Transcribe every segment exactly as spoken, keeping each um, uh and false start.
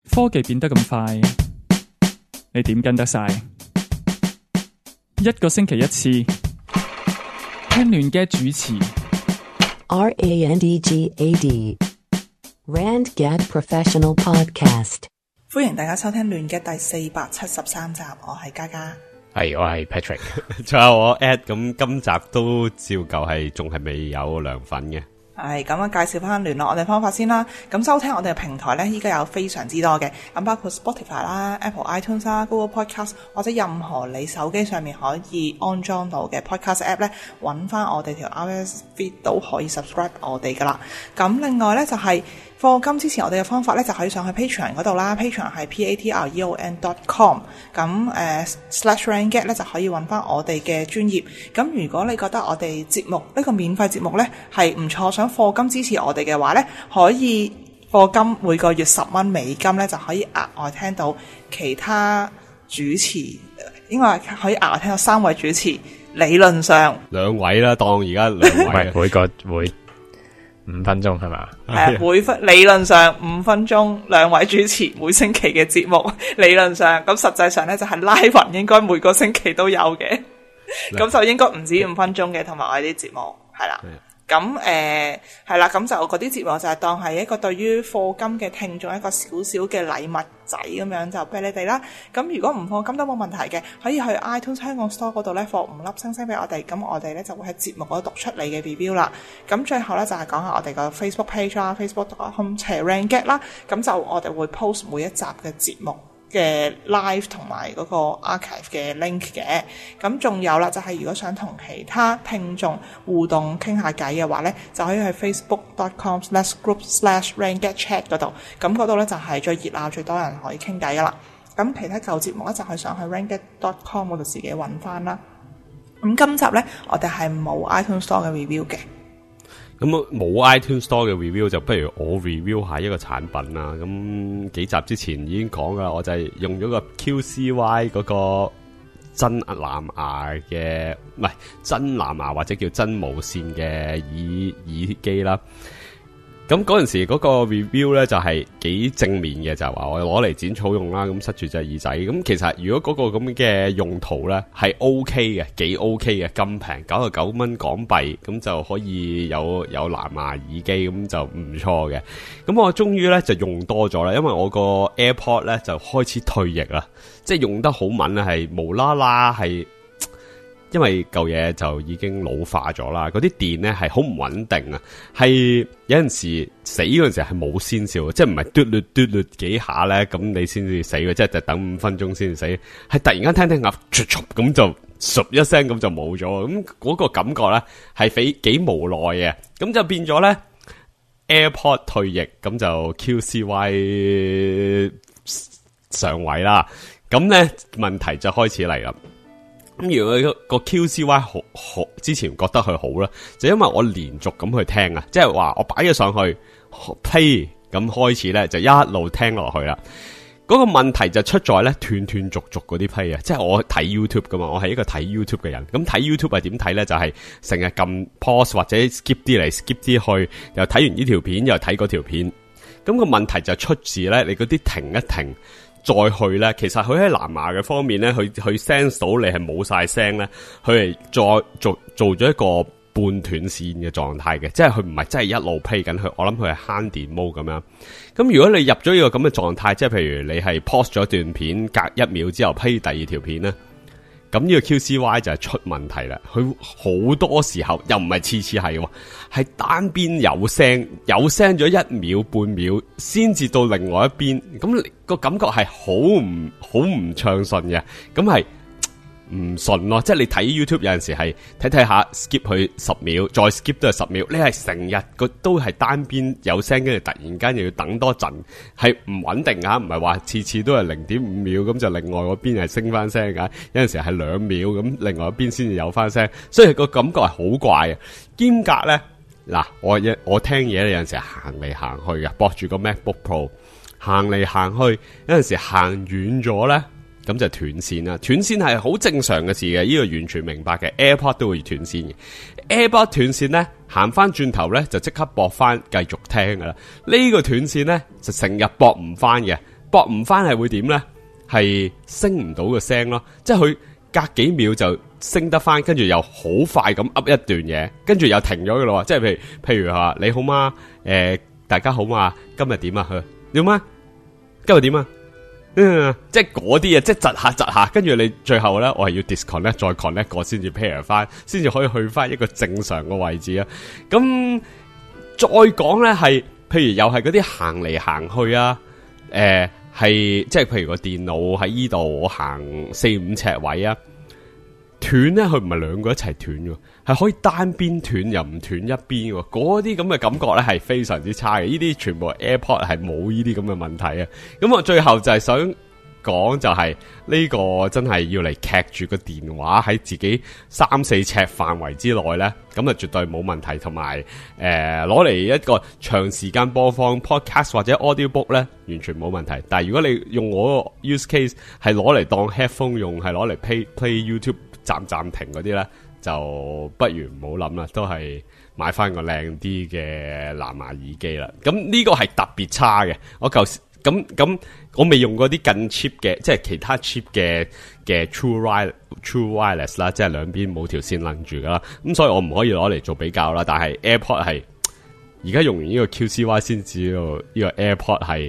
科技變得咁快，你點跟得晒？一個星期一次，聽亂嘅主持 R A N D G A D Randgad Professional Podcast。 歡迎大家收聽亂嘅第四百七十三集，我係嘉嘉， 係我係 Patrick， 仲有我 Ed， 咁今集都照舊係仲係未有涼粉嘅。 係咁啊，介紹翻聯絡我哋方法先啦。咁收聽我哋嘅平台呢，依家有非常之多嘅，咁包括 Spotify 啦、Apple iTunes 啦、Google Podcast 或者任何你手機上面可以安裝到嘅 Podcast App 呢，揾翻我哋條 R S S feed 都可以 subscribe 我哋噶啦。咁另外呢，就係、是。課金支持我哋嘅方法咧，就可以上去 Patreon 嗰度啦。Patreon 係 p a t r e o n dot com， 咁誒 slash randgad 咧就可以揾翻我哋嘅專頁。咁如果你覺得我哋節目呢、呢個免費節目咧係唔錯，想課金支持我哋嘅話咧，可以課金每個月十蚊美金咧就可以額外聽到其他主持，應該係可以額外聽到三位主持。理論上兩位啦，當而家兩位每個會五分鐘係嘛？ 誒，每分理論上五分鐘，兩位主持每星期嘅節目，理論上咁實際上咧就係 live 應該每個星期都有嘅，咁就應該唔止五分鐘嘅，同埋我哋啲節目係啦。咁誒係啦，咁就嗰啲節目就係當係一個對於課金嘅聽眾一個少少嘅禮物仔咁樣就俾你哋啦。咁如果唔課金都冇問題嘅，可以去 iTunes 香港 Store 嗰度咧課五粒星星俾我哋，咁我哋咧就會喺節目嗰度讀出你嘅 review 啦。咁最後咧就係講下我哋個 Facebook page 啦 ，facebook dot com slash randgad 啦。咁就我哋會 post 每一集嘅節目嘅 live 同埋嗰個 archive 嘅 link 嘅，咁仲有啦，就係、是、如果想同其他聽眾互動傾下偈嘅話咧，就可以去 facebook dot com slash group slash randgad chat 嗰度，咁嗰度咧就係最熱鬧最多人可以傾偈噶啦。咁其他舊節目咧就係上去 randgad dot com 嗰度自己揾翻啦。咁今集咧我哋係冇 iTunes Store 嘅 review 嘅。 咁冇 iTunes Store 嘅 review， 就不如我 review 下一個產品啦。咁幾集之前已經講噶啦，我就係用咗個 Q C Y 嗰個真藍牙嘅，唔係真藍牙或者叫真無線嘅耳耳機啦。咁嗰陣時嗰個 review 咧就係幾正面嘅，就係話我攞嚟剪草用啦，咁塞住隻耳仔。咁其實如果嗰個咁嘅用途咧係 OK 嘅，幾 OK 嘅，咁平九十九蚊港幣，咁就可以有有藍牙耳機，咁就唔錯嘅。咁我終於咧就用多咗啦，因為我個 AirPod 咧就開始退役啦，即係用得好敏啊，係無啦啦係。因為舊嘢就已經老化咗啦，嗰啲電咧係好唔穩定啊，係有陣時死嗰陣時係冇先兆，即係唔係嘟嚕嘟嚕幾下咧，咁你先至死嘅，即係就等五分鐘先至死，係突然間聽聽下，咁就唰一聲咁就冇咗，咁嗰個感覺咧係非幾無奈嘅，咁就變咗咧 AirPod 退役，咁就 Q C Y 上位啦，咁咧問題就開始嚟啦。咁如果個 Q C Y 好好之前覺得佢好啦，就因為我連續咁去聽啊，即係話我擺咗上去 play 咁開始咧就一路聽落去啦。嗰、那個問題就出在咧斷斷續續嗰啲 play 啊，即係我睇 YouTube 噶嘛，我係一個睇 YouTube 嘅人。咁睇 YouTube 係點睇咧？就係成日撳 pause 或者 skip 啲嚟 skip 啲去，又睇完呢條片又睇嗰條片。咁、那個問題就出自咧，你嗰啲停一停。再去咧，其實佢喺藍牙嘅方面咧，佢佢 sense 到你係冇晒聲咧，佢係再做做咗一個半斷線嘅狀態嘅，即係佢唔係真係一路 play 緊佢，我諗佢係慳電 mode 咁樣。咁如果你入咗呢個咁嘅狀態，即係譬如你係 pause 咗段片，隔一秒之後 play 第二條片咧，咁呢個 Q C Y 就係出問題啦。佢好多時候又唔係次次係喎，係單邊有聲，有聲咗一秒半秒，先至到另外一邊，咁個感覺係好唔好唔暢順嘅，咁係唔順咯。即係你睇 YouTube 有陣時係睇睇下 skip 去十秒，再 skip 都係十秒，你係成日個都係單邊有聲，跟住突然間又要等多陣，係唔穩定㗎，唔係話次次都係零點五秒，咁就另外嗰邊係升翻聲㗎，有陣時係兩秒，咁另外一邊先至有翻聲，所以個感覺係好怪嘅。兼隔咧嗱，我一我聽嘢有陣時行嚟行去嘅，駁住個 MacBook Pro 行嚟行去，有陣時行遠咗咧。咁就斷線啦，斷線係好正常嘅事嘅，呢、這個完全明白嘅。AirPod 都會斷線嘅 ，AirPod 斷線咧，行翻轉頭咧就即刻駁翻繼續聽噶啦。呢、這個斷線咧就成日駁唔翻嘅， 駁唔翻係會點咧？係升唔到個聲咯，即係佢隔幾秒就升得翻，跟住又好快咁噏一段嘢，跟住又停咗嘅咯。即係譬如譬如話你好嗎？誒、呃，大家好嘛？今日點啊？佢點啊？今日點啊？嗯，即係嗰啲啊，即係窒下窒下，跟住你最後咧，我係要 disconnect 再 connect 過先至 pair 翻，先至可以去翻一個正常嘅位置啊。咁再講咧，係譬如又係嗰啲行嚟行去啊，誒、呃。係即係譬如個電腦喺依度，我行四五尺位啊，斷咧佢唔係兩個一齊斷嘅，係可以單邊斷又唔斷一邊嘅，嗰啲咁嘅感覺咧係非常之差嘅。呢啲全部 AirPod 係冇呢啲咁嘅問題啊。咁我最後就係想講就係呢個真係要嚟劇住個電話喺自己三四尺範圍之內咧，咁啊絕對冇問題。同埋誒攞嚟一個長時間播放 podcast 或者 audiobook 咧，完全冇問題。但係如果你用我個 use case 係攞嚟當 headphone 用，係攞嚟 play play YouTube 暫暫停嗰啲咧，就不如唔好諗啦，都係買翻個靚啲嘅藍牙耳機啦。咁呢個係特別差嘅，我舊時。咁咁，我未用過啲更 cheap 嘅，即係其他 cheap 嘅嘅 True Wireless True Wireless 啦，即係兩邊冇條線掕住噶啦。咁所以我唔可以攞嚟做比較啦。但係 AirPod 係而家用完呢個 Q C Y 先知道呢個 AirPod 係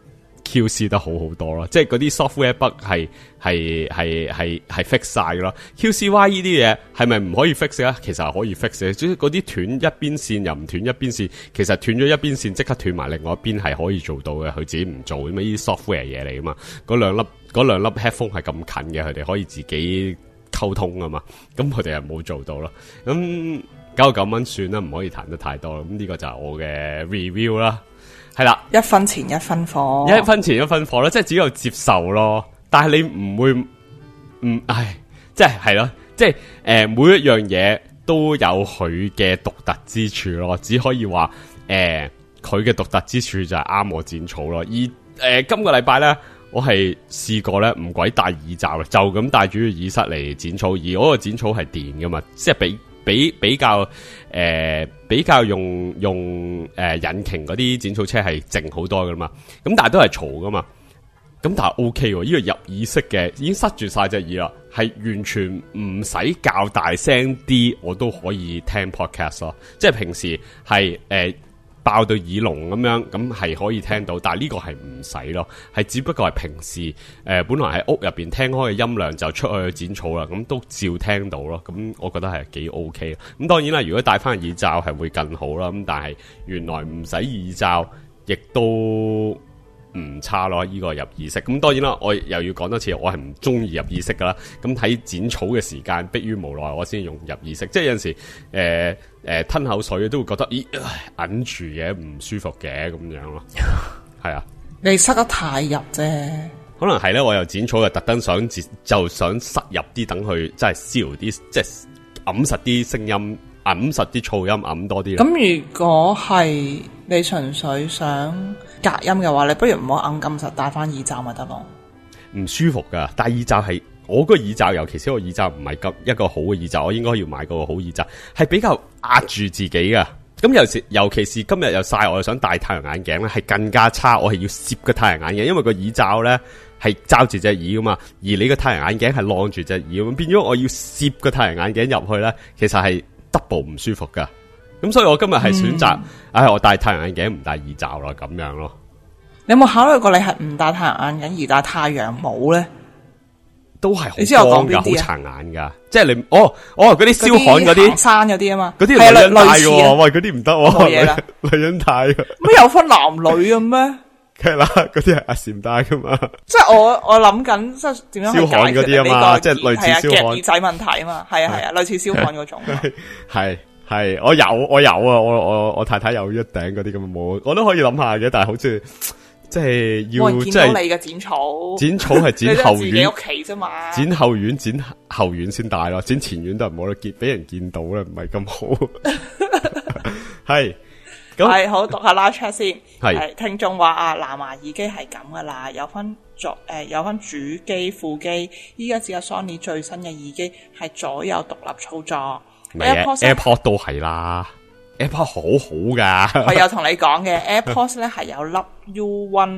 Q C 得好好多咯。即係嗰啲 software bug 係係係係係 fix 晒㗎咯。Q C Y 呢啲嘢係咪唔可以 fix 啊？其實係可以 fix 嘅。即係嗰啲斷一邊線又唔斷一邊線，其實斷咗一邊線即刻斷埋另外一邊係可以做到嘅。佢自己唔做，咁呢啲 software 嘢嚟噶嘛。嗰兩粒嗰兩粒 headphone 係咁近嘅，佢哋可以自己溝通啊嘛。咁佢哋係冇做到咯。咁九十九蚊算啦，唔可以彈得太多。咁呢個就係我嘅 review 啦。係啦， 一分錢一分貨， 一分錢一分貨啦，即係只有接受咯。但係你唔會，唔唉，即係係咯，即係誒、呃，每一樣嘢都有佢嘅獨特之處咯。只可以話誒，佢嘅獨特之處就係啱我剪草咯。而誒、呃，今個禮拜咧，我係試過咧唔鬼戴耳罩啦，就咁戴住個耳塞嚟剪草。而嗰個剪草係電噶嘛，即係比比比較誒、呃、比較用用誒、呃、引擎嗰啲剪草車係靜好多噶嘛。咁但係都係嘈噶嘛。咁但係 O K 喎，呢個入耳式嘅已經塞住晒隻耳啦，係完全唔使較大聲啲，我都可以聽 podcast 咯。即係平時係誒、呃、爆到耳聾咁樣，咁係可以聽到，但係呢個係唔使咯，係只不過係平時誒、呃、本來喺屋入邊聽開嘅音量就出去剪草啦，咁都照聽到咯。咁我覺得係幾 O K。咁當然啦，如果戴翻耳罩係會更好啦。咁但係原來唔使耳罩，亦都唔差咯，呢、這個入耳式。咁當然啦，我又要講多次，我係唔中意入耳式噶啦。咁喺剪草嘅時間，迫於無奈，我先用入耳式。即係有陣時，誒、呃、誒、呃、吞口水都會覺得，咦，揞住嘅唔舒服嘅咁樣咯。係啊， 你塞得太入啫。 可能係咧，我又剪草又特登想就想塞入啲，等佢真係消啲，即係揞實啲聲音，揞實啲噪音，揞多啲。 咁如果係你純粹想隔音嘅話，你不如唔好揞咁實，戴翻耳罩咪得咯。唔舒服噶，戴耳罩係我個耳罩，尤其是我耳罩唔係咁一個好嘅耳罩，我應該要買個好耳罩，係比較壓住自己噶。咁有時尤其是今日又曬，我又想戴太陽眼鏡咧，係更加差。我係要攝個太陽眼鏡，因為個耳罩咧係罩住隻耳噶嘛，而你個太陽眼鏡係晾住隻耳，咁變咗我要攝個太陽眼鏡入去咧，其實係 double 唔舒服噶。咁所以我今日係選擇，唉、嗯哎，我戴太陽眼鏡唔戴耳罩啦，咁樣咯。 你有冇考慮過你係唔戴太陽眼鏡而戴太陽帽咧？ 都係好你知我講邊好啲啊？ 殘眼噶，即係你哦哦嗰啲燒焊嗰啲山嗰啲啊嘛， 嗰啲女人戴嘅，喂嗰啲唔得，冇嘢啦，女人戴嘅。 咩有分男女嘅咩？ 梗係啦，嗰啲係阿禪戴噶嘛。即係我我諗緊即係點樣去解決呢個即係類似燒焊夾耳仔問題啊嘛，係啊係啊，類似燒焊嗰種。 係係，我有我有啊，我我我太太有一頂嗰啲咁嘅帽，我都可以諗下嘅，但係好似。即係要即係見到你嘅剪草， 剪草係剪後院， 屋企啫嘛。 剪後院剪後院先戴咯，剪前院都唔好啦，見俾人見到啦，唔係咁好。係咁係好讀下 live chat 先。 係聽眾話啊，藍牙耳機係咁噶啦，有分左誒、呃、有分主機副機，依家只有 Sony 最新嘅耳機係左右獨立操作。 AirPods AirPods 都係啦。AirPods 好好噶， 我有同你講嘅 AirPods 咧係有粒 U 一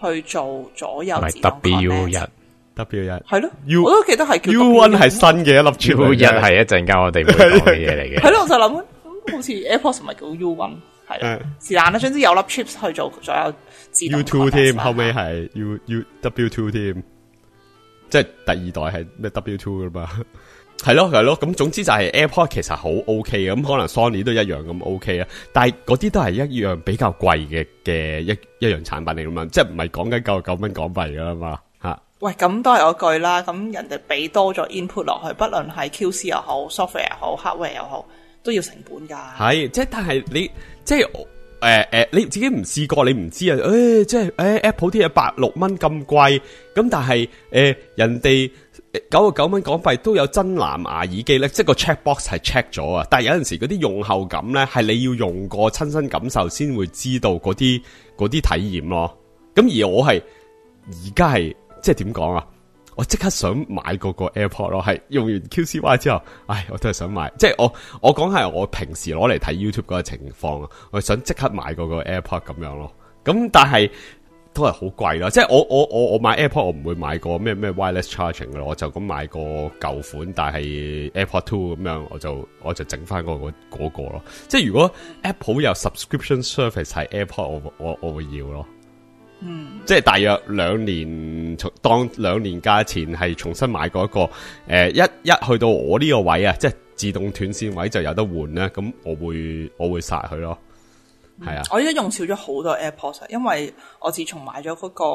去做左右唔係自動 W 一 connect。 W 一係咯 U 我都記得係叫 U W 一係新嘅一粒 chip U 嚟嘅一係一陣間我哋會講嘅嘢嚟嘅。 係咯，我就諗好似 AirPods 唔係叫 U 一，係啦，是但啦，總之有粒 chips 去做左右自動 U two 添，後尾係係 U U W two 添，即係第二代係咩 W two 噶嘛？係咯係咯，咁總之就係 AirPod 其實好 OK 嘅，咁可能 Sony 都一樣咁 OK 啊，但係嗰啲都係一樣比較貴嘅嘅一一樣產品嚟噶嘛，即係唔係講緊九十九蚊港幣噶啦嘛吓。 喂，咁都係嗰句啦，咁人哋俾多咗 input 落去，不論係 Q C 又好 ，software 又好 ，hardware 又好，都要成本噶。 係，即係但係你即係誒誒，你自己唔試過，你唔知啊。誒、欸，即係誒、欸、Apple 啲嘢百六蚊咁貴，咁但係誒、呃、人哋九十九蚊港幣都有真藍牙耳機咧，即係個 check box 係 check 咗啊。但係有陣時嗰啲用後感咧，係你要用過親身感受先會知道嗰啲嗰啲體驗咯。咁而我係而家係即係點講啊？我即刻想買嗰個 AirPod 咯，係用完 Q C Y 之後，唉，我都係想買。即係我我講係我平時攞嚟睇 YouTube 嗰個情況啊，我想即刻買嗰個 AirPod 咁樣咯。咁但係都係好貴咯。即係我我我我買 AirPod 我唔會買個咩咩 wireless charging 嘅咯，我就咁買個舊款，但係 AirPod Two 咁樣，我就我就整翻嗰個嗰個咯。即係如果 Apple 有 subscription service 係 AirPod，我我我會要咯。嗯，即係大約兩年，當兩年價錢係重新買過一個，誒、呃、一一去到我呢個位啊，即係自動斷線位就有得換咧，咁我會我會殺佢咯，係、嗯、啊。 我而家用少咗好多 AirPods，因為我自從買咗嗰個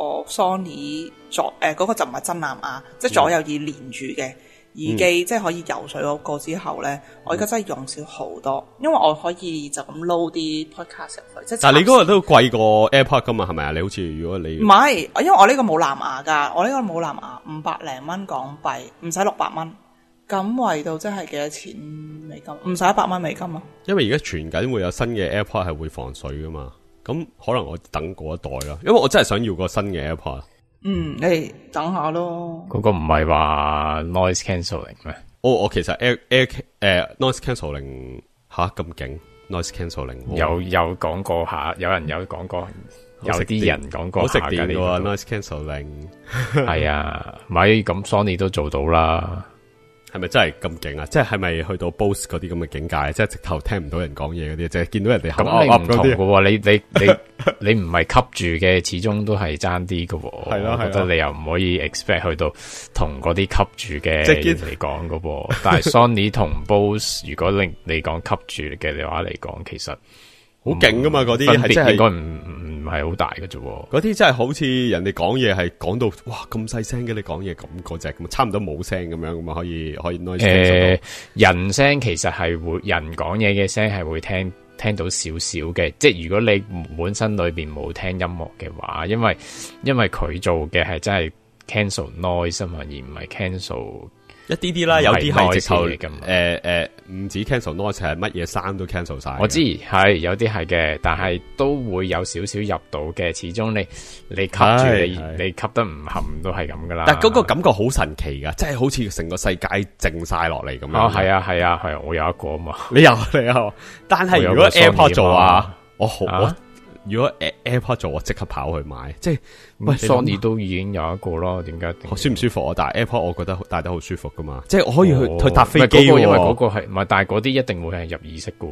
Sony 左誒嗰、呃那個就唔係真藍牙，即係左右耳連住嘅。耳機、嗯、即係可以游水嗰個之後咧，我而家真係用少好多，因為我可以就咁 load 啲 podcast 入去。即係但係你嗰個都貴過 AirPod 噶嘛？係咪啊？你好似如果你唔係，因為我呢個冇藍牙噶，我呢個冇藍牙，五百零蚊港幣，唔使六百蚊。咁維到即係幾多錢美金？唔使一百蚊美金啊！ 因為而家傳緊會有新嘅 AirPod 係會防水噶嘛，咁可能我等嗰一代啦，因為我真係想要個新嘅 AirPod。 嗯，你等下咯。 嗰個唔係話 noise cancelling 咩？ 我我其實 air air 誒、呃、noise cancelling 吓咁勁 noise cancelling 有有講過下，有人有講過，有啲人講過下㗎呢個 noise cancelling 係啊，咪咁 Sony 都做到啦。 係咪真係咁勁啊？即係係咪去到 Bose 嗰啲咁嘅境界？即係直頭聽唔到人講嘢嗰啲，即係見到人哋咁你唔同嘅喎，你你你你唔係吸住嘅，始終都係爭啲嘅喎。係咯，我覺得你又唔可以 expect 去到同嗰啲吸住嘅嚟講嘅喎。但係 Sony 同 Bose 如果你你講吸住嘅話嚟講，其實好勁噶嘛，嗰啲係真係應該唔唔係好大嘅啫。嗰啲真係好似人哋講嘢係講到哇咁細聲嘅，你講嘢咁嗰隻咁，差唔多冇聲咁樣咁啊，可以可以 noise cancel。誒， 人聲其實係會人講嘢嘅聲係會聽聽到少少嘅，即係如果你本身裏邊冇聽音樂嘅話，因為因為佢做嘅係真係 cancel noise 啊嘛，而唔係 cancel。 一啲啲啦，有啲係直頭誒誒，唔止 cancel noise，係乜嘢聲都 cancel 晒。 我知係有啲係嘅，但係都會有少少入到嘅。始終你你吸住你你吸得唔冚都係咁噶啦。 但係嗰個感覺好神奇噶，即係好似成個世界靜晒落嚟咁樣。 哦，係啊，係啊，係啊，我有一個啊嘛。 你有你有，但係如果 AirPod 做啊，我好啊我。如果 AirPod 做，我即刻跑去買，即係喂 Sony 都已經有一個咯，點解舒唔舒服啊？但係 AirPod 我覺得戴得好舒服噶嘛，即係我可以去、哦、去搭飛機、 嗰個，因為嗰個係唔係，但係嗰啲一定會係入耳式噶，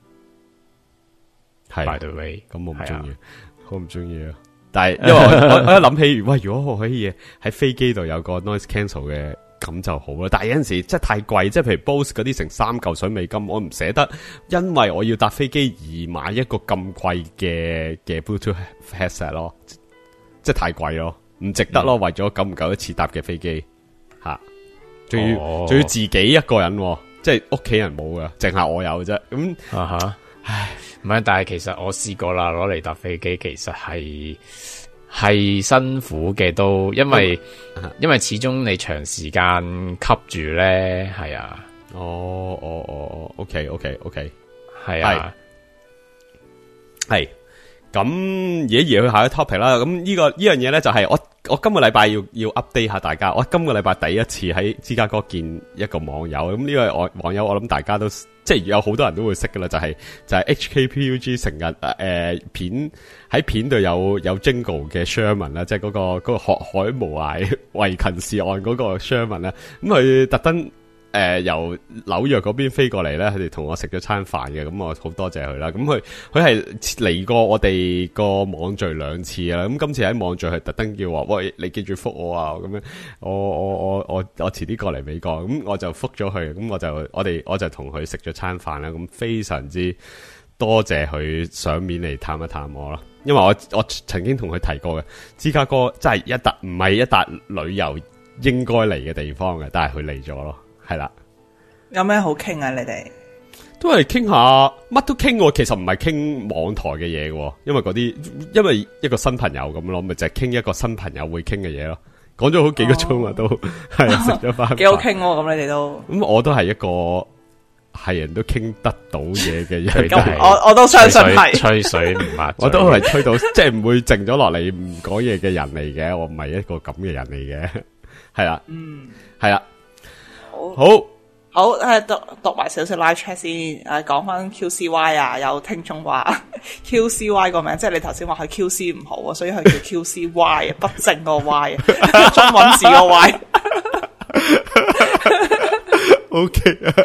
係 By the way， 咁我唔中意，好唔中意啊！但係因為我我，我一諗起，喂，如果我可以喺飛機度有個 noise cancel 嘅。咁就好啦，但係有陣時真係太貴，即係譬如 Bose 嗰啲成三嚿水美金，我唔捨得，因為我要搭飛機而買一個咁貴嘅嘅 Bluetooth headset 咯，即係太貴咯，唔值得咯，嗯、為咗夠唔夠一次搭嘅飛機吓，仲要仲、哦、要自己一個人，即係屋企人冇噶，淨係我有啫，咁啊吓，唉，唔係，但係其實我試過啦，攞嚟搭飛機，其實係。係辛苦嘅都，因為、嗯、因為始終你長時間吸住咧，係啊， 哦哦哦哦 ，OK OK OK， 係啊， 係， 咁而家移去下一個 topic 啦。咁呢、這個呢樣嘢咧就係、是、我我今個禮拜要要 update 下大家。我今個禮拜第一次喺芝加哥見一個網友。咁呢個網網友我諗大家都即係有好多人都會識噶啦，就係、是、就係、是、H K P U G 成日誒、呃、片喺片度有有 Jingle 嘅 Sherman 啦，即係嗰個嗰、那個學海無涯為勤是岸嗰個 Sherman 啦。咁佢特登。誒、呃，由紐約嗰邊飛過嚟咧，佢哋同我食咗餐飯嘅，咁我好多謝佢啦。咁佢佢係嚟過我哋個網聚兩次啦。咁今次喺網聚係特登叫話，喂，你記住覆我啊，咁樣，我我我我我遲啲過嚟美國，咁我就覆咗佢，咁我就我哋我就同佢食咗餐飯啦。咁非常之多謝佢賞面嚟探一探我啦。因為我我曾經同佢提過嘅，芝加哥真係一笪唔係一笪旅遊應該嚟嘅地方嘅，但係佢嚟咗咯。係啦， 有咩好傾啊？你哋都係傾下，乜都傾喎。其實唔係傾網台嘅嘢喎，因為嗰啲，因為一個新朋友咁咯，咪就係傾一個新朋友會傾嘅嘢咯。講咗好幾個鐘啊，都係食咗飯， 幾好傾喎。咁你哋都咁， 我都係一個係人都傾得到嘢嘅人。 咁我我都相信係吹水唔抹， 我都係吹到，即係唔會靜咗落嚟唔講嘢嘅人嚟嘅。我唔係一個咁嘅人嚟嘅，係啦，嗯，係啦。好好，誒讀讀埋少少 live chat 先，誒講翻 Q C Y 啊，有聽眾話 Q C Y 個名，即係你頭先話佢 Q C 唔好啊，所以佢叫 Q C Y 啊，不正個 Y 啊，中文字個 Y。 O K 啊，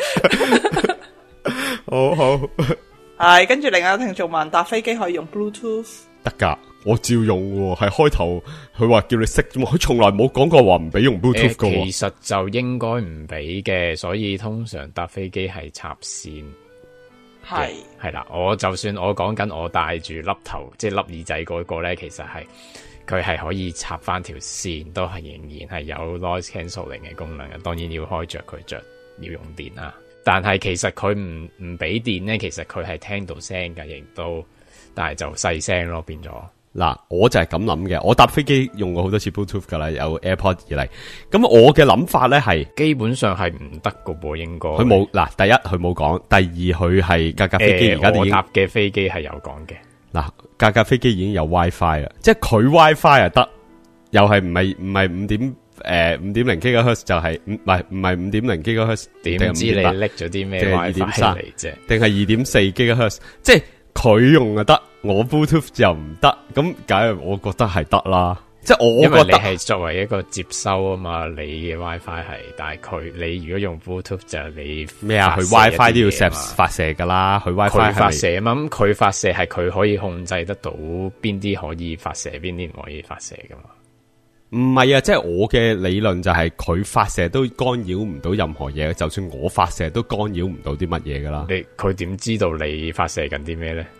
好好。 係，跟住另一個聽眾問，搭飛機可以用 Bluetooth？ 得噶。我照用喎，係開頭佢話叫你識啫嘛，佢從來冇講過話唔俾用 Bluetooth 噶、呃。 其實就應該唔俾嘅，所以通常搭飛機係插線。係係啦，我就算我講緊我戴住粒頭，即係粒耳仔嗰個咧，其實係佢係可以插翻條線，都係仍然係有 noise cancelling 嘅功能嘅。當然要開着佢着，要用電啊。但係其實佢唔唔俾電咧，其實佢係聽到聲嘅，亦都，但係就細聲咯，變咗。 嗱，我就係咁諗嘅。我搭飛機用過好多次 Bluetooth 噶啦，有 AirPod 以嚟。咁我嘅諗法咧係， 基本上係唔得噶噃，應該。 佢冇嗱，第一佢冇講，第二佢係架架飛機而家已經。我搭嘅飛機係有講嘅。 嗱，架架飛機已經有 WiFi 啦，即係佢 WiFi 啊得，又係唔係唔係五點誒五點零 gigahertz 就係唔係唔係五點零 gigahertz？ 點知你拎咗啲咩 WiFi 嚟啫？ 定係二點四 gigahertz？即係佢用就得。我 Bluetooth 又唔得，咁梗係我覺得係得啦。即係我覺得， 因為你係作為一個接收啊嘛，你嘅 WiFi 係，但係佢你如果用 Bluetooth 就係你咩啊？佢 WiFi 都要射發射噶啦，佢 WiFi 佢發射啊嘛，咁佢發射係佢可以控制得到邊啲可以發射，邊啲唔可以發射噶嘛？ 唔係啊，即係我嘅理論就係佢發射都干擾唔到任何嘢，就算我發射都干擾唔到啲乜嘢噶啦。 你佢點知道你發射緊啲咩咧？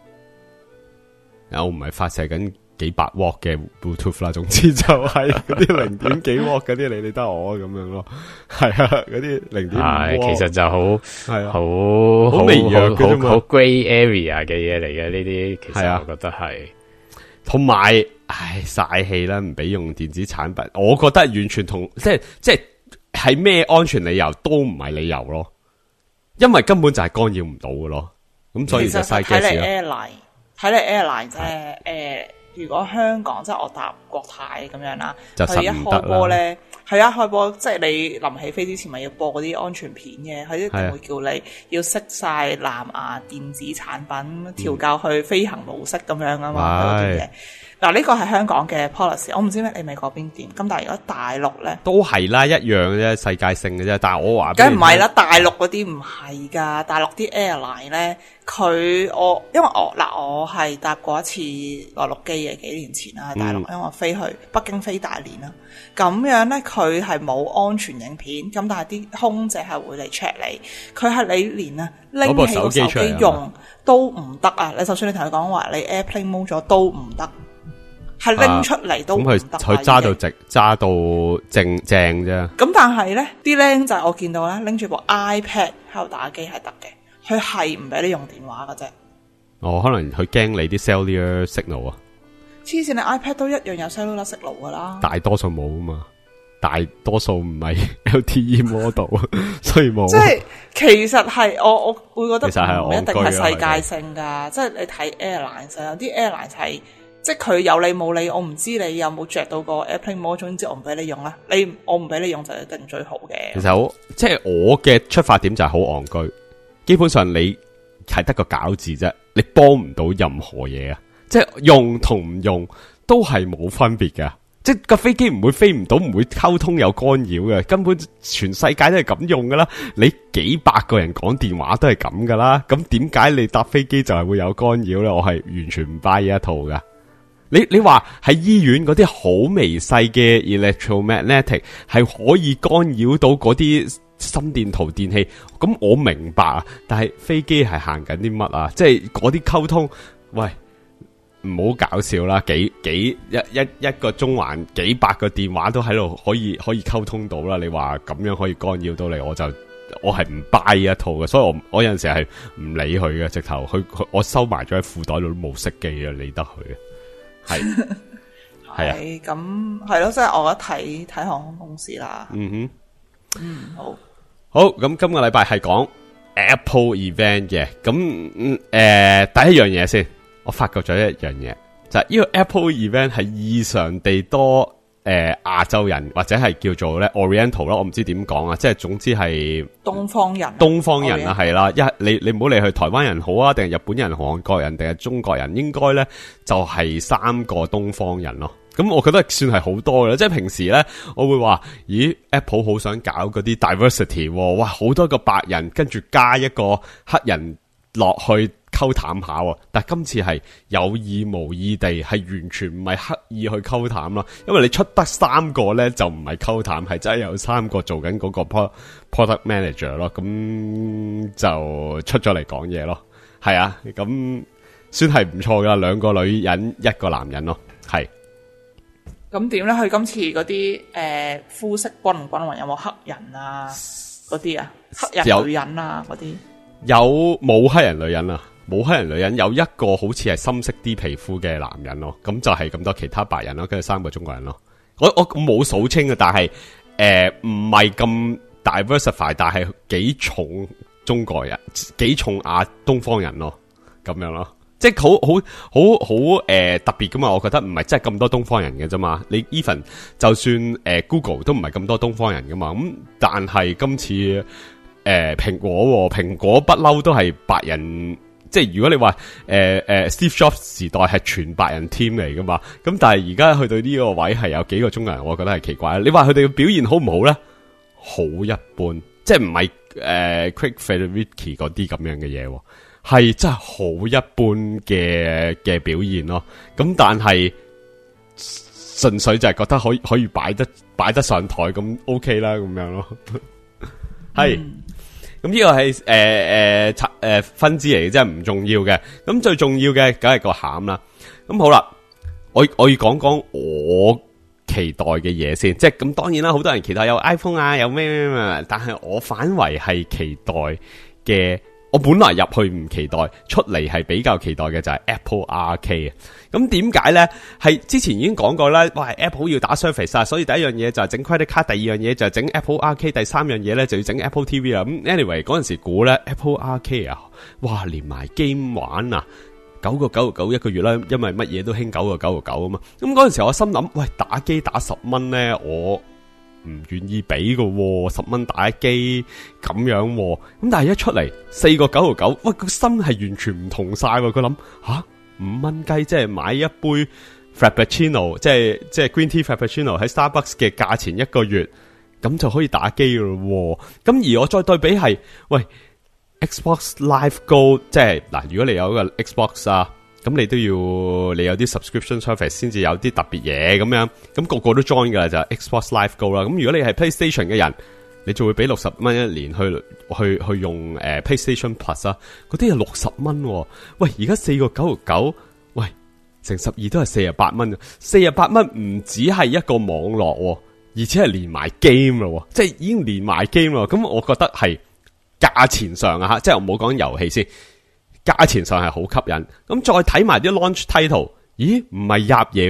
我唔係發射緊幾百瓦嘅 Bluetooth 啦，總之就係嗰啲零點幾瓦嗰啲，你理得我咁樣咯。係啊，嗰啲零點五瓦， 其實就好係啊， 好好微弱嘅啫嘛， 好 grey area 嘅嘢嚟嘅呢啲，其實我覺得係。 同埋，唉，晒氣啦，唔俾用電子產品，我覺得完全同即係即係係咩安全理由都唔係理由咯，因為根本就係干擾唔到嘅咯。咁所以就嘥 gas 咯。 睇嚟 airline 啫，誒，如果香港即係我搭國泰咁樣啦，佢一開波咧，係一開波，即係你臨起飛之前咪要播嗰啲安全片嘅，佢一定會叫你要熄晒藍牙電子產品，調校去飛行模式咁樣啊嘛，嗰啲嘢。嗱，呢個係香港嘅 policy， 我唔知咩你美國邊點，咁但係如果大陸咧， 都係啦，一樣嘅啫，世界性嘅啫。但係我話， 梗唔係啦，大陸嗰啲唔係噶，大陸啲 airline 咧，佢我因為我嗱我係搭過一次內陸機嘅，幾年前啦喺大陸，嗯、因為我飛去北京飛大連啦，咁樣咧佢係冇安全影片，咁但係啲空姐係會嚟 check 你，佢係你連啊拎起個手機用都唔得啊！你就算你同佢講話你 airplane mode 咗都唔得。係拎出嚟都唔得， 咁佢佢揸到直揸到正正啫。 咁但係咧，啲僆仔我見到咧拎住部 iPad 喺度打機係得嘅，佢係唔俾你用電話㗎啫。 哦，可能佢驚你啲 cellular signal 啊。 黐線，你 iPad 都一樣有 cellular signal 噶啦。 大多數冇啊嘛。 大多數唔係 L T E model， 所以冇。 即係其實係我我會覺得其實係唔一定係世界性㗎，即係你睇 airlines 有啲 airlines 係即係佢有理冇理，我唔知你有冇着到個 airplane mode，總之我唔俾你用啦。你我唔俾你用就一定最好嘅。 其實好，即係我嘅出發點就係好戇居，基本上你係得個搞字啫，你幫唔到任何嘢啊！即係用同唔用都係冇分別嘅，即係個飛機唔會飛唔到，唔會溝通有干擾嘅，根本全世界都係咁用噶啦。你幾百個人講電話都係咁噶啦，咁點解你搭飛機就係會有干擾咧？我係完全唔 buy 呢一套噶。你你話喺醫院嗰啲好微細嘅 electromagnetic 係可以干擾到嗰啲心電圖電器，咁我明白啊。但係飛機係行緊啲乜啊？即係嗰啲溝通，喂，唔好搞笑啦！幾幾一一一個中環幾百個電話都喺度可以可以溝通到啦。你話咁樣可以干擾到你，我就我係唔 buy 一套嘅。所以我我有陣時係唔理佢嘅，直頭佢佢我收埋咗喺褲袋度都冇熄機啊，理得佢嘅。係係啊， 咁係咯，即係我覺得睇睇航空公司啦。 嗯哼， 嗯好， 好咁今個禮拜係講 Apple event 嘅，咁誒、嗯呃、第一樣嘢先，我發覺咗一樣嘢，就係、是、呢個 Apple event 係異常地多誒亞洲人或者係叫做咧 Oriental 啦，我唔知點講啊，即係總之係東方人， 東方人啊係啦，一你你唔好理佢台灣人好啊，定係日本人、韓國人定係中國人，應該咧就係三個東方人咯。咁我覺得算係好多嘅，即係平時咧我會話，咦 Apple 好想搞嗰啲 diversity， 哇好多個白人跟住加一個黑人落去溝淡下，但係今次係有意無意地係完全唔係刻意去溝淡啦，因為你出得三個咧就唔係溝淡，係真係有三個做緊嗰個 product manager 咯，咁就出咗嚟講嘢咯，係啊，咁算係唔錯噶，兩個女人一個男人咯，係。 咁點咧？佢今次嗰啲誒膚色均唔均勻？有冇黑人啊？嗰啲啊，黑人女人啊嗰啲？ 有冇黑人女人啊？冇黑人女人，有一個好似係深色啲皮膚嘅男人咯。咁就係咁多其他白人咯，跟住三個中國人咯。我我冇數清嘅，但係誒唔係咁 diversify， 但係幾重中國人，幾重亞東方人咯，咁樣咯。即係好好好好誒特別噶嘛，我覺得唔係真係咁多東方人嘅啫嘛。你 even 就算誒、呃、Google 都唔係咁多東方人噶嘛。咁但係今次誒蘋、呃、果蘋果不嬲都係白人，即係如果你話誒誒 Steve Jobs 時代係全白人 team 嚟噶嘛。咁但係而家去到呢個位係有幾個中國人，我覺得係奇怪。你話佢哋嘅表現好唔好咧？好一般，即係唔係誒 Craig Federighi 嗰啲咁樣嘅嘢。係真係好一般嘅嘅表現咯，咁但係純粹就係覺得可以可以擺得擺得上台咁 OK 啦，咁樣咯。係，咁呢個係誒誒誒分支嚟嘅，真係唔重要嘅。咁最重要嘅梗係個餡啦。咁好啦，我我要講講我期待嘅嘢先，即係咁當然啦，好多人期待有 iPhone 啊，有咩咩咩，但係我反為係期待嘅。我本來入去唔期待，出嚟係比較期待嘅就係 Apple Arcade 啊。咁點解咧？係之前已經講過啦，哇 Apple 要打 Surface 啊，所以第一樣嘢就係整 credit card，第二樣嘢就係整 Apple Arcade，第三樣嘢咧就要整 Apple T V 啦。咁 anyway 嗰陣時估咧 Apple Arcade 啊，哇連埋 game 玩啊，九個九個九一個月啦，因為乜嘢都興九個九個九啊嘛。咁嗰陣時我心諗，喂打機打十蚊咧，我唔願意俾嘅，十蚊打機咁樣，咁但係一出嚟四個九毫九，喂個心係完全唔同晒。佢諗吓五蚊雞，即係買一杯 Frappuccino，即係即係 Green Tea Frappuccino 喺 Starbucks 嘅價錢一個月，咁就可以打機咯。咁而我再對比係，喂 Xbox Live Gold， 即係嗱，如果你有一個 Xbox 啊。咁你都要你有啲 subscription service 先至有啲特別嘢咁樣，咁個個都 join 噶啦，就係 Xbox Live Gold 啦。咁如果你係 PlayStation 嘅人，你就會俾六十蚊一年去去去用誒、呃、PlayStation Plus 啊，嗰啲係六十蚊。喂，而家四個九毫九，喂，乘十二都係四十八蚊，四十八蚊唔止係一個網絡，而且係連埋 game 咯，即係已經連埋 game 咯。咁我覺得係價錢上啊吓，即係我唔好講遊戲先。價錢上係好吸引，咁再睇埋啲 launch title，咦唔係入嘢，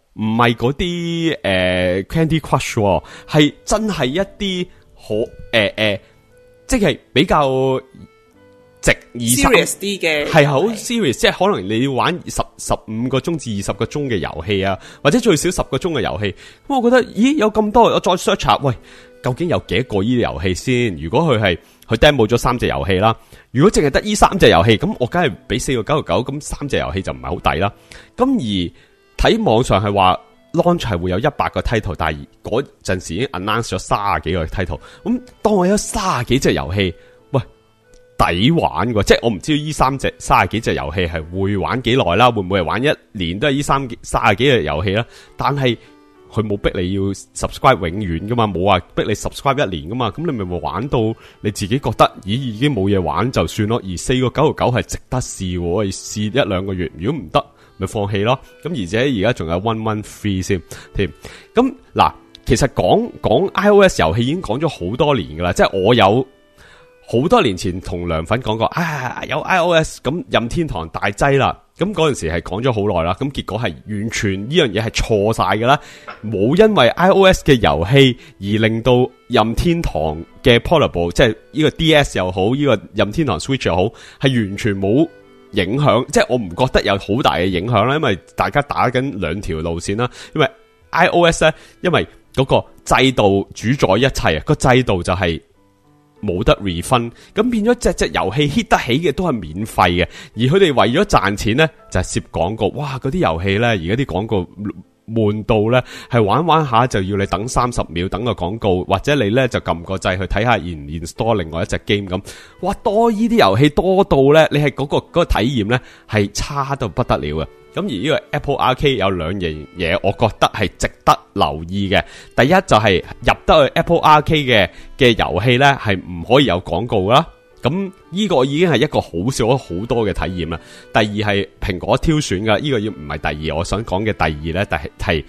唔係嗰啲誒 Candy Crush，係真係一啲好誒誒，即係比較值二十 serious 啲嘅， 係好 serious，即係可能你要玩十十五個鐘至二十個鐘嘅遊戲啊，或者最少十個鐘嘅遊戲。咁我覺得，咦，有咁多，我再 search 下，喂，究竟有幾多個呢啲遊戲先？如果佢係佢 demo 咗三隻遊戲啦，如果淨係得呢三隻遊戲，咁我梗係俾四個九十九，咁三隻遊戲就唔係好抵啦。咁而睇網上係話 launch 係會有一百個 title， 但係嗰陣時已經 announce 咗三十幾個 title。咁當我有三十幾隻遊戲，喂，抵玩嘅，即係我唔知道呢三隻三十幾隻遊戲係會玩幾耐啦，會唔會係玩一年都係呢三三十幾隻遊戲啦？但係佢冇逼你要 subscribe 永遠噶嘛，冇話逼你 subscribe 一年噶嘛，咁你咪會玩到你自己覺得，咦，已經冇嘢玩就算咯。而四個九十九係值得試，我試一兩個月，如果唔得咪放棄咯。咁而且而家仲有 one month free 先添。咁嗱，其實講講 iOS 遊戲已經講咗好多年噶啦，即係我有好多年前同涼粉講過，啊有 iOS 咁任天堂大劑啦。咁嗰陣時係講咗好耐啦，咁結果係完全呢樣嘢係錯晒㗎啦，冇因為 iOS 嘅遊戲而令到任天堂嘅 Portable， 即係呢個 D S 又好，呢個任天堂 Switch 又好，係完全冇影響，即係我唔覺得有好大嘅影響啦，因為大家打緊兩條路線啦，因為 iOS 咧，因為嗰個制度主宰一切啊，個制度就係冇得 refund， 咁變咗隻隻遊戲 hit 得起嘅都係免費嘅，而佢哋為咗賺錢咧就係攝廣告，哇！嗰啲遊戲咧而家啲廣告悶到咧，係玩玩下就要你等三十秒等個廣告，或者你咧就撳個掣去睇下 in 唔 install 另外一隻 game 咁，哇！多呢啲遊戲多到咧，你係嗰、嗰個嗰、嗰個體驗咧係差到不得了嘅。咁而呢個 Apple Arcade 有兩樣嘢，我覺得係值得留意嘅。第一就係入得去 Apple Arcade 嘅嘅遊戲咧，係唔可以有廣告啦。咁呢個已經係一個好少好多嘅體驗啦。第二係蘋果挑選噶，呢個要唔係第二，我想講嘅第二咧，但係係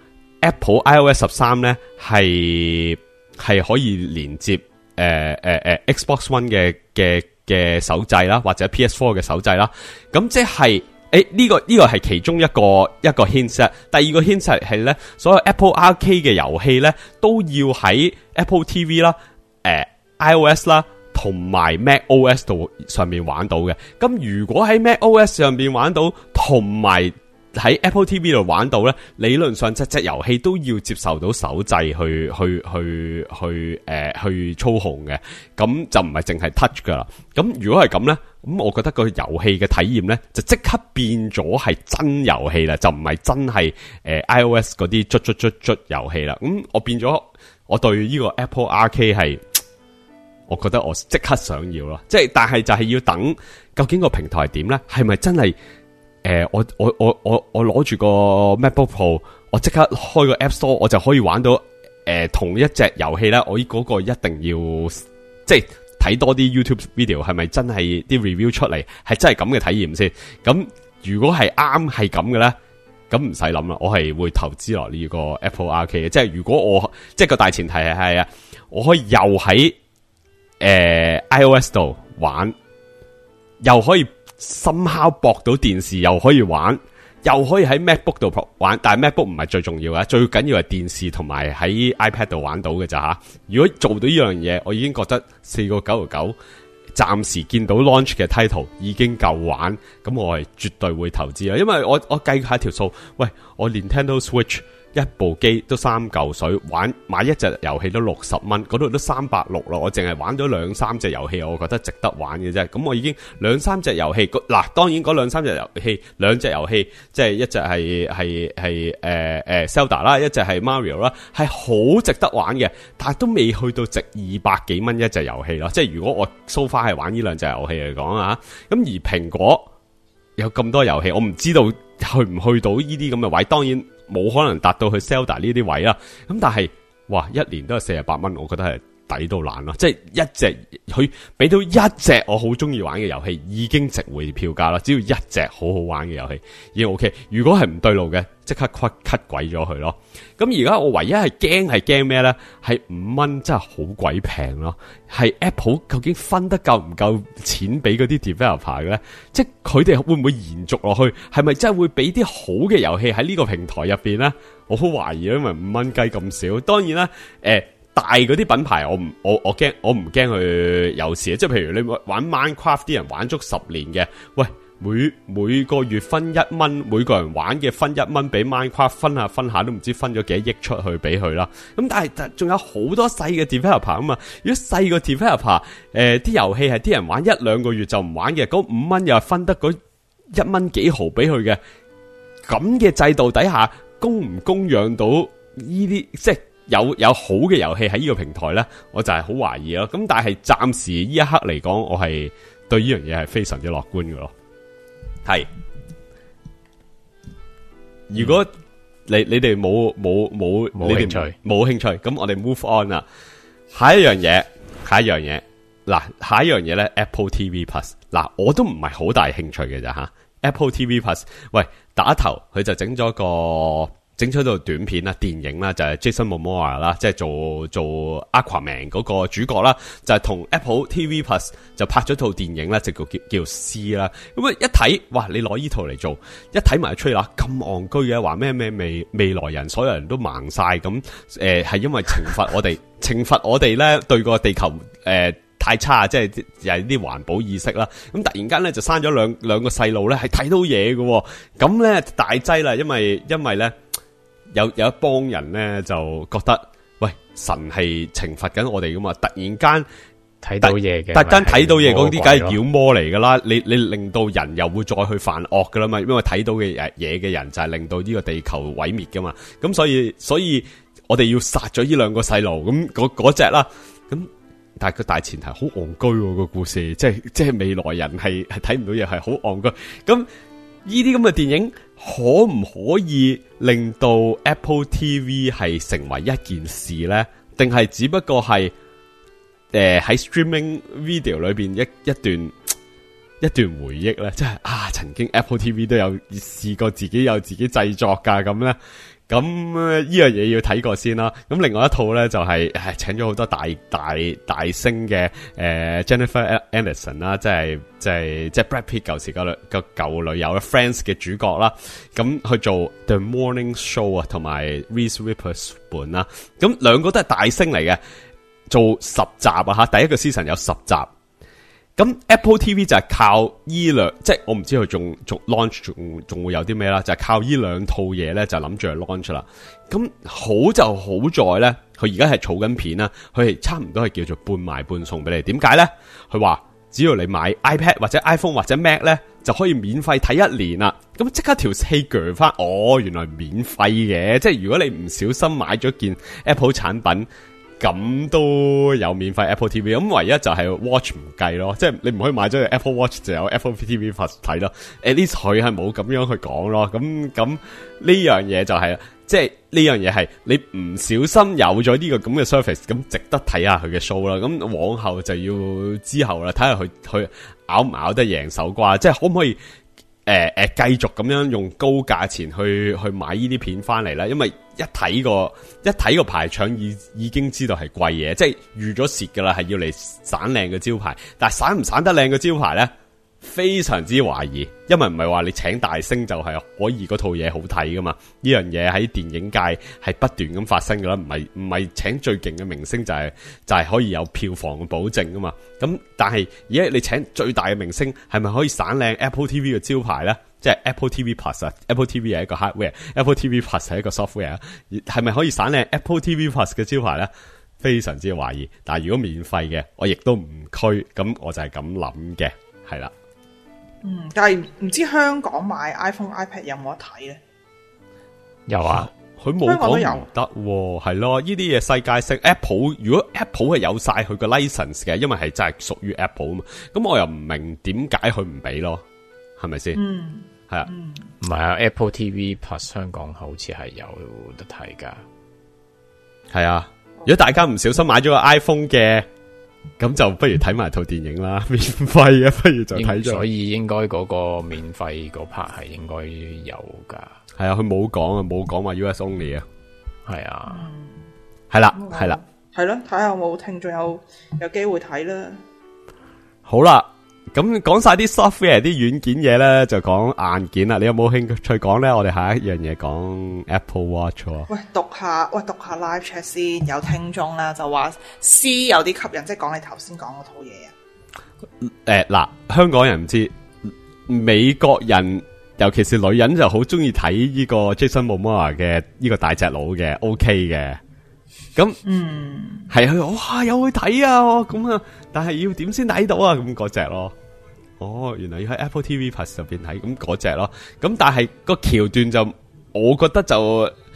Apple iOS 十三咧係係可以連接誒誒誒 Xbox One 嘅嘅嘅手掣啦，或者 P S 四 嘅手掣啦。咁即係。誒，呢、這個呢、這個係其中一個一個 hint。第二個 hint 係咧，所有 Apple Arcade 嘅遊戲咧都要喺 Apple T V 啦、誒、呃、iOS 啦同埋 Mac O S 度上面玩到嘅。咁如果喺 Mac O S 上面玩到，同埋喺 Apple T V 度玩到咧，理論上隻隻遊戲都要接受到手掣去去去去誒、呃、去操控嘅。咁就唔係淨係 touch 噶啦。咁如果係咁咧？咁我覺得個遊戲嘅體驗咧，就即刻變咗係真遊戲啦，就唔係真係誒、呃、iOS 嗰啲捽捽捽捽遊戲啦。咁我變咗，我對呢個 Apple Arcade 係，我覺得我即刻想要咯。即係，但係就係要等，究竟個平台係點咧？係咪真係誒、呃？我我我我我攞住個 MacBook Pro，我即刻開個 App Store，我就可以玩到誒、呃、同一隻遊戲咧。我依嗰個一定要即係。睇多啲 YouTube video 係咪真係啲 review 出嚟係真係咁嘅體驗先？咁如果係啱係咁嘅咧，咁唔使諗啦，我係會投資落呢個 Apple Arcade 嘅。即係如果我即係個大前提係係啊，我可以又喺誒、呃、iOS 度玩，又可以深敲駁到電視，又可以玩。又可以喺 MacBook 度玩，但係 MacBook 唔係最重要嘅，最緊要係電視同埋喺 iPad 度玩到嘅咋吓。如果做到呢樣嘢，我已經覺得四個九十九，暫時見到 launch 嘅 title 已經夠玩，咁我係絕對會投資啦。因為我我計下條數，喂，我 Nintendo Switch 一部機都三嚿水，玩買一隻遊戲都六十蚊，嗰度都三百六咯。我淨係玩咗兩三隻遊戲，我覺得值得玩嘅啫。咁我已經兩三隻遊戲，嗱，當然嗰兩三隻遊戲，兩隻遊戲即係一隻係係係誒誒 Zelda 啦，一隻係 Mario 啦，係好值得玩嘅，但係都未去到值二百幾蚊一隻遊戲咯。即係如果我 so far 係玩呢兩隻遊戲嚟講啊，咁而蘋果有咁多遊戲，我唔知道去唔去到呢啲咁嘅位，當然冇可能達到去 Zelda 呢啲位啦。咁但係哇，一年都係四十八蚊，我覺得係抵到爛咯，即係一隻佢俾到一隻我好中意玩嘅遊戲已經值回票價啦，只要一隻好好玩嘅遊戲已經 OK。如果係唔對路嘅，即刻 cut cut 鬼咗佢咯。咁而家我唯一係驚係驚咩咧？係五蚊真係好鬼平咯。係 Apple 究竟分得夠唔夠錢俾嗰啲 developer 嘅咧？即係佢哋會唔會延續落去？係咪真係會俾啲好嘅遊戲喺呢個平台入邊咧？我好懷疑，因為五蚊雞咁少。當然啦，誒、呃。大嗰啲品牌我唔我我驚我唔驚佢有事，即係譬如你玩 Minecraft 啲人玩足十年嘅，喂每每個月分一蚊，每個人玩嘅分一蚊俾 Minecraft 分下分下都唔知分咗幾億出去俾佢啦。咁但係仲有好多細嘅 developer 啊嘛，如果細個 developer 誒啲遊戲係啲人玩一兩個月就唔玩嘅，嗰五蚊又係分得嗰一蚊幾毫俾佢嘅，咁嘅制度底下供唔供養到呢啲即係？有有好嘅遊戲喺呢個平台咧，我就係好懷疑咯。咁但係暫時呢一刻嚟講，我係對呢樣嘢係非常之樂觀嘅咯。係，如果你你哋冇冇冇冇興趣冇興趣，咁我哋 move on 啦。下一樣嘢，下一樣嘢，嗱，下一樣嘢咧 ，Apple T V Plus， 嗱，我都唔係好大興趣嘅咋吓。Apple T V Plus， 喂，打頭佢就整咗個。整出套短片啦、電影啦，就係 Jason Momoa 啦，即係做做 Aquaman 嗰個主角啦，就係同 Apple T V Plus 就拍咗套電影啦，就叫叫叫 C 啦。咁啊一睇，哇！你攞依套嚟做，一睇埋 trailer 咁戇居嘅，話咩咩未未來人，所有人都盲晒咁，誒係因為懲罰我哋，懲罰我哋咧對個地球誒。呃太差，即係又係啲環保意識啦。咁突然間咧就生咗兩兩個細路咧，係睇到嘢嘅。咁咧大劑啦，因為因為咧有有一幫人咧就覺得，喂，神係懲罰緊我哋噶嘛。突然間睇到嘢嘅， 突然間睇到嘢嗰啲，梗係妖魔嚟噶啦。你你令到人又會再去犯惡噶啦嘛。因為睇到嘅嘢嘅人就係令到呢個地球毀滅噶嘛。咁所以所以我哋要殺咗呢兩個細路。咁嗰嗰隻啦，咁。但係個大前提好戇居個故事，即係即係未來人係係睇唔到嘢，係好戇居。咁呢啲咁嘅電影可唔可以令到 Apple T V 係成為一件事咧？定係只不過係誒喺 streaming video 裏邊一一段一段回憶咧？即係啊，曾經 Apple T V 都有試過自己有自己製作噶咁咧。咁呢樣嘢要睇過先啦。咁另外一套咧就係、是、誒請咗好多大大大星嘅誒、呃、Jennifer Aniston 啦，即係即係即係 Brad Pitt 舊時個個舊女友 Friends 嘅主角啦。咁去做 The Morning Show 啊，同埋 Reese Witherspoon 啦。咁兩個都係大星嚟嘅，做十集啊吓，第一個 season 有十集。咁 Apple T V 就係靠依兩，即係我唔知佢仲仲 launch 仲仲會有啲咩啦，就係、是、靠依兩套嘢咧，就諗住去 launch 啦。咁好就好在咧，佢而家係儲緊片啦，佢係差唔多係叫做半賣半送俾你。點解咧？佢話只要你買 iPad 或者 iPhone 或者 Mac 咧，就可以免費睇一年啦。咁即刻條氣鋸翻，哦，原來免費嘅，即係如果你唔小心買咗件 Apple 產品。咁都有免費 Apple T V， 咁唯一就係 Watch 唔計咯，即係你唔可以買咗個 Apple Watch 就有 Apple T V Plus 睇咯。At least 佢係冇咁樣去講咯。咁咁呢樣嘢就係、是，即係呢樣嘢係你唔小心有咗呢個咁嘅 service， 咁值得睇下佢嘅 show 啦。咁往後就要之後啦，睇下佢佢咬唔咬得贏手瓜，即係可唔可以？誒、呃、誒，繼續咁樣用高價錢去去買呢啲片翻嚟啦，因為一睇個一睇個排場已已經知道係貴嘢，即係預咗蝕噶啦，係要嚟散靚嘅招牌，但係散唔散得靚嘅招牌咧？非常之懷疑，因為唔係話你請大星就係可以嗰套嘢好睇噶嘛？呢樣嘢喺電影界係不斷咁發生噶啦，唔係唔係請最勁嘅明星就係、是、就係、是、可以有票房嘅保證噶嘛？咁但係而家你請最大嘅明星係咪可以散靚 Apple T V 嘅招牌咧？即係 Apple T V Plus 啊 ，Apple T V 係一個 hardware，Apple T V Plus 係一個 software，係咪可以散靚 Apple T V Plus 嘅招牌咧？非常之懷疑。但係如果免費嘅，我亦都唔拘，咁我就係咁諗嘅，係啦。 嗯，但係唔知香港買 iPhone、iPad 有冇得睇咧？ 有啊， 佢冇講唔得，係咯？呢啲嘢世界性 Apple， 如果 Apple 係有晒佢個 license 嘅，因為係真係屬於 Apple 啊嘛。咁我又唔明點解佢唔俾咯？係咪先？嗯，係啊， 唔係啊 ，Apple T V Plus 香港好似係有得睇噶。 係啊， 如果大家唔小心買咗個 iPhone 嘅，咁就不如睇埋套電影啦，免費啊，不如就睇咗。 所以應該嗰個免費嗰 part 係應該有噶。 係啊，佢冇講啊，冇講話 U S only 啊。 係啊， 係啦，係啦， 係咯，睇下有冇聽眾有有機會睇啦。 好啦。咁講晒啲 software 啲軟件嘢咧，就講硬件啦。你有冇興趣講咧？我哋下一樣嘢講 Apple Watch。 喂，讀下喂讀下 live chat 先。有聽眾啦，就話 C 有啲吸引，即係講你頭先講嗰套嘢啊。 誒，嗱，香港人唔知，美國人尤其是女人就好中意睇呢個 Jason Momoa 嘅呢個大隻佬嘅 ，OK 嘅。咁，嗯，係佢哇有去睇啊，咁啊，但係要點先睇到啊？咁嗰隻咯，哦，原來要喺 Apple T V Plus 入邊睇，咁嗰隻咯。咁但係個橋段就，我覺得就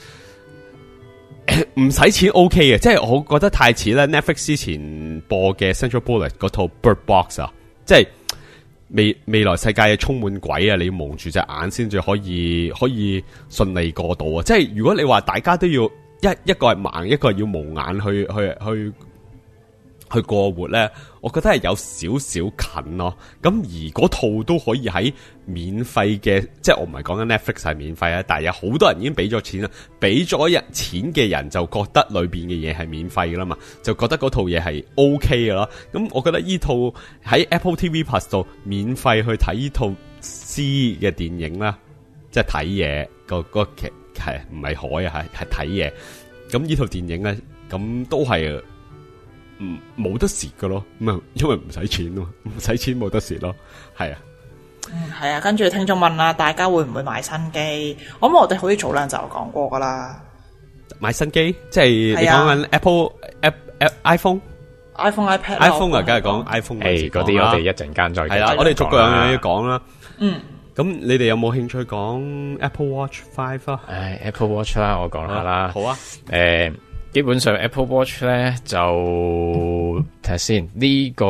唔使錢 OK 嘅，即係我覺得太似咧 Netflix 之前播嘅 Central Bullet 嗰套 Bird Box 啊，即係未未來世界充滿鬼啊，你要蒙住隻眼先至可以可以順利過到啊！即係如果你話大家都要。一一個係盲，一個係要蒙眼去去去去過活咧，我覺得係有少少近咯。咁而嗰套都可以喺免費嘅，即係我唔係講緊 Netflix 係免費啊，但係有好多人已經俾咗錢啦，俾咗人錢嘅人就覺得裏邊嘅嘢係免費噶啦嘛，就覺得嗰套嘢係 OK 嘅咯。咁我覺得呢套喺 Apple T V Plus 度免費去睇呢套 C 嘅電影啦，即係睇嘢個個劇。係唔係海啊？係係睇嘢，咁呢套電影咧，咁都係唔冇得蝕噶咯，咁啊，因為唔使錢咯，唔使錢冇得蝕咯，係啊， 嗯，係啊，跟住聽眾問啦，大家會唔會買新機？我諗我哋好似早兩集講過噶啦， 買新機，即係你講緊 Apple、App、App、iPhone、 iPhone、iPad、 iPhone 啊，梗係講 iPhone。 誒，嗰啲我哋一陣間再係啦，我哋逐個樣嘢講啦。 嗯。 咁你哋有冇興趣講 Apple Watch Five 啊？ 誒 ，Apple Watch 啦，我講下啦。 好啊。 誒，基本上 Apple Watch 咧就睇下先，呢個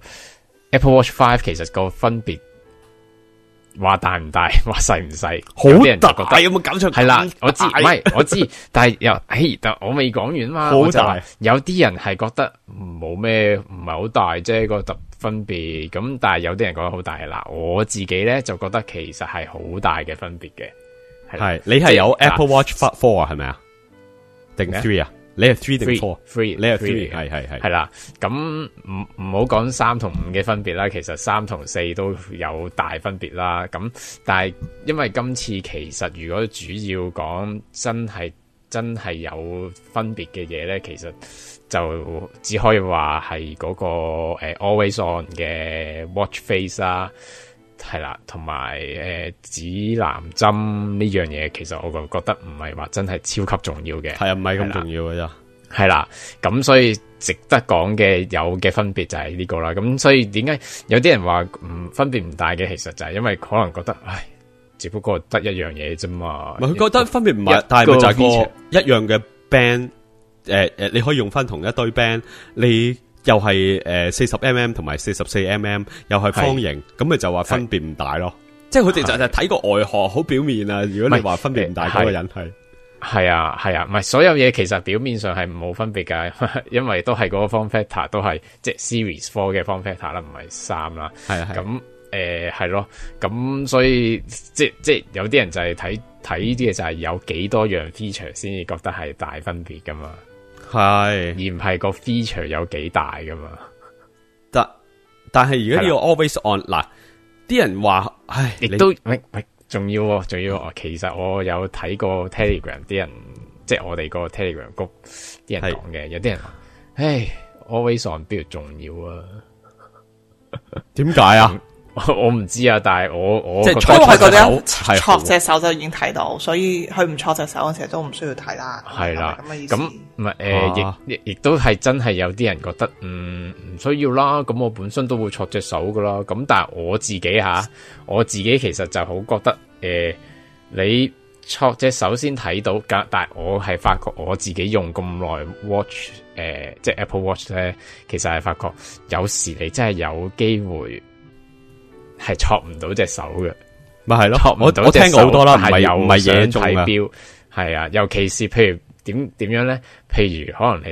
Apple Watch Five 其實個分別話大唔大，話細唔細， 好大，有冇搞錯？ 係啦，我知，唔係我知，但係又，誒，但我未講完嘛。 好大。 有啲人係覺得冇咩，唔係好大啫，個特。分別咁，但係有啲人覺得好大啦。我自己咧就覺得其實係好大嘅分別嘅。 係你係有 Apple Watch Four 啊？係咪啊？定 Three 啊？你係 Three 定 Four？Three，你係 Three，係係係。係啦，咁唔唔好講三同五嘅分別啦。其實三同四都有大分別啦。咁但係因為今次其實如果主要講真係真係有分別嘅嘢咧，其實。就只可以話係嗰個誒、呃、Always On 嘅 Watch Face 啦，係啦，同埋誒指南針呢樣嘢，其實我就覺得唔係話真係超級重要嘅， 係啊，唔係咁重要嘅啫， 係啦，咁所以值得講嘅有嘅分別就係呢個啦，咁所以點解有啲人話唔分別唔大嘅，其實就係因為可能覺得，唉，只不過得一樣嘢啫嘛， 佢覺得分別唔係，但係咪就係個一樣嘅 band。誒、呃、誒，你可以用翻同一堆 band，你又係誒四十 mm 同埋四十四 mm， 又係方形，咁咪就話分別唔大咯。即係佢哋就係睇個外殼好表面啊。如果你話分別唔大，嗰個人係係啊係啊，唔係所有嘢其實表面上係冇分別噶，因為都係嗰個 form factor 都係即係 Series Four 嘅 form factor 啦，唔係三啦。係啊，咁誒係咯，咁所以即即有啲人就係睇睇呢啲嘢就係有幾多樣 feature 先至覺得係大分別噶嘛。係，而唔係個 feature 有幾大噶嘛？ 但但係而家呢個 always on 嗱，啲人話，唉， 亦都喂喂，仲要仲要，其實我有睇過 Telegram 啲人，即係我哋個 Telegram group 啲人講嘅，有啲人話，唉 ，always on 邊度重要啊？ 點解啊？ 我唔知啊，但係我我即係搓佢嗰啲，搓隻手就已經睇到，所以佢唔搓隻手嗰時都唔需要睇啦。 係啦， 咁嘅意思。 咁唔係誒，亦亦亦都係真係有啲人覺得，嗯，唔需要啦。咁我本身都會搓隻手噶啦。咁但係我自己吓，我自己其實就好覺得，誒、呃，你搓隻手先睇到，但係我係發覺我自己用咁耐 watch，誒、呃，即係 Apple Watch 咧，其實係發覺有時你真係有機會。係戳唔到隻手嘅， 咪係咯。 我我聽過好多啦，唔係有唔係嘢睇表，係啊。尤其是譬如點點樣咧？譬如可能你拎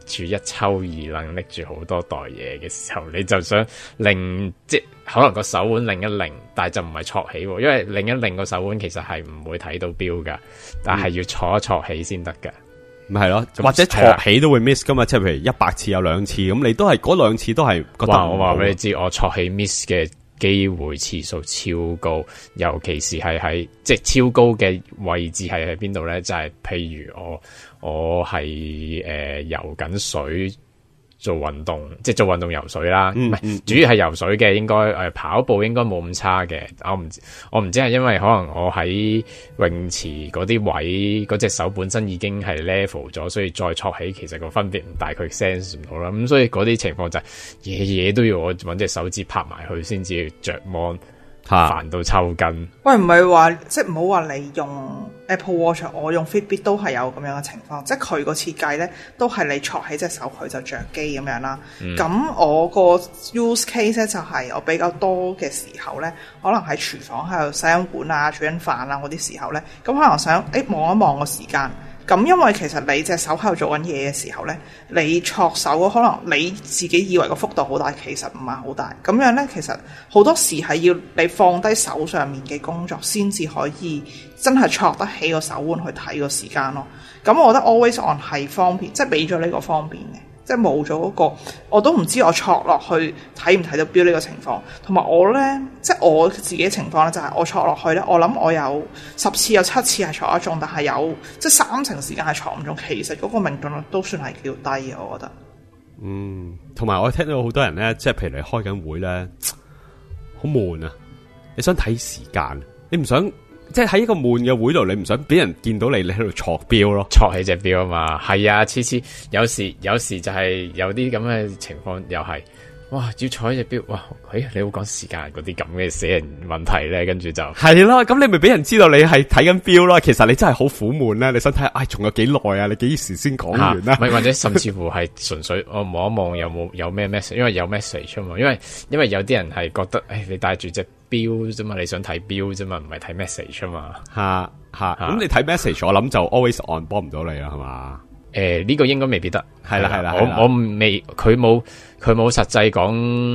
住一抽二楞，拎住好多袋嘢嘅時候，你就想擰，即可能個手腕擰一擰，但係就唔係戳起，因為擰一擰個手腕其實係唔會睇到錶噶，但係要戳一戳起先得噶。 咪係咯，或者戳起都會 miss 噶嘛，即係譬如一百次有兩次，咁你都係嗰兩次都係覺得。 我話俾你知，我戳起 miss 嘅機會次數超高，尤其是係喺即係超高嘅位置係喺邊度咧？就係、是、譬如我我係誒、呃、游緊水。做運動，即係做運動游水啦，唔係、嗯嗯、主要係游水嘅，應該誒、呃、跑步應該冇咁差嘅。我唔我唔知係因為可能我喺泳池嗰啲位嗰隻手本身已經係 level 咗，所以再戳起其實個分別唔大，佢 sense 唔到啦。咁所以嗰啲情況就係嘢嘢都要我揾隻手指拍埋去先至着 mon。煩到抽筋。 喂，唔係話即係唔好話你用 Apple Watch， 我用 Fitbit 都係有咁樣嘅情況，即係佢個設計咧都係你戳起隻手佢就着機咁樣啦。咁、嗯、我個 use case 咧就係我比較多嘅時候咧，可能喺廚房喺度洗緊碗啊、煮緊飯啊嗰啲時候咧，咁可能想誒望一望個時間。咁因為其實你隻手喺度做緊嘢嘅時候咧，你戳手可能你自己以為個幅度好大，其實唔係好大。咁樣咧，其實好多時係要你放低手上面嘅工作，先至可以真係戳得起個手腕去睇個時間咯。咁我覺得 Always On 係方便，即係俾咗呢個方便嘅。即係冇咗嗰個，我都唔知我戳落去睇唔睇到錶呢個情況。同埋我咧，即係我自己嘅情況咧，就係我戳落去咧，我諗我有十次有七次係戳得中，但係有即係三成時間係戳唔中。其實嗰個命中率都算係叫低嘅，我覺得。 嗯，同埋我聽到好多人咧，即係譬如你開緊會咧，好悶啊！你想睇時間，你唔想。即係喺一個悶嘅會度，你唔想俾人見到你，你喺度戳錶咯， 戳起隻錶啊嘛，係啊，次次有時有時就係有啲咁嘅情況，又係哇要戳起隻錶，哇，誒、哎、你好講時間嗰啲咁嘅死人問題咧，跟住就係咯，咁你咪俾人知道你係睇緊錶咯，其實你真係好苦悶咧，你想睇，唉、哎，仲有幾耐啊？你幾時先講完啦？ 咪、啊、或者甚至乎係純粹我望一望有冇有咩 message， 因為有 message 啊嘛，因為因為有啲人係覺得，誒、哎，你帶住隻錶啫嘛，你想睇錶啫嘛，唔係睇 message 啊嘛， 吓吓，咁你睇 message， 我諗就 always on 幫唔到你啦，係嘛？ 誒、呃，呢、這個應該未必得， 係啦係啦， 我我未，佢冇佢冇實際講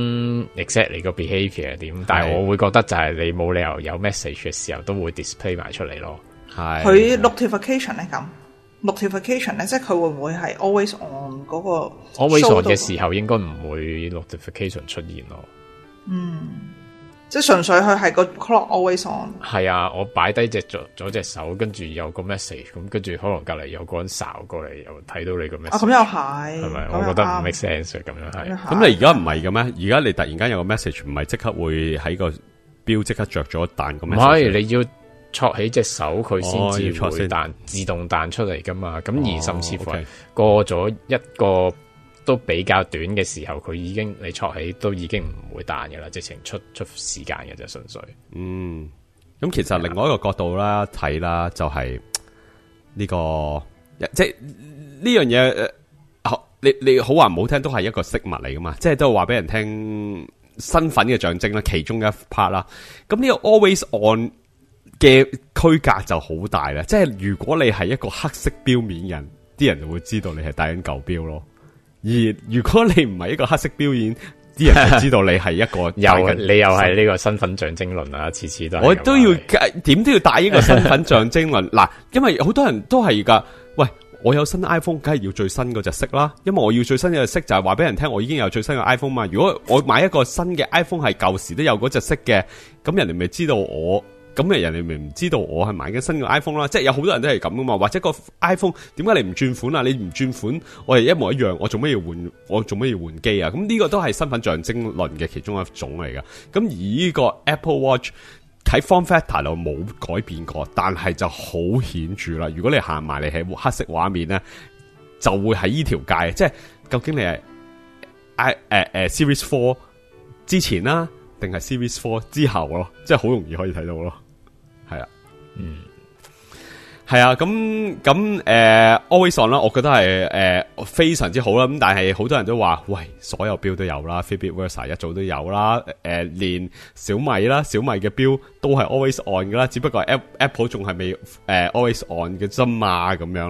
exactly 個 behaviour 點，但係我會覺得就係你冇理由有 message 嘅時候都會 display 埋出嚟咯。 係佢 notification 咧咁 notification 咧，即係佢會唔會係 always on 嗰個 always on 嘅時候應該唔會 notification 出現咯。 嗯。即係純粹佢係個 clock always on。係啊，我擺低隻咗咗隻手，跟住有個 message， 咁跟住可能隔籬有個人掃過嚟，又睇到你個 message。啊，咁又係，係咪？我覺得唔 make sense 咁樣係。 咁你而家唔係嘅咩？而家你突然間有個 message， 唔係即刻會喺個錶即刻着咗彈個 message。唔係， 你要戳起隻手佢先至會彈，自動彈出嚟噶嘛。咁、哦、而甚至乎過咗一個。都比較短嘅時候，佢已經你戳起都已經唔會彈嘅啦，直情出出時間嘅啫，純粹。 嗯，咁其實另外一個角度啦睇啦，就係、是、呢、這個即係呢樣嘢誒，你你好話唔好聽，都係一個飾物嚟噶嘛，即係都係話俾人聽身份嘅象徵啦，其中一 part 啦。咁呢個 always on 嘅區隔就好大啦，即係如果你係一個黑色錶面人，啲人就會知道你係戴緊舊錶咯。而如果你唔係一個黑色表演，啲人就知道你係一個又你又係呢個身份象徵論啊！次次都係我都要點都要帶呢個身份象徵論嗱，因為好多人都係噶。喂，我有新 iPhone， 梗係要最新嗰隻色啦，因為我要最新嘅色就係話俾人聽，我已經有最新嘅 iPhone 嘛。如果我買一個新嘅 iPhone 係舊時都有嗰隻色嘅，咁人哋咪知道我。咁啊，人哋咪唔知道我係買緊新嘅 iPhone 啦，即係有好多人都係咁噶嘛，或者個 iPhone 點解你唔轉款啊？你唔轉款，我哋一模一樣，我做咩要換？我做咩要換機啊？咁呢個都係身份象徵論嘅其中一種嚟噶。咁而呢個 Apple Watch 喺 Form Factor 度冇改變過，但係就好顯著啦。如果你行埋嚟喺黑色畫面咧，就會喺呢條界，即係究竟你係 I 誒、uh, 誒、uh, Series Four 之前啦，定係 Series Four 之後咯？即係好容易可以睇到咯。係啊，嗯，係啊，咁咁誒 ，Always On 啦，我覺得係誒、呃、非常之好啦。咁但係好多人都話，喂，所有錶都有啦 ，Fitbit Versa 一早都有啦，誒、呃，連小米啦，小米嘅錶都係 Always On 噶啦，只不過 Apple 仲係未誒 Always On 嘅啫嘛，咁樣咯。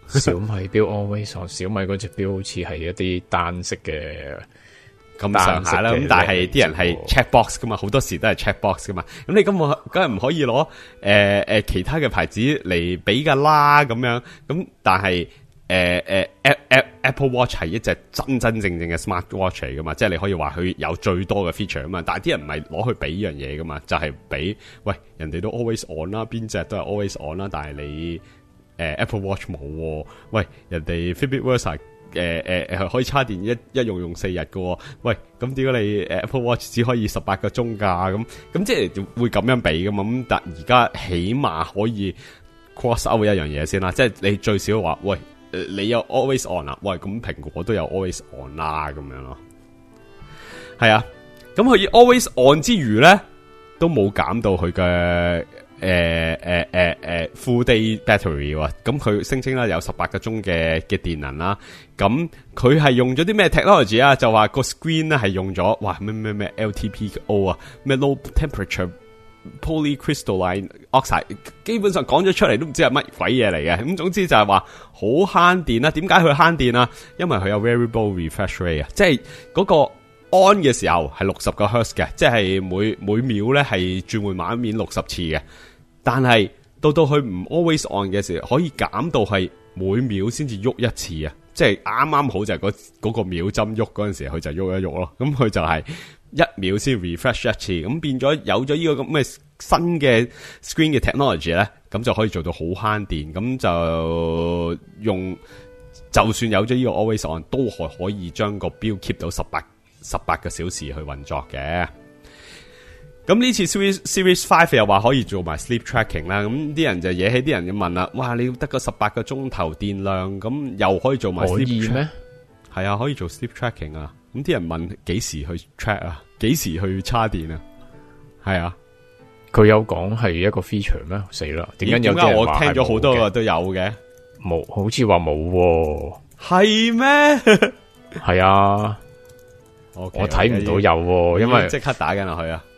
小米錶 always on， 小米嗰隻錶好似係一啲單色嘅。 咁上下啦，咁但係啲人係 check box 噶嘛，好多時都係 check box 噶嘛。咁你咁我梗係唔可以攞誒誒其他嘅牌子嚟比噶啦，咁樣。咁但係誒誒 Apple Watch 係一隻真真正正嘅 smart watch 嚟噶嘛，即係你可以話佢有最多嘅 feature 啊嘛。但係啲人唔係攞去比呢樣嘢噶嘛，就係、是、比喂人哋都 always on 啦，邊隻都係 always on 啦，但係你誒、呃、Apple Watch 冇、啊。喂，人哋 Fitbit Versa。誒誒誒，可以插電一一用用四日嘅，喂，咁點解你 Apple Watch 只可以十八個鐘噶？咁咁即係會咁樣比噶嘛？咁但而家起碼可以 cross out 一樣嘢先啦，即係你最少話，喂，你有 always on 啦，喂，咁蘋果都有 always on 啦，咁樣咯，係啊，咁佢 always on 之餘咧，都冇減到佢嘅。誒誒誒誒 full day battery 喎，咁佢聲稱啦有十八個鐘嘅嘅電能啦，咁佢係用咗啲咩 technology 啊？就話個 screen 咧係用咗，哇咩咩咩 L T P O 啊，咩 low temperature polycrystalline oxide， 基本上講咗出嚟都唔知係乜鬼嘢嚟嘅，咁總之就係話好慳電啦。點解佢慳電啊？因為佢有 variable refresh rate 啊，即係嗰個 on 嘅時候係六十個 hertz 嘅，即係每每秒咧係轉換畫面六十次嘅。但係到到佢唔 always on 嘅時候，可以減到係每秒先至喐一次啊！即係啱啱好就係嗰嗰個秒針喐嗰陣時，佢就喐一喐咯。咁佢就係一秒先 refresh 一次，咁變咗有咗呢個咁嘅新嘅 screen 嘅 technology 咧，咁就可以做到好慳電。咁就用就算有咗呢個 always on，都係可以將個錶 keep 到十八十八個小時去運作嘅。咁呢次 Series Series Five 又話可以做埋 sleep tracking 啦，咁啲人就惹起啲人就問啦，哇，你要得個十八個鐘頭電量，咁又可以做埋 sleep 咩？係啊，可以做 sleep tracking 啊。咁啲人問幾時去 track 啊？幾時去叉電啊？係啊， 佢有講係一個 feature 咩？死啦！點解有啲人話我聽咗好多個都有嘅？ 冇，好似話冇， 係咩？ 係啊， okay, 我睇唔到有喎，因為即刻打緊落去啊！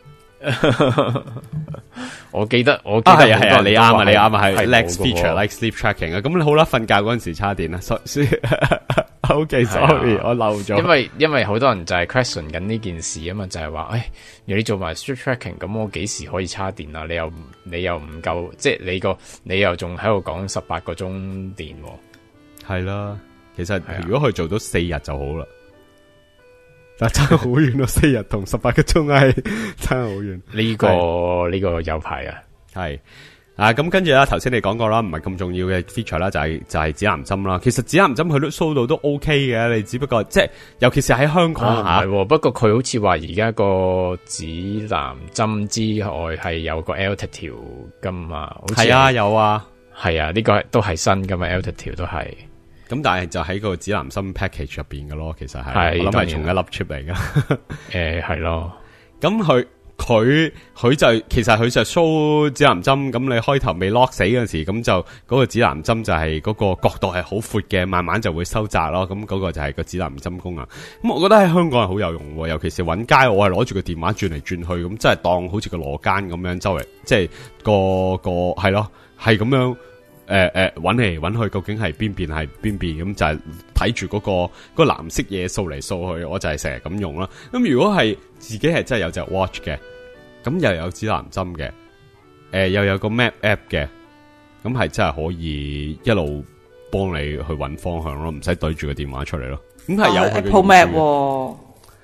我記得我記得係啊係啊，你啱啊你啱啊，係 Lex feature like sleep tracking 啊。咁你好啦，瞓覺嗰陣時叉電啦。所以 OK sorry，我漏咗。 因為因為好多人就係 question 緊呢件事啊嘛，就係話，誒，如果你做埋 sleep tracking，咁我幾時可以叉電啊？你又你又唔夠，即係你個你又仲喺度講十八個鐘電。 係啦，其實如果佢做到四日就好啦。但差好遠咯，四日同十八個鐘係差好遠。 呢、這個呢個有排啊， 係啊，咁跟住啦，頭先你講過啦，唔係咁重要嘅 feature 啦，就係、是、就係、是、指南針啦。其實指南針佢都 show 到都 OK 嘅，你只不過即係，尤其是喺香港吓。係、 啊，不過佢好似話而家個指南針之外係有個 altitude 噶嘛？係啊，有啊， 係啊，呢、這個都係新噶嘛 altitude 都係。 咁但係就喺個指南針 package 入邊嘅咯，其實係我諗係同一粒 chip 嚟噶。 誒，係咯。 咁佢佢佢就其實佢就 show 指南針。咁你開頭未 lock 死嗰陣時，咁就嗰個指南針就係嗰個角度係好闊嘅，慢慢就會收窄咯。咁嗰個就係個指南針功能。咁我覺得喺香港係好有用，尤其是搵街，我係攞住個電話轉嚟轉去，咁即係當好似個羅間咁樣周圍，即係個個係咯，係咁樣。誒、呃、誒，揾嚟揾去，究竟係邊邊係邊邊？咁就係睇住嗰個嗰、嗰個藍色嘢掃嚟掃去，我就係成日咁用啦。咁如果係自己係真係有隻 watch 嘅，咁又有指南針嘅，誒、呃、又有個 map app 嘅，咁係真係可以一路幫你去揾方向咯，唔使對住個電話出嚟咯。咁係有佢嘅 Apple Map，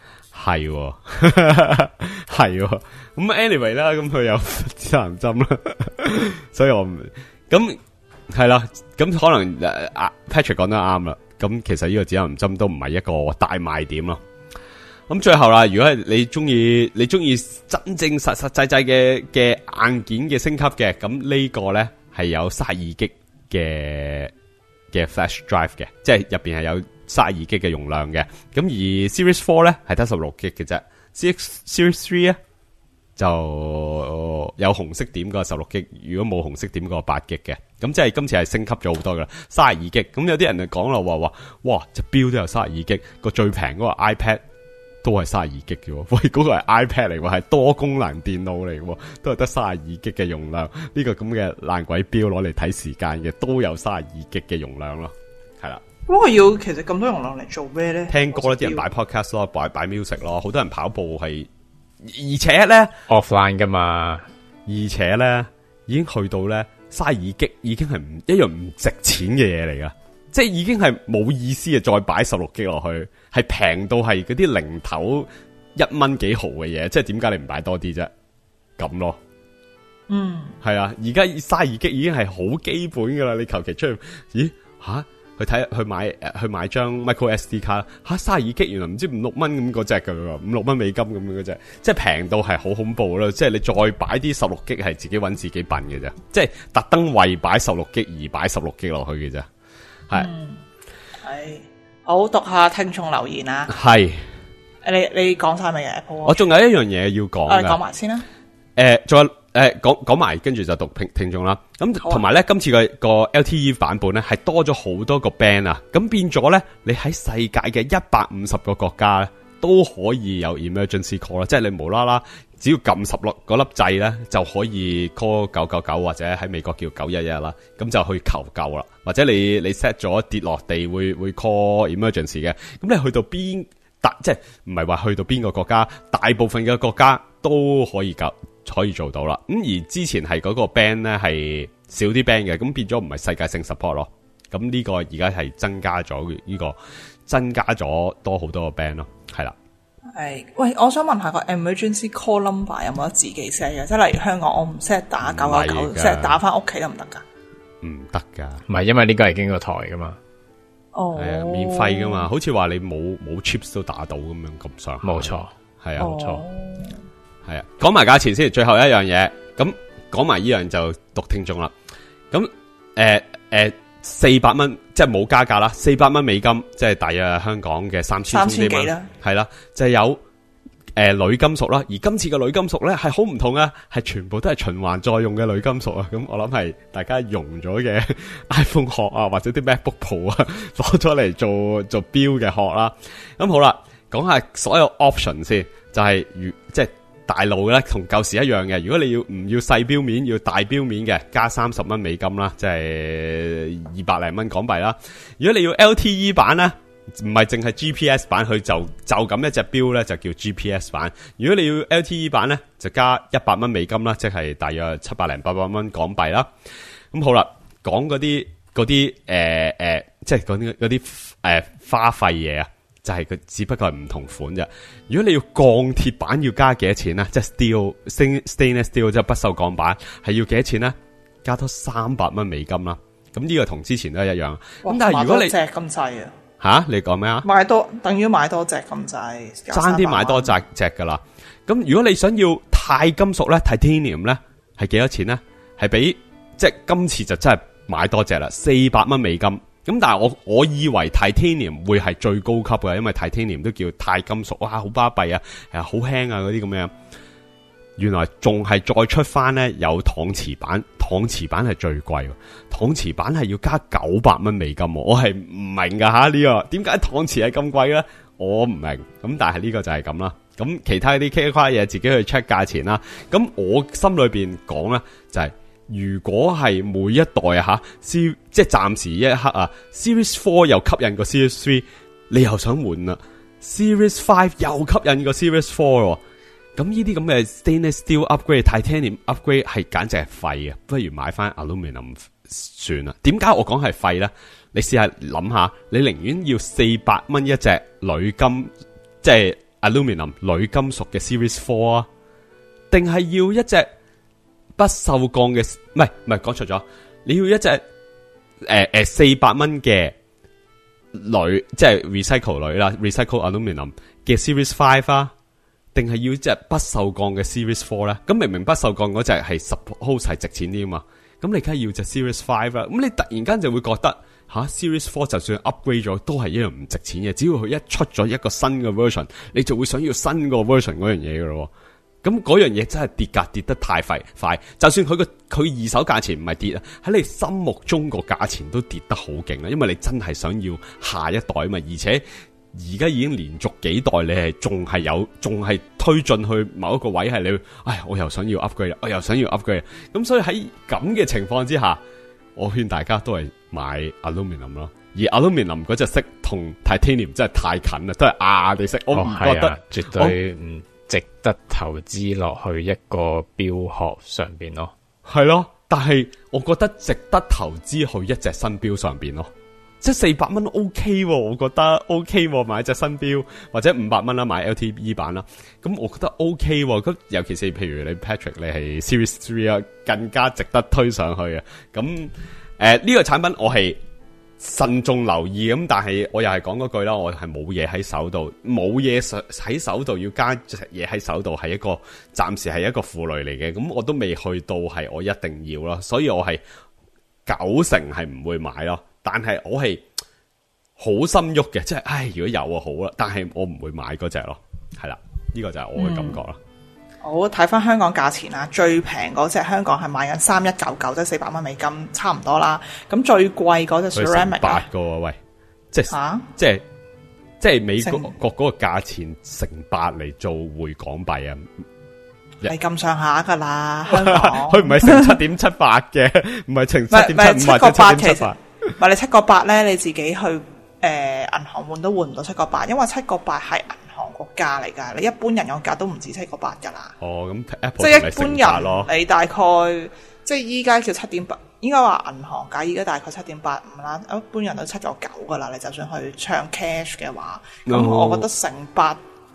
係係咁 anyway 啦，咁佢有指南針啦，所以我唔咁。係啦，咁可能誒、啊、Patrick 講得啱啦。咁其實呢個指南針都唔係一個大賣點咯。咁最後啦，如果係你中意，你中意真正實實際際嘅嘅硬件嘅升級嘅，咁呢個咧係有三十二 G 嘅嘅 Flash Drive 嘅，即係入邊係有三十二 G 嘅容量嘅。咁而 Series Four 咧係得十六 G 嘅啫 ，Series Three 咧就有紅色點個十六 G， 如果冇紅色點個八 G 嘅，咁即係今次係升級咗好多噶啦，三十二 G。咁有啲人就講啦，話話哇隻錶都有三十二 G，個最平嗰個 iPad 都係三十二 G 嘅喎，喂，嗰、那個係 iPad 嚟喎，係多功能電腦嚟喎，都係得三十二 G 嘅容量。呢、這個咁嘅爛鬼錶攞嚟睇時間嘅，都有三十二 G 嘅容量咯，係啦。 咁我要其實咁多容量嚟做咩咧？ 聽歌啦，啲人擺 podcast 咯，擺擺 music 咯，好多人跑步係，而且咧 offline 噶嘛， 而且咧已經去到咧三十二 G 已經係唔一樣唔值錢嘅嘢嚟噶，即係已經係冇意思嘅，再擺十六 G 落去，係平到係嗰啲零頭一蚊幾毫嘅嘢，即係點解你唔擺多啲啫？咁咯，嗯，係啊，而家三十二 G 已經係好基本噶啦，你求其出去，咦吓？去睇去買誒去買張 micro S D 卡吓，三十二 G 原來唔知五六蚊咁嗰隻噶喎，五六蚊美金咁樣嗰隻，即係平到係好恐怖啦！即係你再擺啲十六 G 係自己搵自己笨嘅啫，即係特登為擺十六 G 而擺十六 G 落去嘅啫，係係好讀下聽眾留言啊， 係你你講晒未嘅 Apple？ 我仲有一樣嘢要講嘅， 講埋先啦。 誒，仲有。誒，講講埋，跟住就讀聽聽眾啦。咁同埋咧，今次嘅個 L T E 版本咧，係多咗好多個 band 啊。咁變咗咧，你喺世界嘅一百五十個國家咧，都可以有 emergency call 啦。即係你無啦啦，只要撳十六嗰粒掣咧，就可以 call 九九九或者喺美國叫九一一啦。咁就去求救啦。或者你你 set 咗跌落地會會 call emergency 嘅。咁你去到邊，即係唔係話去到邊個國家，大部分嘅國家都可以救。可以做到啦，咁而之前係嗰個 band 咧係少啲 band 嘅，咁變咗唔係世界性 support 咯，咁呢個而家係增加咗呢、這個增加咗多好多個 band 咯，係啦。 係，喂，我想問下個 emergency call number 有冇得自己 set 嘅？即係例如香港我唔 set 打九九九，set 打翻屋企得唔得噶？唔得噶， 唔係因為呢個係經過台噶嘛， 哦， 係啊，免費噶嘛，好似話你冇冇 chips 都打到咁樣咁上下， 冇錯， 係啊，冇錯。 哦係啊，講埋價錢先，最後一樣嘢，咁講埋呢樣就讀聽眾啦。咁誒誒，四百蚊即係冇加價啦，四百蚊美金，即係大約香港嘅三千幾蚊啦，係啦，就係、有誒、呃、鋁金屬啦。而今次嘅鋁金屬咧係好唔同啊，係全部都係循環再用嘅鋁金屬啊。咁我諗係大家用咗嘅 iPhone 殼啊，或者啲 MacBook Pro 啊，攞咗嚟做做錶嘅殼啦。咁好啦，講下所有 option 先，就係、如即係。大路咧同舊時一樣嘅，如果你要唔要細錶面，要大錶面嘅，加三十蚊美金啦，即係二百零蚊港幣啦。如果你要 L T E 版咧，唔係淨係 G P S 版，佢就就咁一隻錶咧就叫 G P S 版。如果你要 L T E 版咧，就加一百蚊美金啦，即係大約七百零八百蚊港幣啦。咁好啦，講嗰啲嗰啲誒誒，即係嗰啲嗰啲誒花費嘢啊。就係佢只不過係唔同款啫。如果你要鋼鐵版要加幾多錢咧？即係 steel stainless steel 即係不鏽鋼版係要幾多錢咧？加多三百蚊美金啦。咁呢個同之前都係一樣。咁但係如果你隻咁細啊吓，你講咩啊？ 買多等於買多隻咁滯， 爭啲買多隻隻噶啦。咁如果你想要鈦金屬咧 ，titanium 咧係幾多錢咧？係比即係今次就真係買多隻啦，四百蚊美金。咁但係我我以為 Titanium 會係最高級嘅，因為 Titanium 都叫鈦金屬，哇，好巴閉啊，誒，好輕啊，嗰啲咁樣。原來仲係再出翻咧有搪瓷版，搪瓷版係最貴，搪瓷版係要加九百蚊美金，我係唔明噶吓呢個，點解搪瓷係咁貴咧？我唔明。咁但係呢個就係咁啦。咁其他啲 K 花嘢自己去 check 價錢啦。咁我心裏邊講咧就係、是。如果係每一代啊吓，即係暫時一刻啊 ，Series Four 又吸引過 Series Three，你又想換啦 ，Series Five 又吸引過 Series Four，咁呢啲咁嘅 Stainless Steel Upgrade、Titanium Upgrade 係簡直係廢啊！不如買翻 Aluminum 算啦。點解我講係廢咧？你試下諗下，你寧願要四百蚊一隻鋁金，即係 Aluminum 鋁金屬嘅 Series Four 啊，定係要一隻？不鏽鋼嘅，唔係唔係講錯咗，你要一隻誒誒四百蚊嘅鋁，即係 recycle 鋁啦 ，recycle aluminium 嘅 Series Five 啊，定係要一隻不鏽鋼嘅 Series Four 咧？咁明明不鏽鋼嗰隻係 suppose 係值錢啲嘛，咁你梗係要隻 Series Five 啦，咁你突然間就會覺得吓 Series Four 就算 upgrade 咗，都係一樣唔值錢嘅，只要佢一出咗一個新嘅 version，你就會想要新個 version 嗰樣嘢噶咯。咁嗰樣嘢真係跌價跌得太快，快就算佢個佢二手價錢唔係跌啊，喺你心目中個價錢都跌得好勁啦，因為你真係想要下一代啊嘛，而且而家已經連續幾代你係仲係有，仲係推進去某一個位係你，唉，我又想要 upgrade， 我又想要 upgrade， 咁所以喺咁嘅情況之下，我勸大家都係買 aluminium 咯。而 aluminium 嗰隻色同 titanium 真係太近啦，都係亞地色，我唔覺得、哦啊、絕對唔值得投資落去一個錶殼上邊咯。係咯，但係我覺得值得投資去一隻新錶上邊咯。即係四百蚊 OK， 我覺得 OK， 買一隻新錶或者五百蚊啦，買 L T E 版啦，咁我覺得 OK。咁尤其是譬如你 Patrick 你係 Series Three 啊，更加值得推上去啊。咁誒呢個產品我係慎重留意，咁但係我又係講嗰句啦，我係冇嘢喺手度，冇嘢喺手度要加隻嘢喺手度，係一個暫時係一個負累嚟嘅。咁我都未去到係我一定要咯，所以我係九成係唔會買咯。但係我係好心喐嘅，即係唉，如果有啊好啦，但係我唔會買嗰隻咯，係啦，呢、這個就係我嘅感覺啦。 我睇翻香港價錢啦，最平嗰隻香港係賣緊三一九九，即係四百蚊美金，差唔多啦。咁最貴嗰隻 ceramic 八個喂，即係、啊、即係即係美國嗰個價錢乘八嚟做匯港幣啊， 係咁上下噶啦。香港佢唔係乘七點七八嘅，唔係乘七點七五或者七點七八。 唔係你七個八咧，你自己去誒銀、呃、行換都換唔到七個八，因為七個八係銀行個價嚟噶，你一般人個價都唔止七個八噶啦。 哦，咁即係一般人你大概即係依家叫七點八，應該話銀行價依家大概七點八五啦，一般人都七咗九噶啦。你就算去唱 cash 嘅話，咁、哦、我覺得乘八誒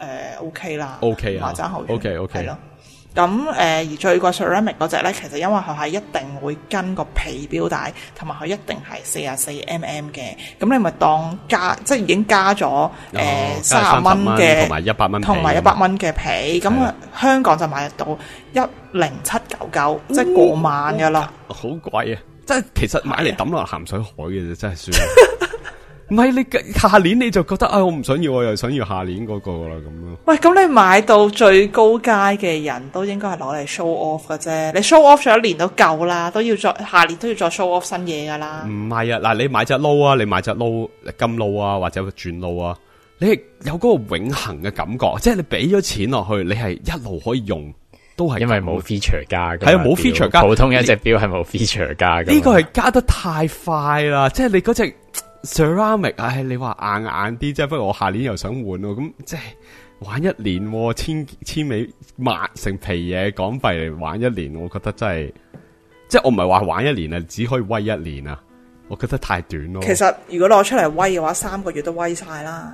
OK 啦 ，OK 啊， 爭好遠 ，OK OK 係咯。咁誒、呃、而最貴 ceramic 嗰隻咧，其實因為佢係一定會跟個皮錶帶，同埋佢一定係四十四 mm 嘅。咁你咪當加，即係已經加咗誒三十蚊嘅，同埋一百蚊，同埋一百蚊嘅皮。咁香港就買得到一零七九九，即係過萬噶啦。好貴啊！即係其實買嚟抌落鹹水海嘅啫，真係算。唔係你下年你就覺得啊、哎，我唔想要，我又想要下年嗰個啦咁咯。 喂，咁你買到最高階嘅人都應該係攞嚟 show off 嘅啫。你 show off 咗一年都夠啦，都要再下年都要再 show off 新嘢噶啦。唔係啊，嗱，你買隻撈啊，你買隻撈金撈啊，或者轉撈啊，你係有嗰個永恆嘅感覺，即係你俾咗錢落去，你係一路可以用，都係因為冇 feature 加嘅。係啊，冇 feature 加，普通一隻錶係冇 feature 加嘅。呢、這個係加得太快啦，即係你嗰隻。ceramic， 唉，你話硬硬啲啫，不過我下年又想換喎，咁即係玩一年，千千尾萬成皮嘢港幣嚟玩一年，我覺得真係，即係我唔係話玩一年啊，只可以威一年啊，我覺得太短咯。其實如果攞出嚟威嘅話，三個月都威晒啦。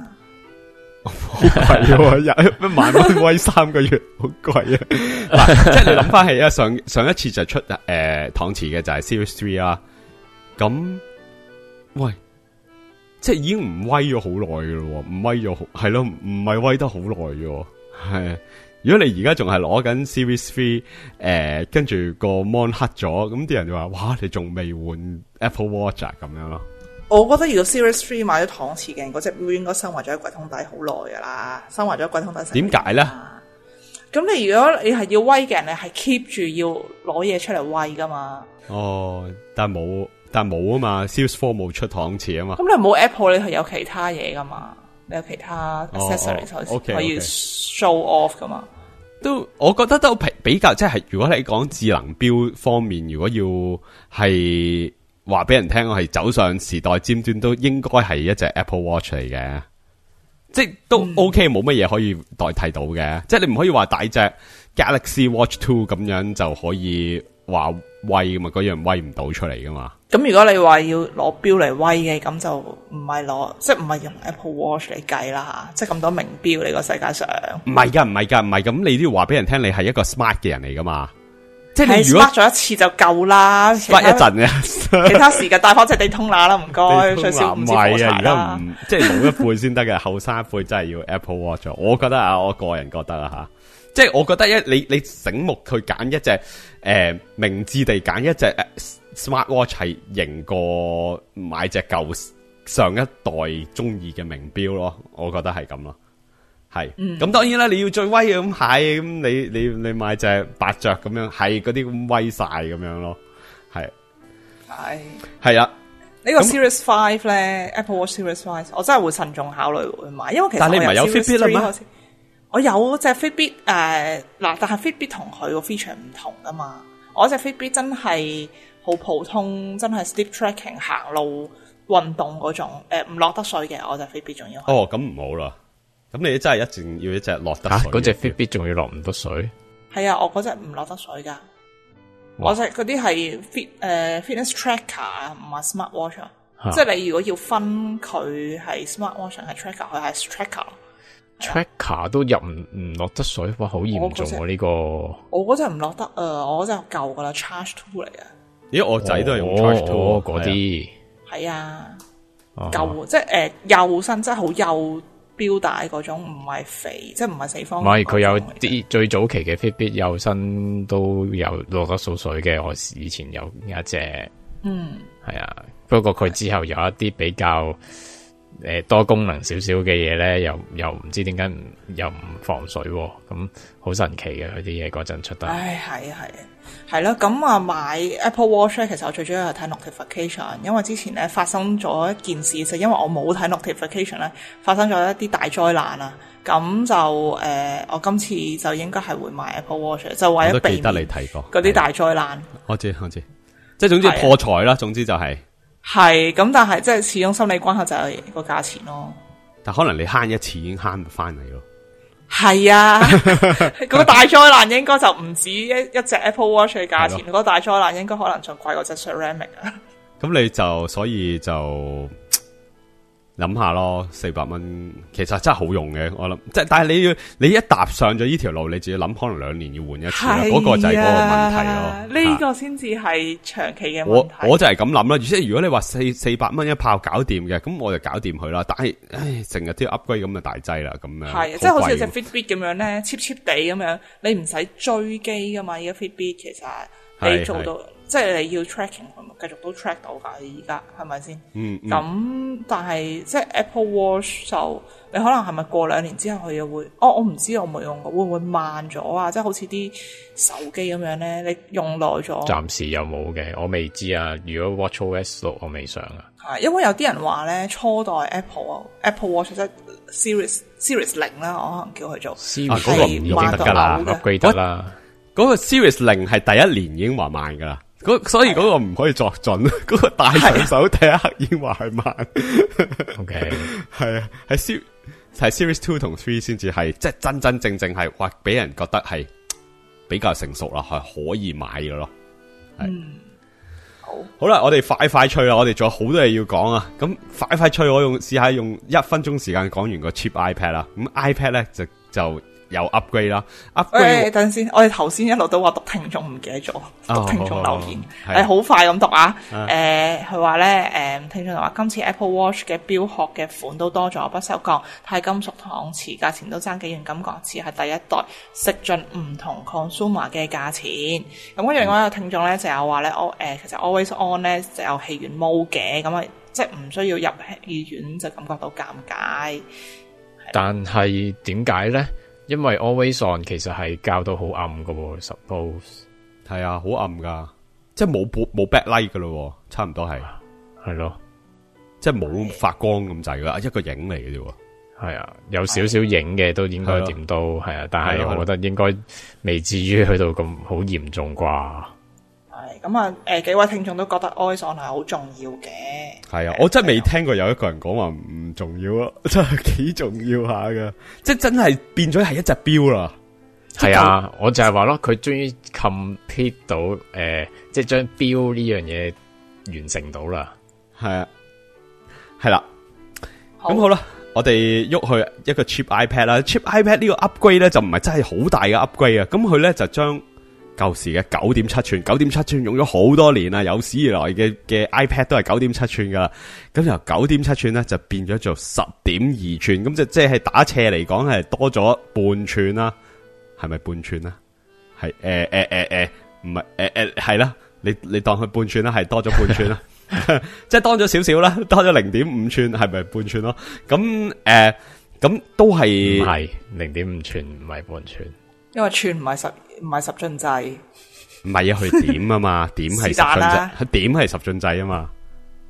係一萬蚊威三個月，好貴啊！嗱，即係你諗翻起啊，上上一次就出誒搪瓷嘅就係 Series Three 啦，咁喂。即係已經唔威咗好耐嘅咯，唔威咗係咯，唔係威得好耐嘅。係如果你而家仲係攞緊 Series Three， 誒，跟住個 mon 黑咗，咁啲人就話：哇，你仲未換 Apple Watch 啊？咁樣咯。我覺得如果 Series Three 買咗搪瓷嘅，嗰隻錶應該生活咗喺櫃桶底好耐噶啦，生活咗櫃桶底。點解咧？咁你如果你係要威嘅人，你係 keep 住要攞嘢出嚟威噶嘛？哦，但係冇。但冇啊嘛 ，Series Four 冇出搪瓷啊嘛。咁你冇 Apple，你係有其他嘢噶嘛？你有其他 accessories、哦哦、可以 show off 噶嘛？都我覺得都比比較，即係如果你講智能錶方面，如果要係話俾人聽，我係走上時代尖端，都應該係一隻 Apple Watch 嚟嘅。即係都 OK，冇乜嘢可以代替到嘅。嗯、即係你唔可以話大隻 Galaxy Watch Two 咁樣就可以話威噶嘛？嗰樣威唔到出嚟噶嘛？咁如果你話要攞錶嚟威嘅，咁就唔係攞，即係唔係用 Apple Watch 嚟計啦吓，即係咁多名錶呢個世界上。唔係噶，唔係噶，唔係咁，你都要話俾人聽，你係一個 smart 嘅人嚟噶嘛。即係你如果 smart 咗一次就夠啦，smart 一陣嘅，其他時間帶翻隻地通拿啦，唔該，最少唔係啊，而家唔即係老一輩先得嘅，後生一輩真係要 Apple Watch。我覺得啊，我個人覺得啊吓。即係我覺得一你你醒目去揀一隻誒、呃、明智地揀一隻、呃、Smart Watch 係贏過買隻舊上一代中意嘅名錶咯，我覺得係咁咯，係咁、嗯、當然啦，你要最威嘅咁係咁你你你買隻伯爵咁樣係嗰啲咁威晒咁樣咯，係係係啊， 呢個 Series Five 咧 ，Apple Watch Series Five， 我真係會慎重考慮會買，因為其實但你唔係有 Fitbit 啦咩？ 我有隻 Fitbit 誒、呃、嗱，但係 Fitbit 同佢個 feature 唔同噶嘛。我隻 Fitbit 真係好普通，真係 sleep tracking 行路運動嗰種，誒唔落得水嘅。我隻 Fitbit 仲要哦，咁唔好啦。咁你真係一定要一隻落得水。 嗰隻 Fitbit 仲要落唔得水？ 係啊，我嗰隻唔落得水噶。我隻嗰啲係 fit 誒、uh, fitness tracker 啊，唔係 smart watch 啊。即係你如果要分佢係 smart watch 定係 tracker， 佢係 tracker。tracker 都入唔唔落得水，哇，好嚴重喎呢個。 我嗰隻唔落得啊，我嗰隻舊噶啦 ，charge two 嚟嘅。 咦，我仔都係用 charge two 嗰啲。 係啊，舊即係誒幼身，即係好幼標帶嗰種，唔係肥，即係唔係四方。唔係， 佢有啲最早期嘅 Fitbit 幼身都有落得數水嘅，我以前有一隻。嗯，係啊，不過佢之後有一啲比較。誒、呃，多功能少少嘅嘢咧，又又唔知點解唔又唔防水，咁好神奇嘅佢啲嘢嗰陣出得。 唉，係啊，係啊，係咯。咁啊，買 Apple Watch 咧，其實我最主要係睇 notification，因為之前咧發生咗一件事，就因為我冇睇 notification 咧，發生咗一啲大災難啊。咁就誒、呃，我今次就應該係會買 Apple Watch，就為咗避免嗰啲大災難。 我知我知，即係總之破財啦，總之就係、是。 係咁，但係即係始終心理關口就係個價錢咯。 但可能你慳一次已經慳翻嚟咯。 係啊，嗰個大災難應該就唔止一一隻 Apple Watch 嘅價錢，嗰個大災難應該可能仲貴過隻 Ceramic 啊。咁你就所以就諗下咯，四百蚊其實真係好用嘅，我諗即係，但係你要你一踏上咗呢條路，你自己諗可能兩年要換一次啦，嗰、啊那個就係嗰個問題咯。 呢、這個先至係長期嘅問題。 我我就係咁諗啦，而且如果你話四四百蚊一炮搞掂嘅，咁我就搞掂佢啦。但係唉，成日都要 upgrade 咁嘅大劑啦，咁樣係即係好似隻 Fitbit 咁樣咧，cheap cheap 地咁樣，你唔使追機噶嘛。而家 Fitbit 其實你做到。即係你要 tracking，繼續都 track 到㗎。而家係咪先？嗯。咁、嗯、但係即係 Apple Watch 就你可能係咪過兩年之後佢又會？哦，我唔知我冇用過，會唔會慢咗啊？即係好似啲手機咁樣咧，你用耐咗。 暫時又冇嘅，我未知啊。如果 WatchOS 六我未上啊。 係因為有啲人話咧，初代 Apple Apple Watch 即係 Series Series 零啦，我可能叫佢做。 Series 嗰個唔用得㗎啦 ，upgrade 得啦。 嗰個 Series 零係第一年已經話慢㗎啦。所以嗰個唔可以作準，嗰、那個大上手第一刻已經話係慢。 OK， 係啊，係 Series 係 Series Two 同 Three 先至係，即係真真正正係，哇，俾人覺得係比較成熟啦，係可以買嘅咯。係、嗯，好，好啦，我哋快快脆啦，我哋仲有好多嘢要講啊。咁快快脆，我用試下用一分鐘時間講完個 cheap iPad 啦。咁 iPad 咧就就。有 upgrade 啦 ，upgrade。誒， 等陣先，我哋頭先一路都話讀聽眾唔記得咗，讀聽眾留言，誒，好、哦、快咁讀啊。誒、啊，佢話咧，誒、呃，聽眾話今次 Apple Watch 嘅錶殼嘅款都多咗，不鏽鋼、鈦金屬、搪瓷，價錢都爭幾元，感覺似係第一代，食盡唔同 consumer 嘅價錢。咁跟住另外一個聽眾咧就有話咧，我誒，其實 Always On 咧就有戲院 mode 嘅，咁啊，即係唔需要入戲院就感覺到尷尬。 但係點解咧？因為 Always On 其實係校到好暗噶喎 ，suppose 係啊，好暗噶，即係冇冇 backlight 噶咯，差唔多係， 係咯， 即係冇發光咁滯噶，一個影嚟嘅啫。 係啊，有少少影嘅都應該點都係啊，但係我覺得應該未至於去到咁好嚴重啩。 係咁啊，誒，幾位聽眾都覺得 Always On 係好重要嘅。 係啊，我真係未聽過有一個人講話唔重要啊，真係幾重要下噶，即係真係變咗係一隻錶啦。 係啊，我就係話咯，佢終於 complete 到誒、呃，即係將錶呢樣嘢完成到啦。 係啊，係啦，咁好啦，我哋喐去一個 cheap iPad 啦。cheap iPad 呢個 upgrade 咧就唔係真係好大嘅 upgrade 啊，咁佢咧就將舊時嘅九點七寸，九點七寸用咗好多年啦，有史以來嘅嘅 iPad 都係九點七寸噶啦。咁由九點七寸咧就變咗做十點二寸，咁就即係打斜嚟講係多咗半寸啦，係咪半寸啊？係誒誒誒誒，唔係誒誒係啦，你你當佢半寸啦，係多咗半寸啦，即係多咗少少啦，多咗零點五寸，係咪半寸咯？咁誒咁都係唔係零點五寸，唔係半寸， 因為寸唔係十。唔係十進制， 唔係啊，佢點啊嘛，點係十進制，佢點係十進制啊嘛。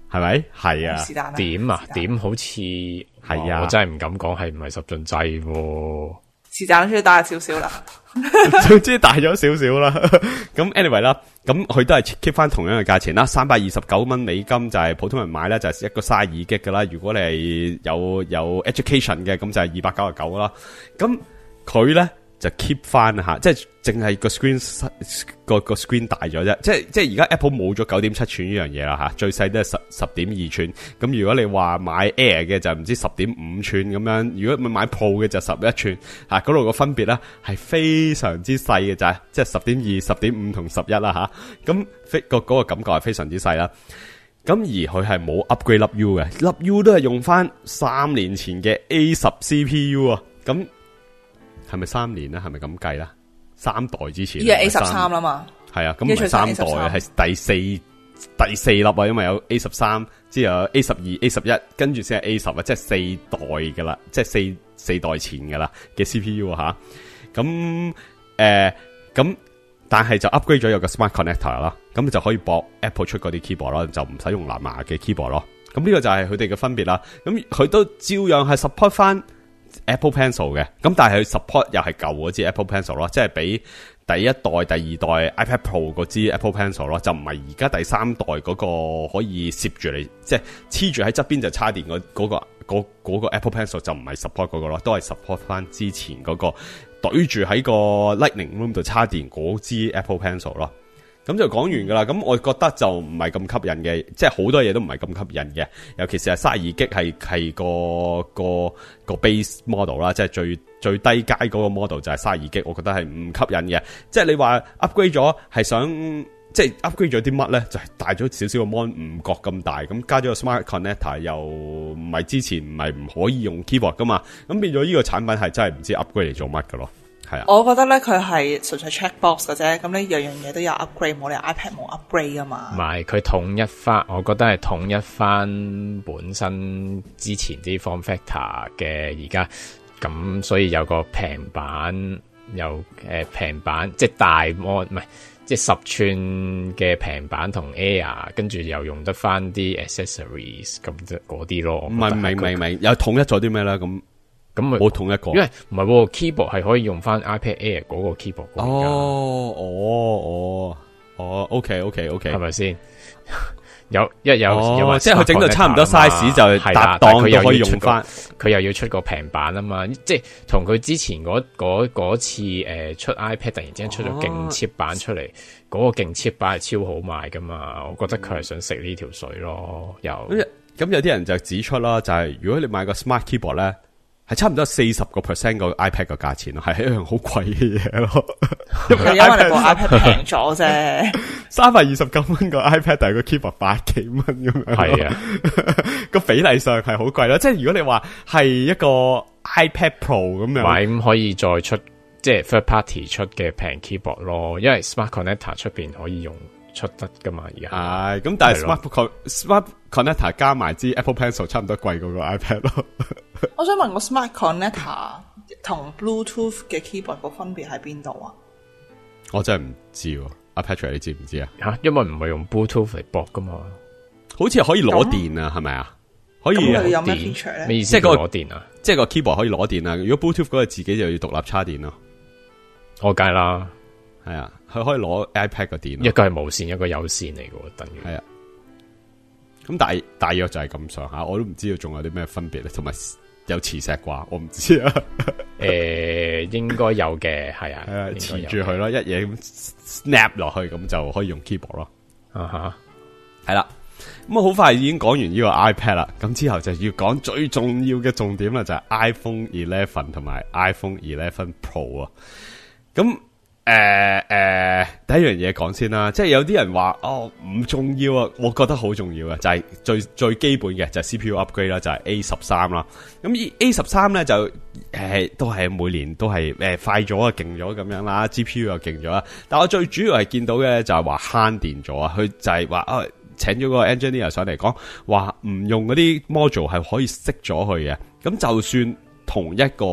係咪？係啊， 是但點啊？點好似係啊， 我真係唔敢講係唔係十進制喎。 是但都要大少少啦， 總之大咗少少啦。咁 anyway 啦，咁佢都係 keep 翻同樣嘅價錢啦，三百二十九蚊美金就係普通人買咧，就係一個卅二 G 噶啦。如果你係有有 education 嘅，咁就係二百九十九啦。咁佢咧就 keep 翻吓，即係淨係個 screen 個個 screen 大咗啫。即係即係而家 Apple 冇咗九點七寸呢樣嘢啦吓，最細都係十十點二寸。咁如果你話買 Air 嘅就唔知十點五寸咁樣，如果買 Pro 嘅就十一寸吓，嗰度個分別咧係非常之細嘅咋，即係十點二、十點五同十一啦吓。咁個嗰個感覺係非常之細啦。咁而佢係冇 upgrade 粒 U 嘅，粒 U 都係用翻三年前嘅 A 十 C P U 啊。咁係咪三年咧？係咪咁計啦？三代之前， 依家 A 十三啦嘛。係啊，咁唔係三代，係第四第四粒啊，因為有 A 十三，之後有 A 十二、A 十一，跟住先係 A 十啊，即係四代噶啦，即係四四代前噶啦嘅 C P U 吓。咁誒，咁、呃、但係就 upgrade 咗有個 Smart Connector 啦，咁就可以駁 Apple 出嗰啲 keyboard 咯，就唔使用藍牙嘅 keyboard 咯。咁呢個就係佢哋嘅分別啦。咁佢都照樣係 support 翻 Apple Pencil 嘅，咁但係佢 support 又係舊嗰支 Apple Pencil 咯，即係比第一代、第二代 iPad Pro 嗰支 Apple Pencil 咯，就唔係而家第三代嗰個可以攝住你，即係黐住喺側邊就插電嗰嗰個嗰嗰個 Apple Pencil 就唔係 support 嗰個咯，都係 support 翻之前嗰個對住喺個 Lightning Room 度插電嗰支 Apple Pencil 咯。咁就講完噶啦，咁我覺得就唔係咁吸引嘅，即係好多嘢都唔係咁吸引嘅，尤其是係卅二 G 係係個個個 base model 啦，即係最最低階嗰個 model 就係卅二 G，我覺得係唔吸引嘅。即係你話 upgrade 咗係想，即係 upgrade 咗啲乜咧？就係、是、大咗少少個 mon 唔覺咁大，咁加咗個 smart connector 又唔係之前唔係唔可以用 keyboard 噶嘛，咁變咗呢個產品係真係唔知 upgrade 嚟做乜噶咯。係啊， 我覺得咧佢係純粹 checkbox 嘅啫，咁呢樣樣嘢都有 upgrade，冇理由 iPad 冇 upgrade 噶嘛。 唔係，佢統一翻，我覺得係統一翻本身之前啲 form factor 嘅而家，咁所以有個平板，有誒平板，即係大 mon 唔係，即係十寸嘅平板同 Air， 跟住又用得翻啲 accessories 咁即嗰啲咯。 唔係，明明明有統一咗啲咩咧？咁。咁咪冇同一個， 因為唔係 keyboard 係可以用翻 iPad Air 嗰個 keyboard。 哦哦哦哦 ，OK OK OK， 係咪先？有一有、 哦、 有即係佢整到差唔多 size 就搭檔都可以用翻， 佢又要出個平板啊嘛，即係同佢之前嗰嗰次誒、呃、出 iPad 突然之間出咗勁 cheap 版出嚟，嗰、哦、個勁 cheap 版係超好賣噶嘛，我覺得佢係想食呢條水咯。又咁有啲人就指出啦，就係、是、如果你買個 smart keyboard 咧。係差唔多四十個 percent 個 iPad 個價錢咯，係一樣好貴嘅嘢咯。 因為因為你部 iPad 平咗啫， 三百二十九蚊個 iPad， 但係個 keyboard 百幾蚊咁樣。係啊，個比例上係好貴咯。即係如果你話係一個 iPad Pro 咁樣， 買咁可以再出即係 third party 出嘅平 keyboard 咯，因為 Smart Connector 出邊可以用。出得噶嘛而家係咁，但係 Smart Smart Connector 加埋支 Apple Pencil 差唔多貴過個 iPad 咯。 我想問個 Smart Connector 同 Bluetooth 嘅 keyboard 個分別喺邊度啊？ 我真係唔知喎，阿 Patrick 你知唔知啊？ 吓，因為唔係用 Bluetooth 嚟駁噶嘛， 好似可以攞電啊，係咪啊？可以咁佢有咩 feature 咧？ 咩意思？即係攞電啊？ 即係個 keyboard 可以攞電啊？如果 Bluetooth 嗰個自己就要獨立插電咯。 我梗啦。 係啊，佢可以攞 iPad 個電， 一個係無線，一個有線嚟嘅，等於係啊。咁大大約就係咁上下，我都唔知道仲有啲咩分別咧，同埋有磁石啩，我唔知啊。 誒、呃，應該有嘅，係啊， 黐住佢咯，一嘢咁 snap 落去，咁就可以用 keyboard 咯。 啊哈， 係啦。咁啊，好快已經講完呢個 iPad 啦，咁之後就要講最重要嘅重點啦，就係 iPhone eleven 同埋 iPhone eleven Pro 啊。咁誒誒、呃呃，第一樣嘢講先啦，即係有啲人話哦唔重要啊，我覺得好重要啊，就係、是、最最基本嘅就係 C P U upgrade 啦，就係 A 十三啦。咁 A 十三咧就誒、呃、都係每年都係誒、呃、快咗啊，勁咗咁樣啦 ，G P U 又勁咗啦。但我最主要係見到嘅就係話慳電咗啊，佢就係話啊請咗個 engineer 上嚟講，話唔用嗰啲 module 係可以熄咗佢嘅。咁就算同一個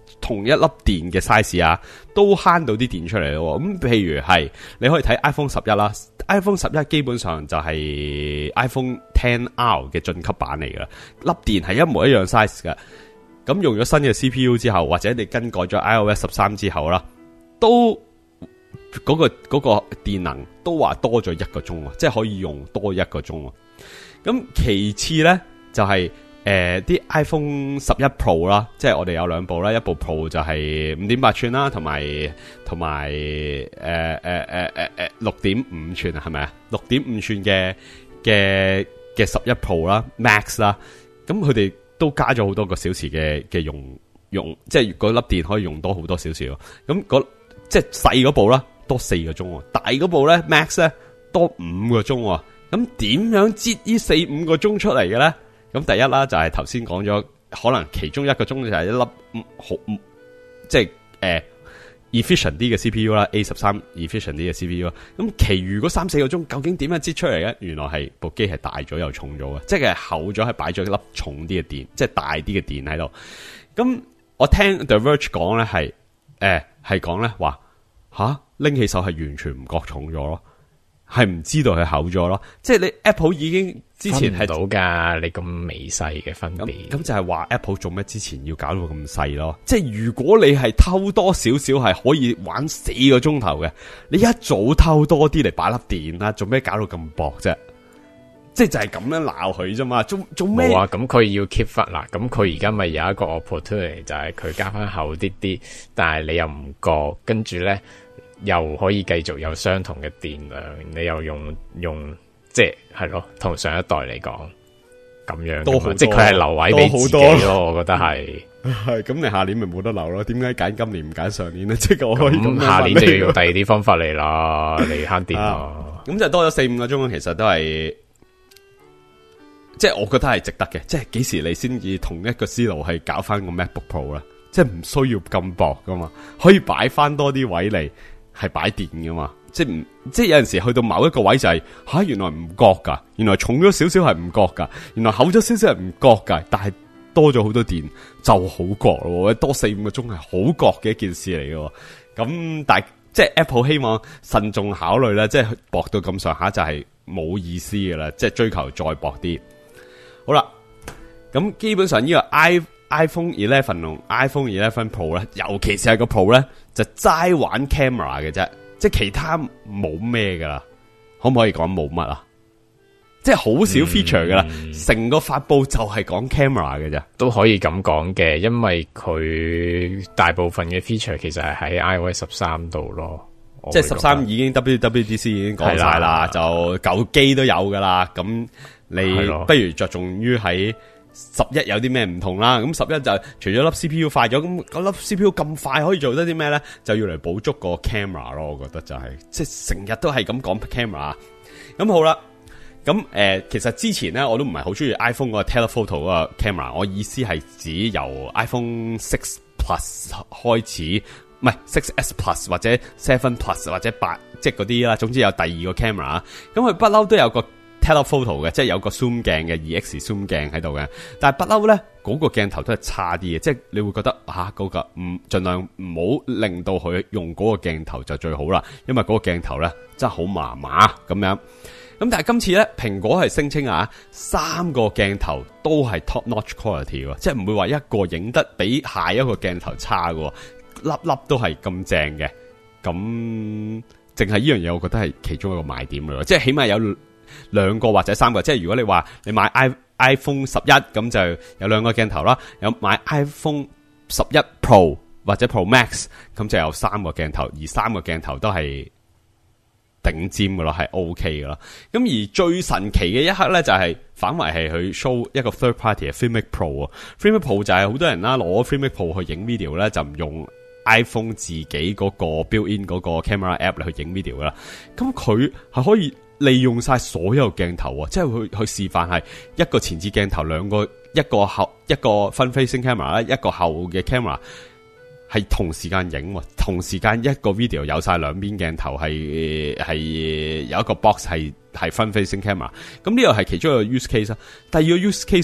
同一粒電嘅 size 啊，都慳到啲電出嚟咯。咁譬如係你可以睇 iPhone 十一啦 ，iPhone 十一基本上就係 iPhone X R 嘅進級版嚟噶，粒電係一模一樣 size 嘅。咁用咗新嘅 C P U 之後，或者你更改咗 iOS 十三之後啦，都嗰、嗰個嗰、嗰個電能都話多咗一個鐘，即係可以用多一個鐘。咁其次咧就係、是。誒，啲、呃、iPhone 十一 Pro 啦，即係我哋有兩部啦，一部 Pro 就係五點八寸啦，同埋同埋誒誒誒誒誒六點五寸啊，係咪啊？六點五寸嘅嘅嘅十一 Pro 啦 ，Max 啦，咁佢哋都加咗好多個小時嘅嘅用用，即係嗰粒電可以用多好多小時咯。咁嗰即係細嗰部啦，多四個鐘，大嗰部咧 Max 咧多五個鐘。咁點樣擠呢四五個鐘出嚟嘅咧？咁第一啦，就係頭先講咗，可能其中一個鐘就係一粒好、嗯、即係誒、呃、efficient 啲嘅 C P U 啦 ，A 十三 efficient 啲嘅 C P U 啦。咁其餘嗰三四個鐘究竟點樣擠出嚟嘅？原來係部機係大咗又重咗嘅，即係厚咗係擺咗一粒重啲嘅電，即係大啲嘅電喺度。咁我聽 The Verge 講咧係誒係講咧話吓拎起手係完全唔覺重咗咯。係唔知道佢厚咗咯，即係你 Apple 已經之前係到噶，你咁微細嘅分別， 咁就係話 Apple 做咩之前要搞到咁細咯？即係如果你係偷多少少係可以玩四個鐘頭嘅，你一早偷多啲嚟擺粒電啦，做咩搞到咁薄啫？即係就係咁樣鬧佢啫嘛，做做咩？ 冇啊，咁佢要 keep 翻嗱，咁佢而家咪有一個 opportunity 就係佢加翻厚啲啲，但係你又唔覺，跟住咧。又可以繼續有相同嘅電量，你又用用即係係咯，同上一代嚟講咁樣都好， 即係佢係留位俾自己咯，我覺得係係咁，你下年咪冇得留咯？點解揀今年唔揀上年咧？即係我可以咁下年就要用第二啲方法嚟啦，嚟慳電咯。 咁就多咗四五個鐘，其實都係即係我覺得係值得嘅。即係幾時你先至同一個思路係搞翻個 MacBook Pro 咧？即係唔需要咁薄噶嘛，可以擺翻多啲位嚟。係擺電噶嘛，即係唔即係有陣時去到某一個位就係、是、吓、啊，原來唔覺噶，原來重咗少少係唔覺噶，原來厚咗少少係唔覺噶，但係多咗好多電就好覺咯，多四五個鐘係好覺嘅一件事嚟嘅。咁但係即係 Apple 希望慎重考慮啦，即係薄到咁上下就係冇意思噶啦，即係追求再薄啲。好啦，咁基本上呢個 i iPhone 十一同 iPhone 十一 Pro 咧，尤其是係個 Pro 咧，就齋玩 camera 嘅啫，即係其他冇咩噶啦，可唔可以講冇乜啊？即係好少 feature 噶啦，成、嗯、個發佈就係講 camera 嘅啫， 都可以咁講嘅，因為佢大部分嘅 feature 其實係喺 iOS 十三度咯， 即係十三已經 W W D C 已經講晒啦，就舊機都有噶啦，咁你不如着重於喺。十一有啲咩唔同啦？咁十一就除咗粒 C P U 快咗，咁嗰粒 C P U 咁快可以做得啲咩咧？就要嚟補足個 camera 咯。我覺得就係、是、即係成日都係咁講 camera。咁好啦，咁誒、呃，其實之前咧我都唔係好中意 iPhone 嗰個 telephoto 嗰個 camera。我意思係指由 iPhone six Plus 開始，唔係 six S Plus 或者 seven Plus 或者八，即係嗰啲啦。總之有第二個 camera。咁佢不嬲都有個。telephoto 嘅，即係有個 zoom 鏡嘅二 X zoom 鏡喺度嘅，但係不嬲咧，嗰、嗰個鏡頭都係差啲嘅，即係你會覺得吓嗰、啊嗰個唔盡量唔好令到佢用嗰個鏡頭就最好啦，因為嗰個鏡頭咧真係好麻麻咁樣。咁但係今次咧，蘋果係聲稱啊，三個鏡頭都係 top notch quality 嘅，即係唔會話一個影得比下一個鏡頭差嘅，粒粒都係咁正嘅。咁淨係呢樣嘢，我覺得係其中一個賣點咯，即係起碼有。兩個或者三個，即係如果你話你買 i iPhone 十一咁就有兩個鏡頭啦，有買 iPhone 十一 Pro 或者 Pro Max 咁就有三個鏡頭，而三個鏡頭都係頂尖噶咯，係 OK 噶咯。咁而最神奇嘅一刻咧，就係、是、反為係去 show 一個 third party 嘅 Filmic Pro 啊 ，Filmic Pro 就係好多人啦攞 Filmic Pro 去影 video 咧，就唔用 iPhone 自己嗰個 built-in 嗰個 camera app 嚟去影 video 噶啦。咁佢係可以。利用晒所有鏡頭啊，即係去去示範係一個前置鏡頭，兩個一個後一個 front facing camera 一個後嘅 camera 係同時間影，同時間一個 video 有晒兩邊鏡頭，係係有一個 box 係係 front facing camera。咁呢個係其中一個 use case 啊。第二個 use case 係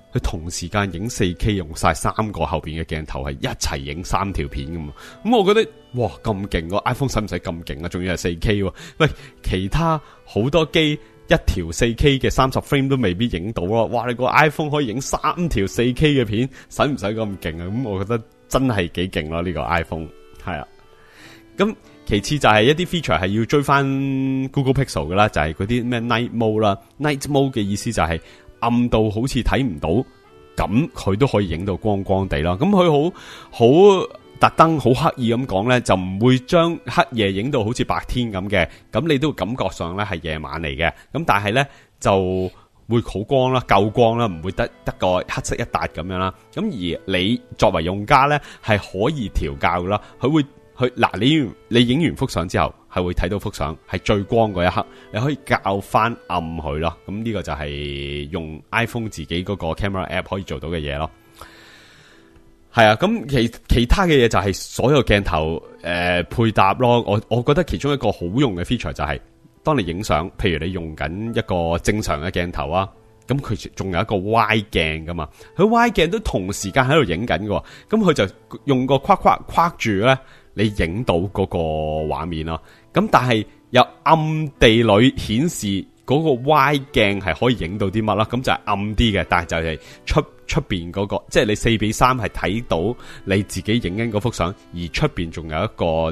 佢同時間影 四K 用晒三個後邊嘅鏡頭係一齊影三條片噶嘛，咁我覺得哇咁勁個 iPhone 使唔使咁勁啊？仲要係 四K 喎，喂，其他好多機一條 四K 嘅三十 frame 都未必影到咯，哇！你個 iPhone 可以影三條 四K 嘅片，使唔使咁勁啊？咁我覺得真係幾勁咯，呢個 iPhone 係啊。咁其次就係一啲 feature 係要追翻 Google Pixel 噶啦，就係嗰啲咩 Night Mode 啦。Night Mode 嘅意思就係暗到好似睇唔到，咁佢都可以影到光光地啦。咁佢好好特登好刻意咁講咧，就唔會將黑夜影到好似白天咁嘅，咁你都感覺上咧係夜晚嚟嘅。咁但係咧就會好光啦，夠光啦，唔會得得個黑色一笪咁樣啦。咁而你作為用家咧係可以調校噶啦，佢會去嗱你你影完幅相之後係會睇到幅相係最光嗰一刻，你可以校翻暗佢咯。咁呢個就係用 iPhone 自己嗰個 camera app 可以做到嘅嘢咯。係啊，咁其其他嘅嘢就係所有鏡頭誒、呃、配搭咯。我我覺得其中一個好用嘅 feature 就係、是、當你影相，譬如你用緊一個正常嘅鏡頭啊，咁佢仲有一個 Y 鏡噶嘛，佢 Y 鏡都同時間喺度影緊嘅，咁佢就用個框框框住咧，你影到嗰個畫面咯。咁但係有暗地裏顯示嗰個 Y 鏡係可以影到啲乜啦？咁就係暗啲嘅，但係就係出出邊嗰個，即係你四比三係睇到你自己影緊嗰幅相，而出邊仲有一個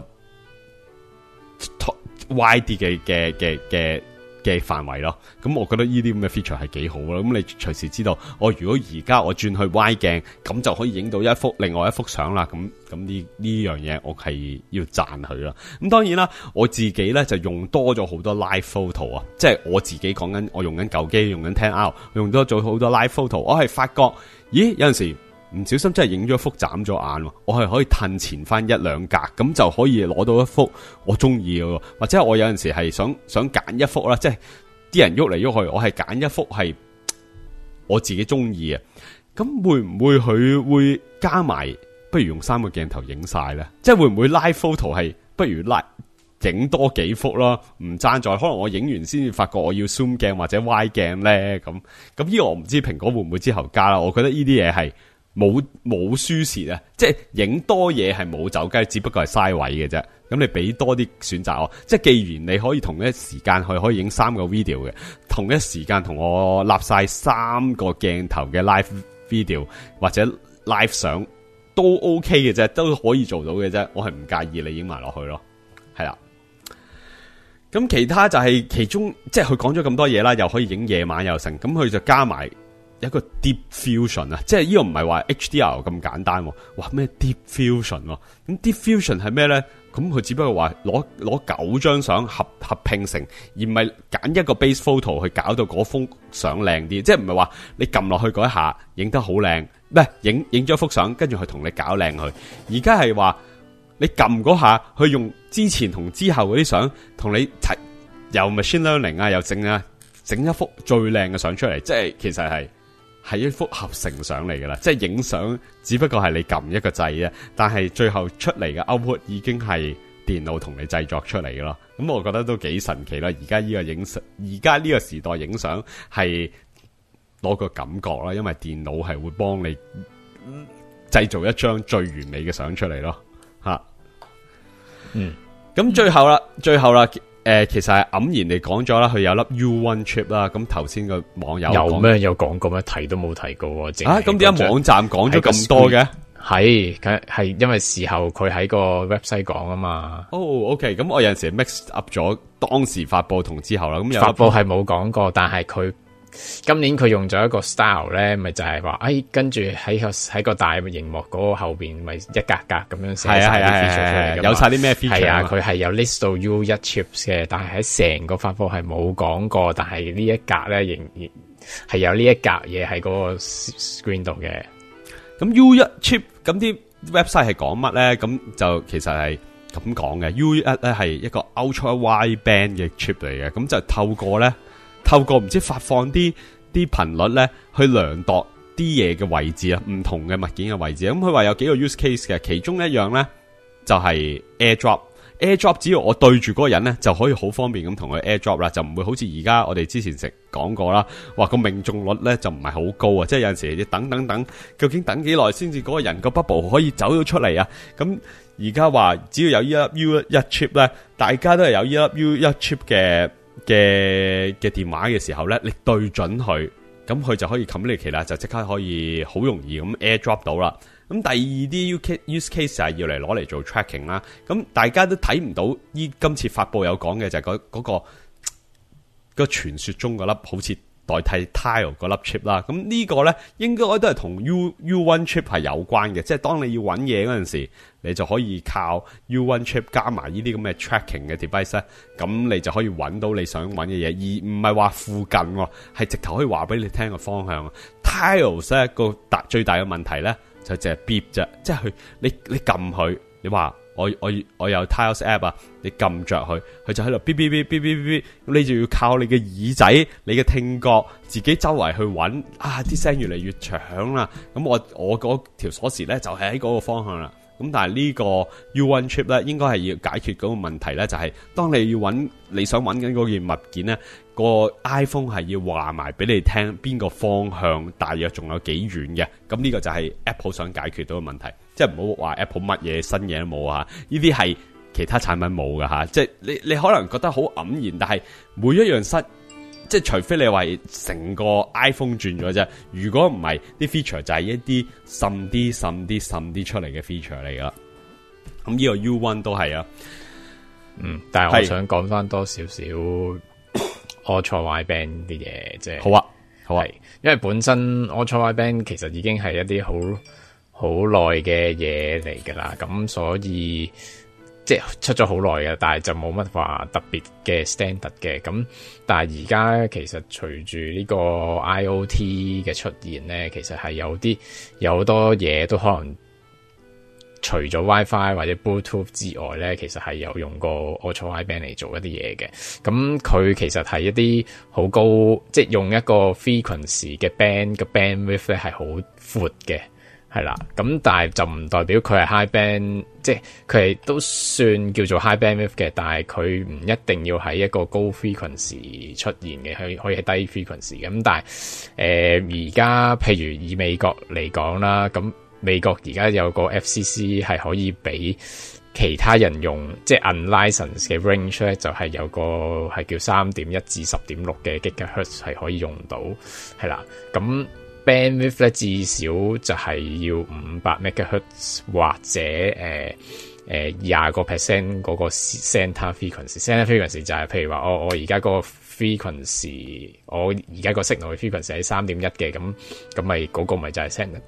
Y 啲嘅嘅嘅嘅嘅範圍咯。咁我覺得呢啲咁嘅 feature 係幾好咯。咁你隨時知道，我如果而家我轉去 Y 鏡，咁就可以影到一幅另外一幅相啦。咁咁呢呢樣嘢我係要讚佢啦。咁當然啦，我自己咧就用多咗好多 live photo 啊，即係我自己講緊，我用緊舊機，用緊 ten R， 用多咗好多 live photo。我係發覺，咦，有陣時唔小心真係影咗一幅眨咗眼，我係可以褪前翻一兩格，咁就可以攞到一幅我中意嘅。或者我有陣時係想想揀一幅啦，即係啲人喐嚟喐去，我係揀一幅係我自己中意嘅。咁會唔會佢會加埋？不如用三個鏡頭影晒咧，即係會唔會 live photo 係不如 live 影多幾幅啦？唔爭在可能我影完先至發覺我要 zoom 鏡或者 Y 鏡咧，咁咁呢個我唔知蘋果會唔會之後加啦。我覺得呢啲嘢係冇冇輸蝕啊，即係影多嘢係冇走雞，只不過係嘥位嘅啫。咁你俾多啲選擇我，即係既然你可以同一時間去可以影三個 video 嘅，同一時間同我立晒三個鏡頭嘅 live video 或者 live 相。都 OK 嘅啫，都可以做到嘅啫。我係唔介意你影埋落去咯，係啦。咁其他就係其中，即係佢講咗咁多嘢啦，又可以影夜晚又成，咁佢就加埋一個 Deep Fusion 啊，即係呢個唔係話 H D R 咁簡單。哇，咩 Deep Fusion？咁 Deep Fusion 係咩咧？咁佢只不過話攞攞九張相合合拼成，而唔係揀一個 base photo 去搞到嗰幅相靚啲，即係唔係話你撳落去嗰一下影得好靚，唔係影影咗幅相，跟住去同你搞靚佢。而家係話你撳嗰下，去用之前同之後嗰啲相同你齊，又 machine learning 啊，又整啊整一幅最靚嘅相出嚟，即係其實係係一幅合成相嚟噶啦，即係影相只不過係你撳一個掣啫，但係最後出嚟嘅 output 已經係電腦同你製作出嚟嘅咯。咁我覺得都幾神奇啦。而家呢個影相，而家呢個時代影相係攞個感覺啦，因為電腦係會幫你製造一張最完美嘅相出嚟咯。吓，嗯，咁最後啦，最後啦。誒、呃，其實係黯然你講咗啦，佢有粒 U 一 chip 啦。咁頭先個網友有咩有講過咩？提都冇提過啊！ 咁點解網站講咗咁多嘅？ 係，佢係因為事後佢喺個 website 講啊嘛。 哦、oh，OK， 咁我有陣時 mix up 咗當時發佈同之後啦。咁發佈係冇講過，但係佢今年佢用咗一個 style 咧，咪就係話，哎，跟住喺個喺個大熒幕嗰個後邊，咪一格格咁樣寫晒啲 feature 出嚟，有晒啲咩 feature？係啊，佢係有 list 到 U 一 chips 嘅，但係喺成個發佈係冇講過，但係呢一格咧仍然係有呢一格嘢喺嗰個 screen 度嘅。 咁 U 一 chip 咁啲 website 係講乜咧？咁就其實係咁講嘅。U 一咧係一個 ultra wideband 嘅 chip 嚟嘅，咁就透過咧。透過唔知發放啲啲頻率咧，去量度啲嘢嘅位置啊，唔同嘅物件嘅位置。咁佢話有幾個 use case 嘅，其中一樣咧就係 AirDrop。 AirDrop 只要我對住嗰個人咧，就可以好方便咁同佢 AirDrop 啦，就唔會好似而家我哋之前食講過啦，話個命中率咧就唔係好高啊，即係有陣時你等等等，究竟等幾耐先至嗰個人個 bubble 可以走咗出嚟啊？咁而家話只要有呢粒 U 一 chip 咧，大家都係有呢粒 U 一 chip 嘅嘅嘅電話嘅時候咧，你對準佢，咁佢就可以 communicate 啦，就即刻可以好容易咁 AirDrop 到啦。咁第二啲 use case 係要嚟攞嚟做 tracking 啦。咁大家都睇唔到，依今次發佈有講嘅就係嗰嗰個、嗰個傳說中嗰粒好似代替 Tile 嗰粒 chip 啦。咁呢個咧應該都係同 U U1 chip 係有關嘅，即係當你要揾嘢嗰陣時，你就可以靠 U1 chip 加埋呢啲咁嘅 tracking 嘅 device 咧，咁你就可以揾到你想揾嘅嘢，而唔係話附近，係直頭可以話俾你聽個方向。Tiles 咧個大最大嘅問題咧，就淨係 beep 啫，即係佢你你撳佢，你話我我我有 Tiles app 啊，你撳着佢，佢就喺度 beep beep beep beep beep beep，咁你就要靠你嘅耳仔、你嘅聽覺，自己周圍去揾啊，啲聲越嚟越長啦。咁我我嗰條鎖匙咧就係喺嗰個方向啦。咁但係呢個 U 一 chip 咧，應該係要解決嗰個問題咧，就係、是、當你要揾你想揾緊嗰件物件咧，個 iPhone 係要話埋俾你聽邊個方向，大約仲有幾遠嘅。咁呢個就係 Apple 想解決到嘅問題，即係唔好話 Apple 乜嘢新嘢都冇啊！呢啲係其他產品冇㗎吓，即係你你可能覺得好黯然，但係每一樣新。即係除非你話成個 iPhone 轉咗啫，如果唔係，啲 feature 就係一啲滲啲、滲啲、滲啲出嚟嘅 feature 嚟噶。咁呢個 U 一 都係啊， 嗯，但係我想講翻多少少 Ultra Wideband 啲嘢，即係好啊，好啊， 因為本身 Ultra Wideband 其實已經係一啲好好耐嘅嘢嚟噶啦，咁所以。即係出咗好耐嘅，但係就冇乜話特別嘅 standard 嘅。咁但係而家其實隨住呢個 I O T 嘅出現咧，其實係有啲有好多嘢都可能除咗 WiFi 或者 Bluetooth 之外咧，其實係有用過 Ultra Wideband 嚟做一啲嘢嘅。咁佢其實係一啲好高，即係用一個 frequency 嘅 band 嘅 bandwidth 咧係好闊嘅。係啦，咁但係就唔代表佢係 high band，即係佢係都算叫做 high bandwidth 嘅，但係佢唔一定要喺一個高 frequency 出現嘅，佢可以係低 frequency 嘅。咁但係誒而家譬如以美國嚟講啦，咁美國而家有個 F C C 係可以俾其他人用，即係 unlicensed 嘅 range 咧，就係有個係叫三點一至十點六嘅 gigahertz 係可以用到，係啦，咁。bandwidth 咧至少就係要五百 megahertz 或者誒誒廿個 percent 嗰個 center frequency。center frequency 就係譬如話我我而家個 frequency， 我而家個 signal 嘅 frequency 係三點一嘅，咁咁咪嗰個咪就係 center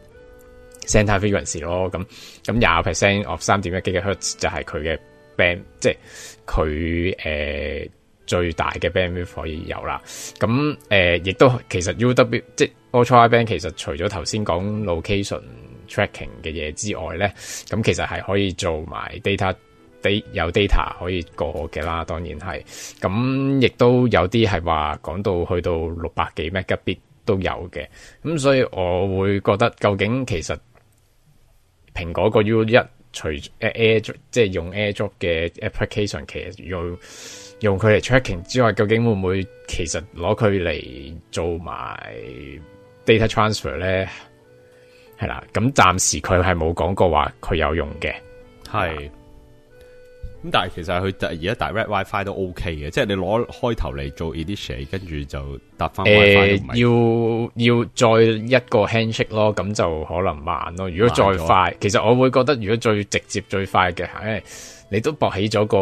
center frequency 咯。咁咁廿 percent of 三點一 gigahertz 就係佢嘅 band， 即係佢誒最大嘅 bandwidth 可以有啦。咁誒亦都其實 U W 即係 Ultra Wideband 其實除咗頭先講 location tracking 嘅嘢之外咧，咁其實係可以做埋 data data 有 data 可以過嘅啦，當然係。咁亦都有啲係話講到去到六百幾 megabit 都有嘅。咁所以我會覺得究竟其實蘋果個 U 一除誒 Air 即係用 AirDrop 嘅 application， 其實用用佢嚟 tracking 之外，究竟會唔會其實攞佢嚟做埋 data transfer 咧？係啦，咁暫時佢係冇講過話佢有用嘅， 係。咁但係其實佢而家 direct WiFi 都 OK 嘅，即係你攞開頭嚟做 initiate， 跟住就搭翻 WiFi。誒， 要要再一個 handshake 咯，咁就可能慢咯。如果再快，其實我會覺得如果最直接最快嘅係。你都駁起咗個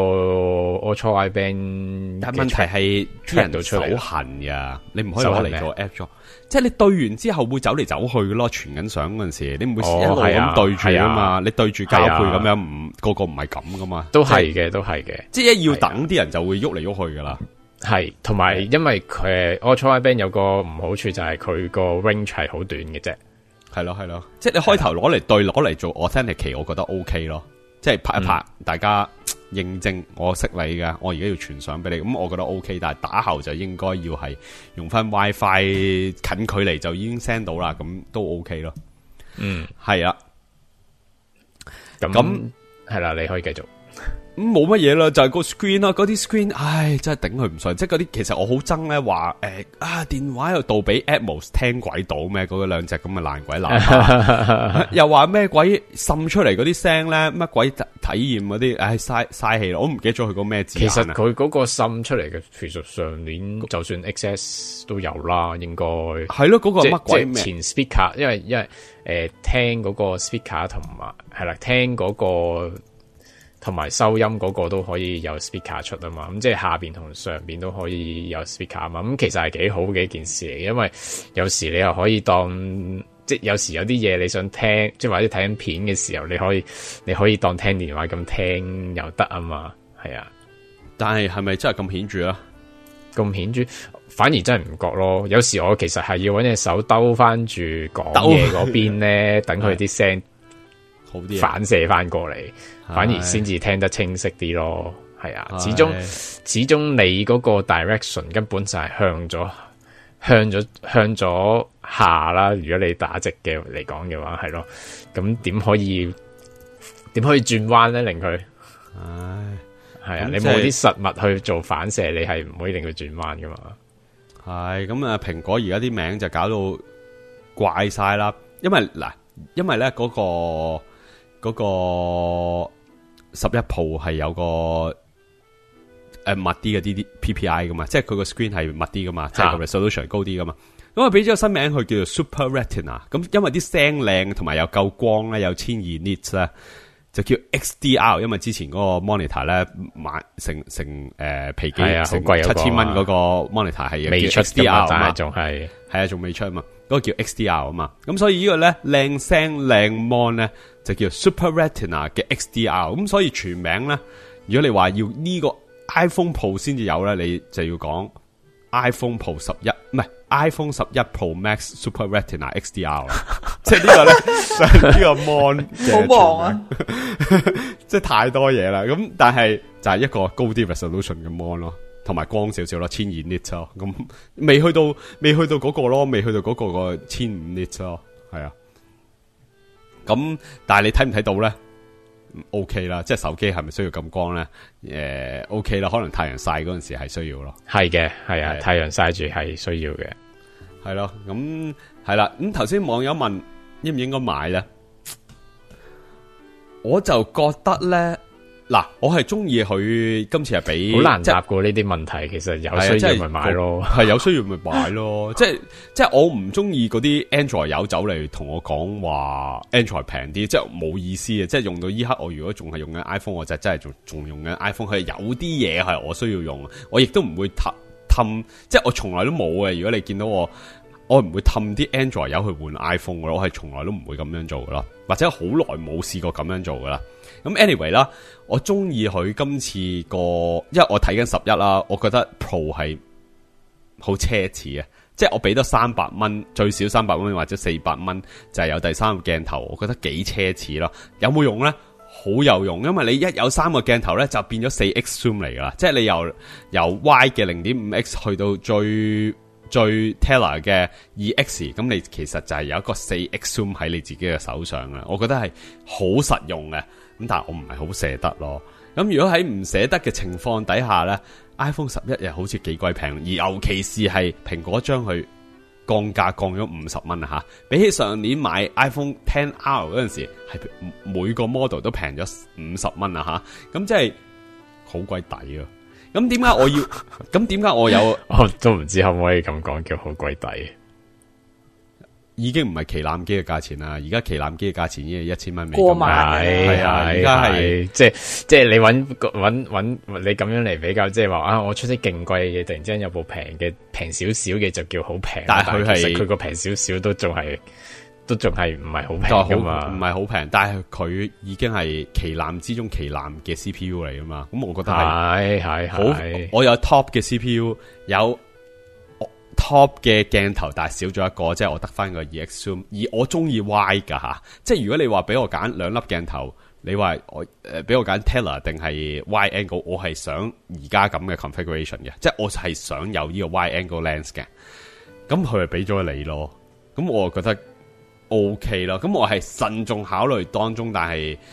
Ultra Wideband， 但問題係啲人都手痕呀，你唔可以攞嚟做 AirDrop，即係你對完之後會走嚟走去咯，傳緊相嗰陣時，你唔會一路咁對住啊嘛，啊你對住交配咁樣，唔個個唔係咁噶嘛， 都係嘅，都係嘅， 即係一要等啲人就會喐嚟喐去噶啦， 係，同埋因為佢 Ultra Wideband 有個唔好處就係佢個 range 係好短嘅啫，係咯係咯，即係你開頭攞嚟對攞嚟做 authenticate， 我覺得 OK 咯。即係拍一拍，嗯、大家認證我識你㗎，我而家要傳相俾你，咁我覺得 OK。但係打後就應該要係用翻 WiFi 近距離就已經 send 到啦，咁都 OK 咯。嗯，係啊。咁係啦，你可以繼續。 冇乜嘢啦，就係、是、個 screen 啦，嗰啲 screen，唉，真係頂佢唔順。即係嗰啲，其實我好憎咧，話誒啊，電話又杜比 Atmos 聽鬼到咩？嗰兩隻咁嘅爛鬼喇叭，又話咩鬼滲出嚟嗰啲聲咧，乜鬼體驗嗰啲，唉，嘥嘥氣咯。我唔記得咗佢個咩字眼。 其實佢嗰個滲出嚟嘅，其實上年就算 X S 都有啦，應該係咯，嗰、那個乜鬼咩？ 前 speaker， 因為因為誒、呃、聽嗰個 speaker 同埋係啦，聽嗰、那個。同埋收音嗰個都可以有 speaker 出啊嘛，咁即係下邊同上邊都可以有 speaker 啊嘛，咁其實係幾好嘅一件事嚟，因為有時你又可以當即係有時有啲嘢你想聽，即係或者睇緊片嘅時候，你可以你可以當聽電話咁聽又得啊嘛，係啊。 但係係咪真係咁顯著啊？ 咁顯著，反而真係唔覺咯。有時我其實係要搵隻手兜翻住講嘢嗰邊咧，等佢啲聲好啲反射翻過嚟。反而先至聽得清晰啲咯，係啊，始終始終你嗰個 direction 根本就係向咗向咗向咗下啦。如果你打直嘅嚟講嘅話，係咯，咁點可以點可以轉彎咧？令佢，唉，係啊，你冇啲實物去做反射，你係唔可以令佢轉彎噶嘛。 係咁啊，蘋果而家啲名就搞到怪晒啦，因為嗱，因為咧嗰個嗰個。十一 Pro 係有個誒、呃、密啲嘅啲啲 P P I 噶嘛，即係佢個 screen 係密啲噶嘛，即係個 resolution 高啲噶嘛。咁啊俾咗個新名佢叫做 Super Retina，咁因為啲聲靚同埋又夠光咧，有千二 nits 咧，就叫 X D R。因為之前嗰個 monitor 咧買成成誒、呃、皮幾成七千蚊嗰個 monitor 係未出 X D R 但係仲係係啊，仲未出啊嘛。嗰、那個叫 X D R 啊嘛。咁所以個呢個咧靚聲靚 mon 咧。就叫 Super Retina 嘅 X D R， 咁所以全名咧，如果你話要呢個 iPhone Pro 先至有咧，你就要講 iPhone Pro 十一，唔係 iPhone 十一 Pro Max Super Retina X D R， 即係呢個咧，就係呢個 mon 好忙啊， 即係太多嘢啦。咁但係就係一個高啲 resolution 嘅 mon 咯，同埋光少少咯，千二 nits 咯，咁未去到未去到嗰個咯，未去到嗰個個千五 nits 咯，係啊。咁，但係你睇唔睇到咧 ？OK 啦，即係手機係咪需要咁光咧？誒、呃、，OK 啦，可能太陽曬嗰陣時係需要咯。 係嘅，係啊，太陽曬住係需要嘅。 係咯，咁係啦。咁頭先網友問應唔應該買咧，我就覺得咧。嗱，我係中意佢今次係俾好難答過呢啲問題，其實有需要咪買咯， 係有需要咪買咯。即係即係我唔中意嗰啲 Android 友走嚟同我講話 Android 平啲，即係冇意思嘅。即係用到依刻，我如果仲係用緊 iPhone，我就真係仲仲用緊 iPhone。佢有啲嘢係我需要用，我亦都唔會氹氹，即係我從來都冇嘅。如果你見到我，我唔會氹啲 Android 友去換 iPhone 嘅，我係從來都唔會咁樣做噶啦，或者好耐冇試過咁樣做噶啦。咁 anyway 啦，我中意佢今次個，因為我睇緊十一啦，我覺得 Pro 係好奢侈啊，即係我俾多三百蚊，最少三百蚊或者四百蚊就係有第三個鏡頭，我覺得幾奢侈咯。有冇用咧？好有用，因為你一有三個鏡頭咧，就變咗四 X zoom 嚟噶啦，即係你由由 Y 嘅零點五 X 去到最最 Tele 嘅二 X， 咁你其實就係有一個四 X zoom 喺你自己嘅手上啊，我覺得係好實用嘅。咁但係我唔係好捨得咯。咁如果喺唔捨得嘅情況底下咧 ，iPhone 十一又好似幾鬼平，而尤其是係蘋果將佢降價降咗五十蚊啊吓，比起上年買 iPhone X R 嗰陣時，係每個 model 都平咗五十蚊啊吓，咁即係好鬼抵啊！咁點解我要？咁點解我有？ 我都唔知可唔可以咁講，叫好鬼抵。 已經唔係旗艦機嘅價錢啦，而家旗艦機嘅價錢已經係一千蚊美金。 過萬係啊，而家係即係即係你搵搵搵你咁樣嚟比較，即係話啊，我出啲勁貴嘅嘢，突然之間有部平嘅平少少嘅就叫好平， 但係佢係佢個平少少都仲係都仲係唔係好平噶嘛？ 唔係好平，但係佢已經係旗艦之中旗艦嘅 C P U 嚟噶嘛？咁我覺得係係好，我有 top 嘅 C P U 有。Top 嘅鏡頭，但係少咗一個，即係我得翻個二 X zoom，而我中意 Y 噶吓，即係如果你話俾我揀兩粒鏡頭，你話我誒俾我揀 Tele 定係 Y angle，我係想而家咁嘅 configuration 嘅，即係我係想有呢個 Y angle lens 嘅，咁佢係俾咗你咯，咁我覺得 OK 咯，咁我係慎重考慮當中，但係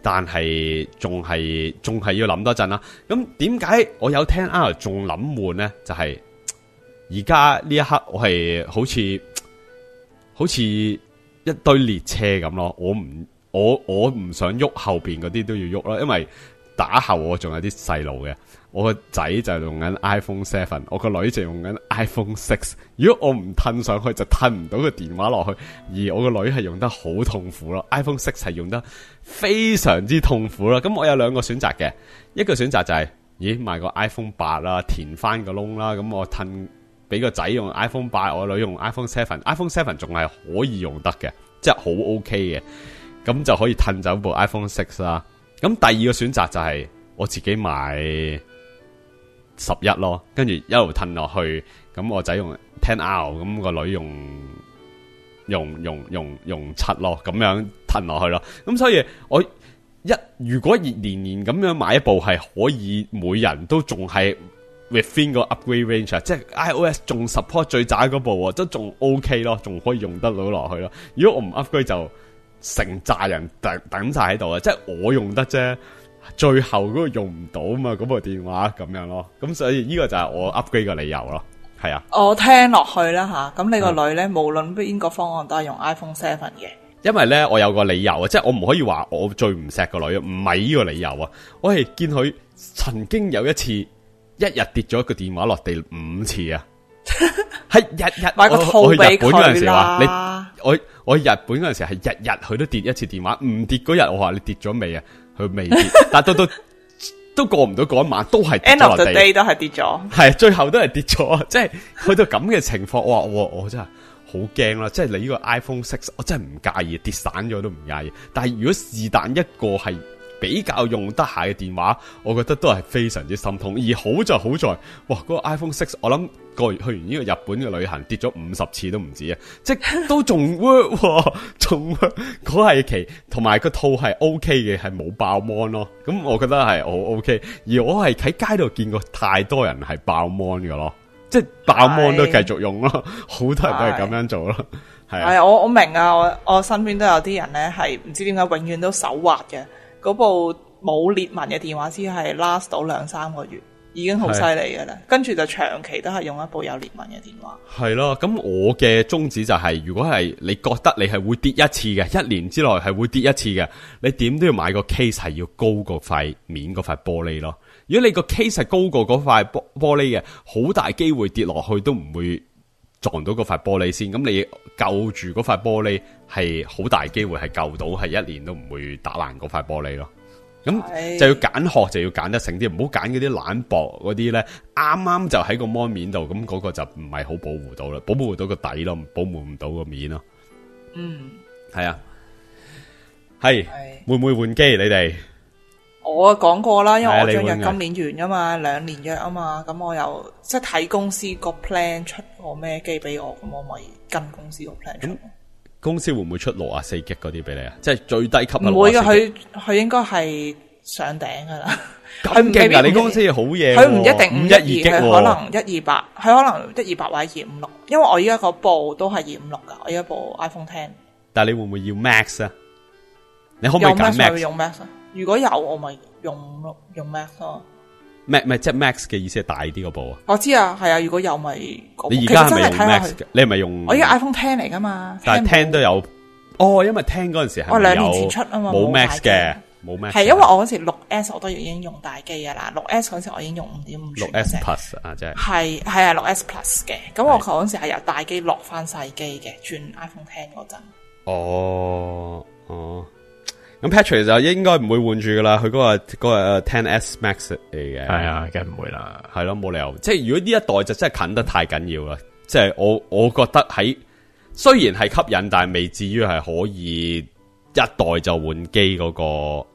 但係仲係仲係要諗多陣啦。咁點解我有聽 R 仲諗悶咧？就係而家呢一刻我係好似好似一堆列車咁咯。我唔我我唔想喐後邊嗰啲都要喐啦，因為打後我仲有啲細路嘅。我個仔就用緊 iPhone seven， 我個女就用緊 iPhone six。如果我唔褪上去，就褪唔到個電話落去。而我個女係用得好痛苦咯 ，iPhone six 係用得非常之痛苦啦。咁我有兩個選擇嘅，一個選擇就係、是，咦，買個 iPhone 八啦，填翻個窿啦。咁我褪俾個仔用 iPhone 八，我女用 iPhone seven。iPhone seven 仲係可以用得嘅，即係好 OK 嘅。咁就可以褪走部 iPhone six 啦。咁第二個選擇就係我自己買十一咯，跟住一路褪落去，咁我仔用 ten R， 咁個女用用用用用七咯，咁樣褪落去咯。咁所以我一如果年年咁樣買一部係可以每人都仲係 within 個 upgrade range， 即係 iOS 仲 support 最渣嗰部，都仲 OK 咯，仲可以用得到落去咯。如果我唔 upgrade 就成扎人等等晒喺度啊！即係我用得啫。最後嗰個用唔到嘛，嗰部電話咁樣咯，咁所以呢個就係我 upgrade 嘅理由咯，係啊。 我聽落去啦吓，咁你個女咧、嗯，無論邊個方案都係用 iPhone seven 嘅。 因為咧，我有個理由啊，即係我唔可以話我最唔錫個女，唔係呢個理由啊，我係見佢曾經有一次一日跌咗個電話落地五次啊，係日日買個套俾佢啦。 你我我日本嗰陣時係日日佢都跌一次電話，唔跌嗰日我話你跌咗未啊？佢未跌，但到到都過唔到嗰一晚，都係跌咗落地。End of the day 都係跌咗， 係最後都係跌咗，即係去到咁嘅情況，我話我我真係好驚啦！即係你呢個 iPhone six，我真係唔介意跌散咗都唔介意。但係如果是但一個係比較用得下嘅電話，我覺得都係非常之心痛。而好就好在，哇！嗰、那個 iPhone six， 我諗個去完呢個日本嘅旅行跌咗五十次都唔止啊！即係都仲 work， 仲嗰係期，同埋個套係 OK 嘅，係冇爆 mon 咯。咁我覺得係好 OK。而我係喺街度見過太多人係爆 mon 嘅咯，即係爆 mon 都繼續用咯，好多人都係咁樣做咯。係啊， 係我我明啊，我我身邊都有啲人咧係唔知點解永遠都手滑嘅。嗰部冇裂紋嘅電話只係 last 到兩三個月，已經好犀利嘅啦。跟住就長期都係用一部有裂紋嘅電話。係咯，咁我嘅宗旨就係、是，如果係你覺得你係會跌一次嘅，一年之內係會跌一次嘅，你點都要買個 case 係要高過塊面嗰塊玻璃咯。如果你個 case 係高過嗰塊玻玻璃嘅，好大機會跌落去都唔會撞到嗰塊玻璃先。咁你救住嗰塊玻璃係好大機會係救到，係一年都唔會打爛嗰塊玻璃咯。咁就要揀殼，就要揀得醒啲，唔好揀嗰啲懶薄嗰啲咧，啱啱就喺個芒面度，咁嗰個就唔係好保護到啦，保護到個底咯，保護唔到個面咯。 嗯， 係啊，係會唔會換機？你哋我講過啦，因為我張約今年完噶嘛，兩年約啊嘛，咁我又即係睇公司個 plan 出個咩機俾我，咁我咪跟公司個 plan 出。 公司會唔會出六啊四 G 嗰啲俾你啊？即係最低級唔會嘅，佢佢應該係上頂噶啦。 咁勁啊！你公司好嘢， 佢唔一定五一二 G，佢可能一二八，佢可能一二八或者二五六。因為我依家個部都係二五六噶，我依家部 iPhone X。 但係你會唔會要 Max 啊？你可唔可以揀 Max？ 用 Max 啊？如果有，我咪用用 Max 咯。 Max 咪即係 Max 嘅意思係大啲嗰部啊？ 我知啊，係啊。如果有咪， 你而家係咪用 Max 嘅？你係咪用？ 我依家 iPhone X 嚟噶嘛？ 但係X都有哦，因為X嗰陣時係我兩年前出啊嘛， 冇 Max 嘅，冇 Max。 係因為我嗰時六 S 我都已經用大機噶啦，六 S 嗰時我已經用五點五寸。 六 S Plus 啊，即係係係啊，六 S Plus 嘅。咁我嗰陣時係由大機落翻細機嘅，轉 iPhone X嗰陣。 哦哦。咁 Patrick 就應該唔會換住噶啦，佢嗰個嗰個 X S Max 嚟嘅。 係啊，梗唔會啦， 係咯，冇理由。即係如果呢一代就真係近得太緊要啦。即係我我覺得喺雖然係吸引，但係未至於係可以一代就換機嗰個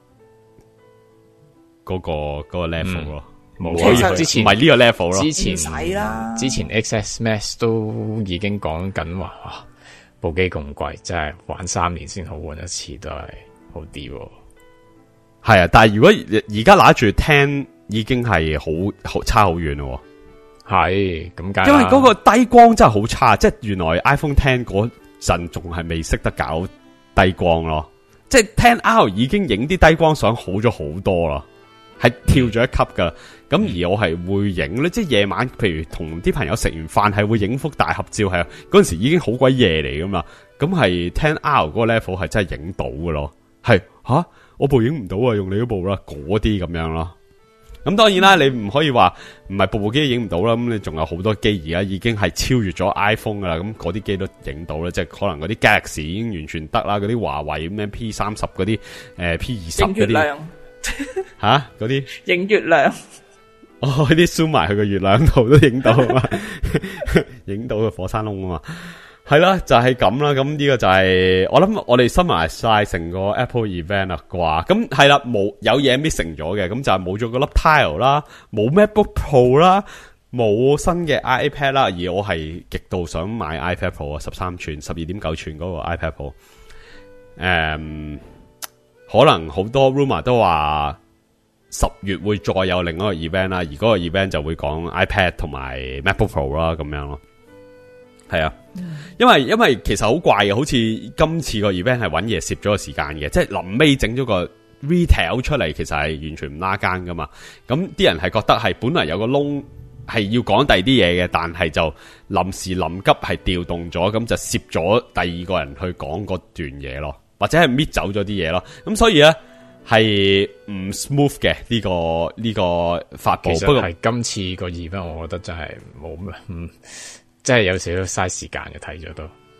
嗰個嗰個 level 咯。冇， 其實之前唔係呢個 level 咯。 之前唔使啦， 之前 X S Max 都已經講緊話，哇，部機咁貴，真係玩三年先好換一次都係。好啲係啊， 但係如果而家拿住聽已經係好好差好遠咯， 係咁解。 因為嗰個低光真係好差，即係原來 iPhone X嗰陣仲係未識得搞低光咯，即即係 ten R 已經影啲低光相好咗好多啦，係跳咗一級噶。咁、嗯、而我係會影咧，即係夜晚，譬如同啲朋友食完飯係會影幅大合照，係嗰陣時已經好鬼夜嚟噶嘛。咁係 ten R 嗰個 level 係真係影到噶咯，係吓我部影唔到啊，用你嗰部啦，嗰啲咁樣咯。咁當然啦，你唔可以話唔係部部機影唔到啦，咁你仲有好多機而家已經係超越咗 iPhone 噶啦，咁嗰啲機都影到啦，即係可能嗰啲 Galaxy 已經完全得啦，嗰啲華為咁樣 P 三十嗰啲誒 P 二十嗰啲，影月亮吓嗰啲影月亮， 哦啲 zoom 埋去個月亮度都影到啊嘛，影到個火山窿啊嘛。係啦，就係咁啦，咁呢個就係、是、我諗我哋 summarize 晒成個 Apple event 啦啩，咁係啦，冇有嘢 missing 咗嘅，咁就係冇咗個粒 Tile 啦，冇 MacBook Pro 啦，冇新嘅 iPad 啦，而我係極度想買 iPad Pro 啊，十三寸、十二點九寸嗰個 iPad Pro，誒、嗯，可能好多 rumor 都話十月會再有另一個 event 啦，而嗰個 event 就會講 iPad 同埋 MacBook Pro 啦，咁樣咯。係啊，因為因為其實好怪嘅，好似今次個 event 係搵嘢攝咗個時間嘅，即係臨尾整咗個 retail 出嚟，其實係完全唔拉更噶嘛。咁啲人係覺得係本來有個窿係要講第二啲嘢嘅，但係就臨時臨急係調動咗，咁就攝咗第二個人去講嗰段嘢咯，或者係搣走咗啲嘢咯。咁所以咧係唔 smooth 嘅呢個呢個發佈。不過係今次個 event，我覺得真係冇咩，嗯。真係有少少嘥時間嘅，睇咗都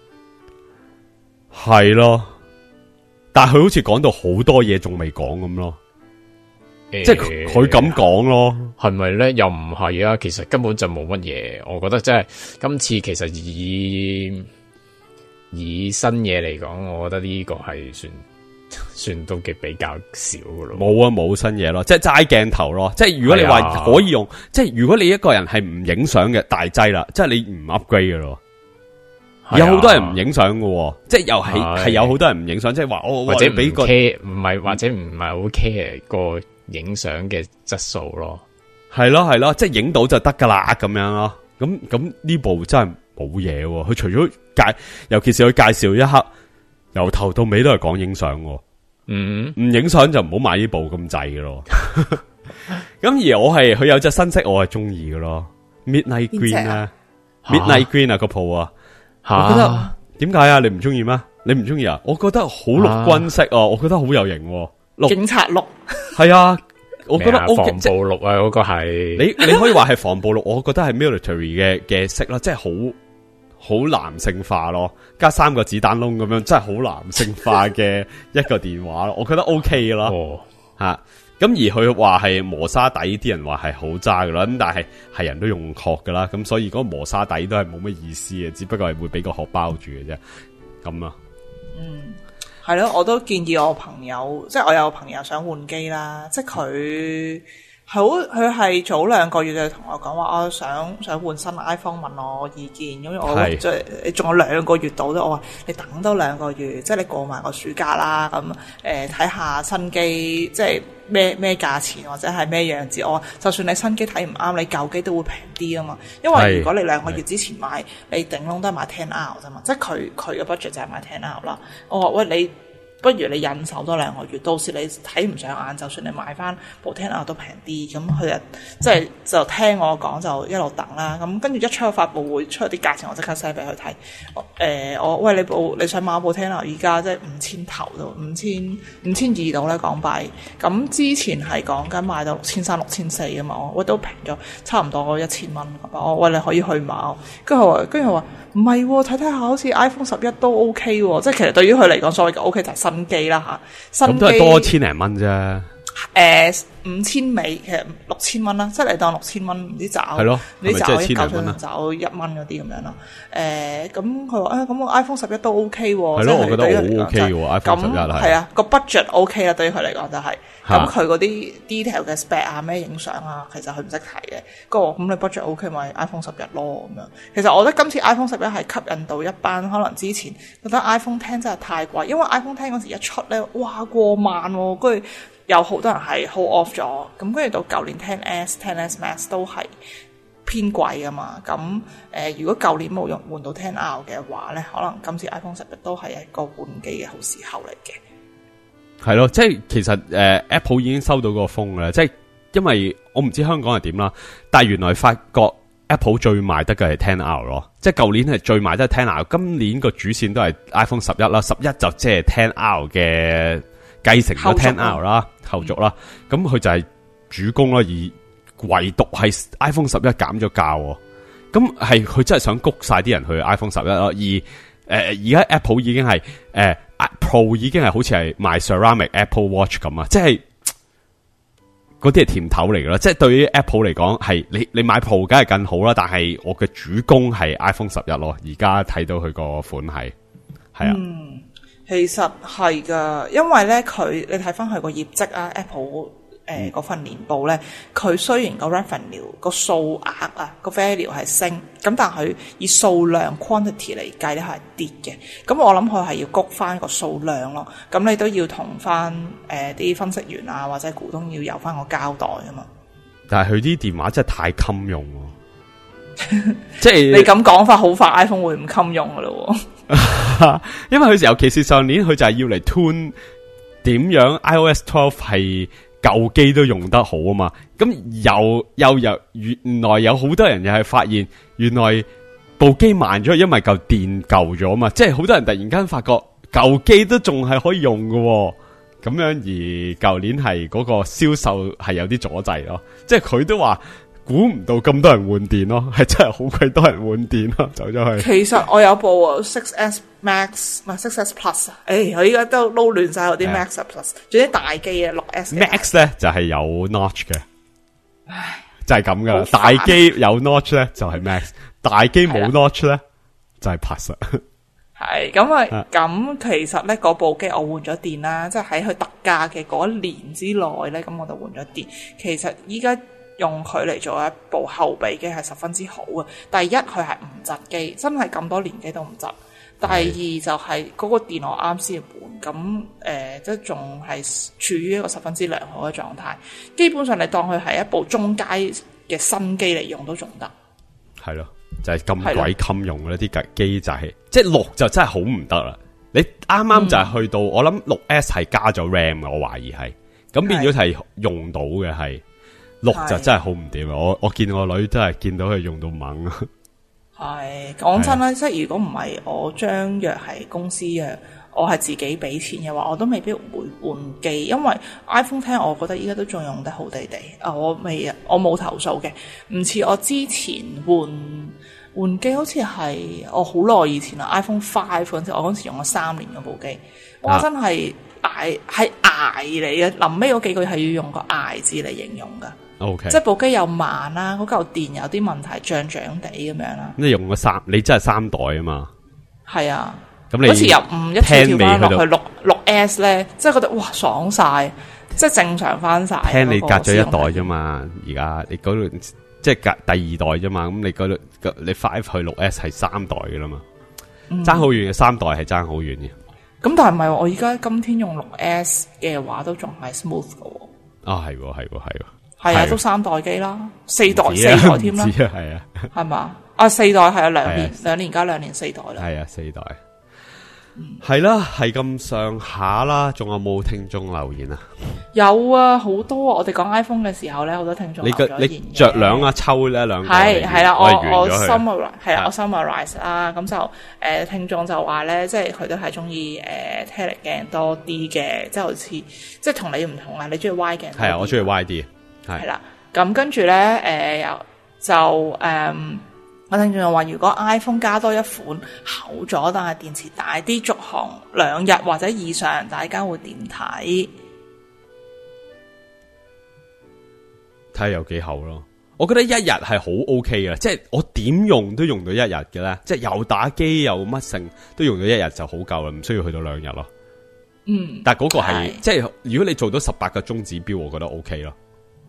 係咯，但係佢好似講到好多嘢仲未講咁咯，欸、即係佢咁講咯， 係咪咧？又唔係啊？其實根本就冇乜嘢，我覺得真係今次其實以以新嘢嚟講，我覺得呢個係算算都幾比較少噶咯。 冇啊，冇新嘢咯，即係齋鏡頭咯。即係如果你話可以用，啊、即係如果你一個人係唔影相嘅大劑啦，即係你唔 upgrade 噶咯。啊、有好多人唔影相噶，即係又係係、啊、有好多人唔影相，即係話我或者俾個 care 唔係或者唔係好 care 個影相嘅質素咯。 係咯係咯，即係影到就得噶啦咁樣咯。咁咁呢部真係冇嘢，佢除咗介，尤其是佢介紹一刻，由頭到尾都係講影相。嗯，唔影相就唔好買呢部咁滯嘅咯。咁而我係佢有隻新色，我係中意嘅咯 ，Midnight Green 啊 ，Midnight Green 啊個鋪啊，我覺得點解啊？你唔中意咩？你唔中意啊？我覺得好陸軍色啊，我覺得好有型。 警察綠係啊，我覺得 OK， 防暴綠啊，嗰個係你你可以話係防暴綠，我覺得係 military 嘅嘅色啦，即係好。好男性化咯，加三個子彈窿咁樣，真係好男性化嘅一個電話咯，我覺得 OK 嘅咯，吓咁、哦啊、而佢話係磨砂底，啲人話係好渣噶啦，咁但係係人都用殼噶啦，咁所以嗰個磨砂底都係冇乜意思嘅，只不過係會俾個殼包住嘅啫，咁啊， 嗯，係咯，我都建議我朋友，即係我有個朋友想換機啦，即係佢。好，佢係早兩個月就同我講話，我想想換新 iPhone， 問我意見，因為我即係你仲有兩個月到啫，我話你等多兩個月，即係你過埋個暑假啦，咁誒睇下新機即係咩咩價錢或者係咩樣子，我話就算你新機睇唔啱，你舊機都會平啲啊嘛，因為如果你兩個月之前買，你頂籠都係買 ten R 啫嘛，即係佢佢嘅 budget 就係買 ten R 啦，我話喂你。不如你忍手多兩個月，到時你睇唔上眼，就算你買翻部ten R都平啲。咁佢就即係就聽我講，就一路等啦。咁跟住一出個發佈會出啲價錢，我即刻 send 俾佢睇。誒、呃，我喂你部你想買部ten R，而家即係五千頭到五千五千二到咧港幣。咁之前係講緊買到六千三、六千四啊嘛，我喂都平咗差唔多一千蚊。我喂你可以去買，跟住佢話，跟住佢話唔係，睇睇下好似 iPhone 十一都 OK 喎。即係其實對於佢嚟講，所謂嘅 OK 就係新機啦吓，新機咁都係多千零蚊啫。 誒，五千尾其實六千蚊啦，即係你當六千蚊唔知找，係咯，你找一嚿水找一蚊嗰啲咁樣啦。誒，咁佢話誒，咁個 iPhone 十一都 OK 喎， 係咯，我覺得好 OK 喎 iPhone 十一係。 係啊，個 budget OK 啦，對於佢嚟講就係。咁佢嗰啲 detail 嘅 spec 啊，咩影相啊，其實佢唔識睇嘅。個咁你 budget OK 咪 iPhone 十一咯咁樣。其實我覺得今次 iPhone 十一係吸引到一班可能之前覺得 iPhone X 真係太貴，因為 iPhone X 嗰時一出咧，哇過萬喎、啊，跟住有好多人係 hold off 咗。咁跟住到舊年 X S、X S Max 都係偏貴啊嘛。咁誒、呃，如果舊年冇用換到 X R 嘅話咧，可能今次 iPhone 十一都係一個換機嘅好時候嚟嘅。 係咯，即係其實誒、呃、Apple 已經收到嗰個風啦，即係因為我唔知香港係點啦，但係原來發覺 Apple 最賣得嘅係 Ten R 咯，即係舊年係最賣得係 Ten R， 今年個主線都係 iPhone 十一啦，十一就即係 Ten R 嘅繼承咗 Ten R 啦，後續啦，咁佢、嗯、就係主攻啦，而唯獨係 iPhone 十一減咗價，咁係佢真係想谷晒啲人去 iPhone 十一咯，而誒而家 Apple 已經係誒。呃Pro 已經係好似係賣 Ceramic Apple Watch 咁啊，即係嗰啲係甜頭嚟噶啦，即係對於 Apple 嚟講係你你買 Pro 梗係更好啦，但係我嘅主攻係 iPhone 十一咯，而家睇到佢個款係係啊， 嗯，其實係噶，因為咧佢你睇翻佢個業績啊 Apple。誒嗰份年報咧，佢雖然個 revenue 個數額啊個 value 係升，咁但係佢以數量 quantity 嚟計咧係跌嘅。咁我諗佢係要谷翻個數量咯。咁你都要同翻誒啲分析員啊或者股東要有翻個交代啊嘛。 但係佢啲電話真係太襟用喎，即係你咁講法，好快 iPhone 會唔襟用噶咯？ 因為佢尤其是上年佢就係要嚟 tune 點樣 iOS 十二係。舊機都用得好啊嘛，咁又又又原來有好多人又係發現，原來部機慢咗，因為嚿電舊咗啊嘛，即係好多人突然間發覺舊機都仲係可以用嘅、哦，咁樣而舊年係嗰個銷售係有啲阻滯咯，即係佢都話估唔到咁多人換電咯，係真係好鬼多人換電咯，走咗去。 其實我有部 six S Max 唔係 six S Plus 啊，誒，我依家都撈亂晒我啲 Max Plus，仲有啲大機啊，六 S Max 咧就係、是、有 notch 嘅， 唉， 就係咁噶啦。大機有 notch 咧就係、是、Max， 大機冇 notch 咧就係、是、Plus。 係咁啊，咁其實咧嗰部機我換咗電啦，即係喺佢特價嘅嗰一年之內咧，咁我就換咗電。其實依家用佢嚟做一部後備機係十分之好嘅。第一，佢係唔窒機，真係咁多年機都唔窒。第二就係嗰個電我啱先換，咁誒、呃、即係仲係處於一個十分之良好嘅狀態。基本上你當佢係一部中階嘅新機嚟用都仲得。 係咯，就係咁鬼襟用嘅啲機就係、是，即係六就真係好唔得啦。你啱啱就係去到，嗯、我諗六 S 係加咗 RAM 嘅，我懷疑係，咁變咗係用到嘅係，六就真係好唔掂。我我見我女真係見到佢用到猛。 係講真啦，即係如果唔係我將約係公司約，我係自己俾錢嘅話，我都未必會換機，因為 iPhone X 我覺得依家都仲用得好地地。啊，我未，我冇投訴嘅，唔似我之前換換機，好似係我好耐以前啦 ，iPhone Five 嗰陣時，我嗰時用咗三年嗰部機，哇，真係捱係捱嚟嘅，臨尾嗰幾個月係要用個捱字嚟形容噶。 OK， 即係部機又慢啦，嗰嚿電有啲問題，脹脹地咁樣啦。 你用咗三，你真係三代啊嘛？係啊， 咁你嗰次由五一次跳翻落去六六 S 咧，即係覺得哇爽晒，即係正常翻晒。 聽你隔咗一代啫嘛，而家你嗰度即係隔第二代啫嘛，咁你嗰度你 Five 去六 S 係三代噶啦嘛，爭好遠嘅，三代係爭好遠嘅。 咁但係唔係我而家今天用六 S 嘅話都仲係 smooth 噶。 啊係係係。 係啊，都三代機啦，四代四代添啦， 係啊， 係嘛？啊，四代係啊，兩年兩年加兩年四代啦， 係啊，四代，係啦，係咁上下啦。仲有冇聽眾留言啊？ 有啊，好多啊！我哋講 iPhone 嘅時候咧，好多聽眾留咗言。 你着兩啊抽咧兩個係係啦，我我 summarize 係啊，我 summarize 啦，咁就誒聽眾就話咧，即係佢都係中意誒 Tele 鏡多啲嘅，即係好似即係同你唔同啊，你中意 Y 鏡係啊，我中意 Y 啲。 係啦，咁跟住咧，誒、呃，又就誒、嗯，我聽眾又話，如果 iPhone 加多一款厚咗，但係電池大啲，續航兩日或者以上，大家會點睇？ 睇下有幾厚咯。我覺得一日係好 OK 嘅，即係我點用都用到一日嘅咧，即係又打機又乜剩都用到一日就好夠啦，唔需要去到兩日咯。 嗯， 但係嗰個係即係如果你做到十八個鐘指標，我覺得 OK 咯。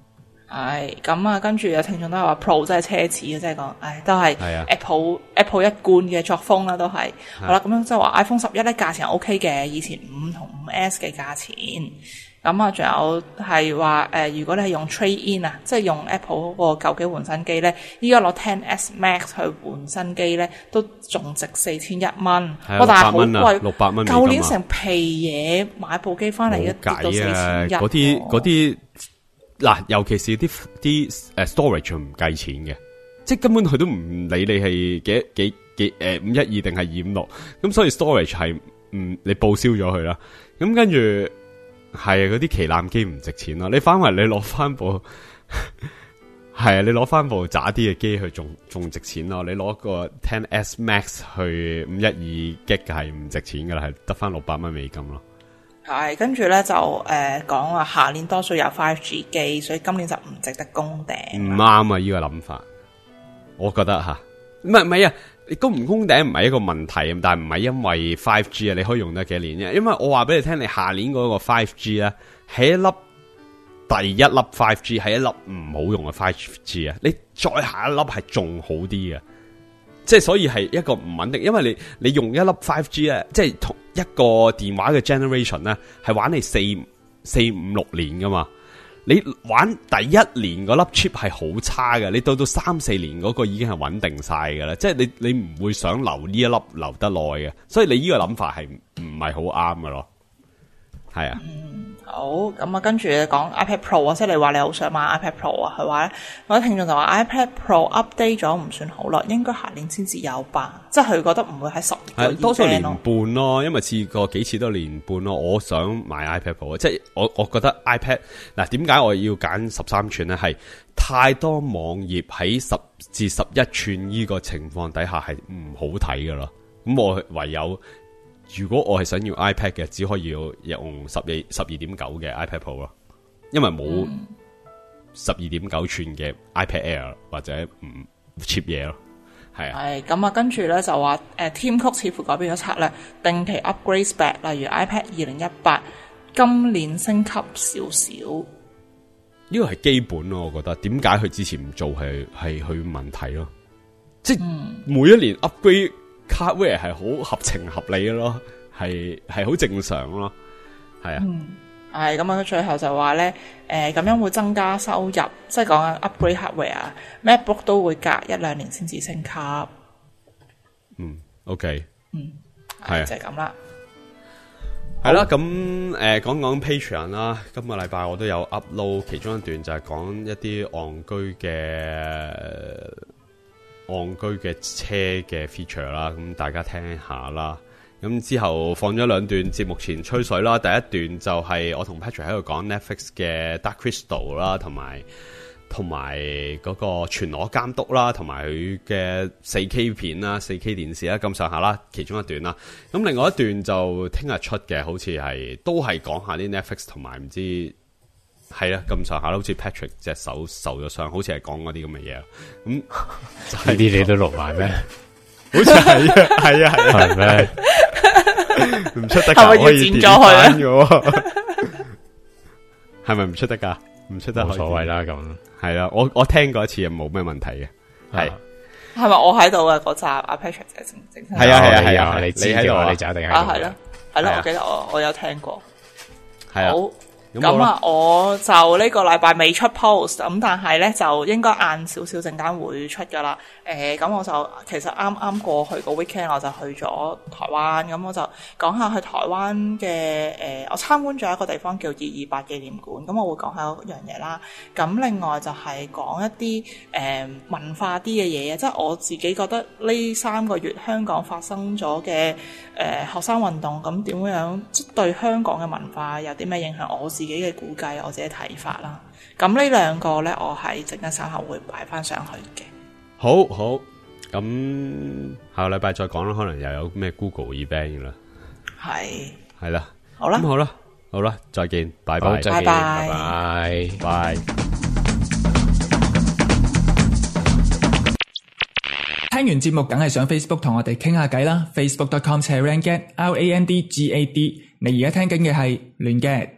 係咁啊，跟住有聽眾都係話 Pro 真係奢侈嘅，即係講，唉，都係 Apple Apple 一貫嘅作風啦，都係。好啦，咁樣即係話 iPhone 十一咧價錢 O K 嘅，以前五同五 S 嘅價錢。咁啊，仲有係話誒，如果你係用 Trade In 啊，即係用 Apple 嗰個舊機換新機咧，依家攞 Ten S Max 去換新機咧，都仲值四千一蚊。哇！但係好貴， 六百蚊。 舊年成皮嘢買部機翻嚟，一跌到四千一。 嗰啲嗰啲嗱，尤其是啲啲誒 storage 唔計錢嘅，即係根本佢都唔理你係幾幾幾誒五一二定係二五六，咁所以 storage 係唔你報銷咗佢啦。咁跟住。係啊，嗰啲旗艦機唔值錢咯。你反為你攞翻部，係啊，你攞翻部渣啲嘅機去仲仲值錢咯。你攞個 Ten S Max 去五一二 G 係唔值錢噶啦，係得翻六百蚊美金咯。 係，跟住咧就誒講話下年多數有 five G 機，所以今年就唔值得攻頂。 唔啱啊！呢、這個諗法，我覺得吓，唔係唔係啊。你攻唔攻頂唔係一個問題，但係唔係因為 five G 啊，你可以用得幾年啫。因為我話俾你聽，你下年嗰個 five G 咧，係一粒第一粒 five G 係一粒唔好用嘅 five G 啊，你再下一粒係仲好啲嘅，即係所以係一個唔穩定。因為你你用一粒 five G 咧，即係同一個電話嘅 generation 咧，係玩你四四五六年噶嘛。你玩第一年嗰粒 chip 係好差嘅，你到到三四年嗰個已經係穩定晒嘅啦，即係你你唔會想留呢一粒留得耐嘅，所以你呢個諗法係唔係好啱嘅咯？係啊。 嗯，好，咁啊，跟住講 iPad Pro 啊，即係你話你好想買 iPad Pro 啊，佢話咧，我啲聽眾就話 iPad Pro update 咗唔算好耐，應該下年先至有吧，即係佢覺得唔會喺十個月多數年半咯，因為試過幾次都年半咯。我想買 iPad Pro，即係我我覺得 iPad 嗱，點解我要揀十三寸咧？係太多網頁喺十至十一寸呢個情況底下係唔好睇噶咯，咁我唯有。如果我係想要 iPad 嘅，只可以用十二十二點九嘅 iPad Pro 咯，因為冇十二點九寸嘅 iPad Air 或者唔 cheap 嘢咯，係啊。係咁啊，跟住咧就話誒 Tim Cook 似乎改變咗策略，定期 upgrade spec，例如 iPad 二零一八今年升級少少。呢個係基本咯，我覺得。點解佢之前唔做係係佢問題咯？即係、嗯、每一年 upgrade。Hardware 係好合情合理嘅咯，係係好正常咯，係啊，係咁啊。最後就話咧，誒、呃、咁樣會增加收入，即係講緊 upgrade hardware，MacBook 都會隔一兩年先至升級。嗯 ，OK，嗯，係就係咁啦。係啦，咁誒講講 Patreon 啦。今個禮拜我都有 upload 其中一段，就係講一啲戇居嘅。戇居嘅車嘅 feature 啦，咁大家聽下啦。咁之後放咗兩段節目前吹水啦。第一段就係我同 Patrick 喺度講 Netflix 嘅 Dark Crystal 啦，同埋同埋嗰個全裸監督啦，同埋佢嘅四 K 片啦、四 K 電視啦，咁上下啦，其中一段啦。咁另外一段就聽日出嘅，好似係都係講下啲 Netflix 同埋唔知。係啦，咁上下啦，好似 Patrick 隻手受咗傷，好似係講嗰啲咁嘅嘢。咁呢啲你都錄埋咩？好似係啊，係啊，係咩？唔出得噶，可以剪咗佢嘅。係咪唔出得噶？唔出得冇所謂啦。咁係啦，我我聽過一次，冇咩問題嘅。係係咪我喺度嘅嗰集？阿 Patrick 就整整。係啊係啊係啊，你知嘅，你就一定係啊係咯係咯，我記得我我有聽過。係啊。咁啊，我就呢個禮拜未出 post，咁但係咧就應該晏少少陣間會出噶啦。誒、呃，咁我就其實啱啱過去個 weekend 我就去咗台灣，咁我就講下去台灣嘅誒、呃，我參觀咗一個地方叫二二八紀念館，咁我會講下嗰樣嘢啦。咁另外就係講一啲誒、呃、文化啲嘅嘢，即係我自己覺得呢三個月香港發生咗嘅誒學生運動，咁點樣即對香港嘅文化有啲咩影響？我自己嘅估計，我自己睇法啦。咁呢兩個咧，我係陣間稍後會擺翻上去嘅。好好，咁下個禮拜再講啦，可能又有咩 Google event 啦。係係啦，好啦，咁好啦，好啦，再見，拜拜，再見，拜拜，拜拜。聽完節目，梗係上 Facebook 同我哋傾下偈啦。Facebook dot com slash randgad，R A N D G A D。你而家聽緊嘅係亂 gad。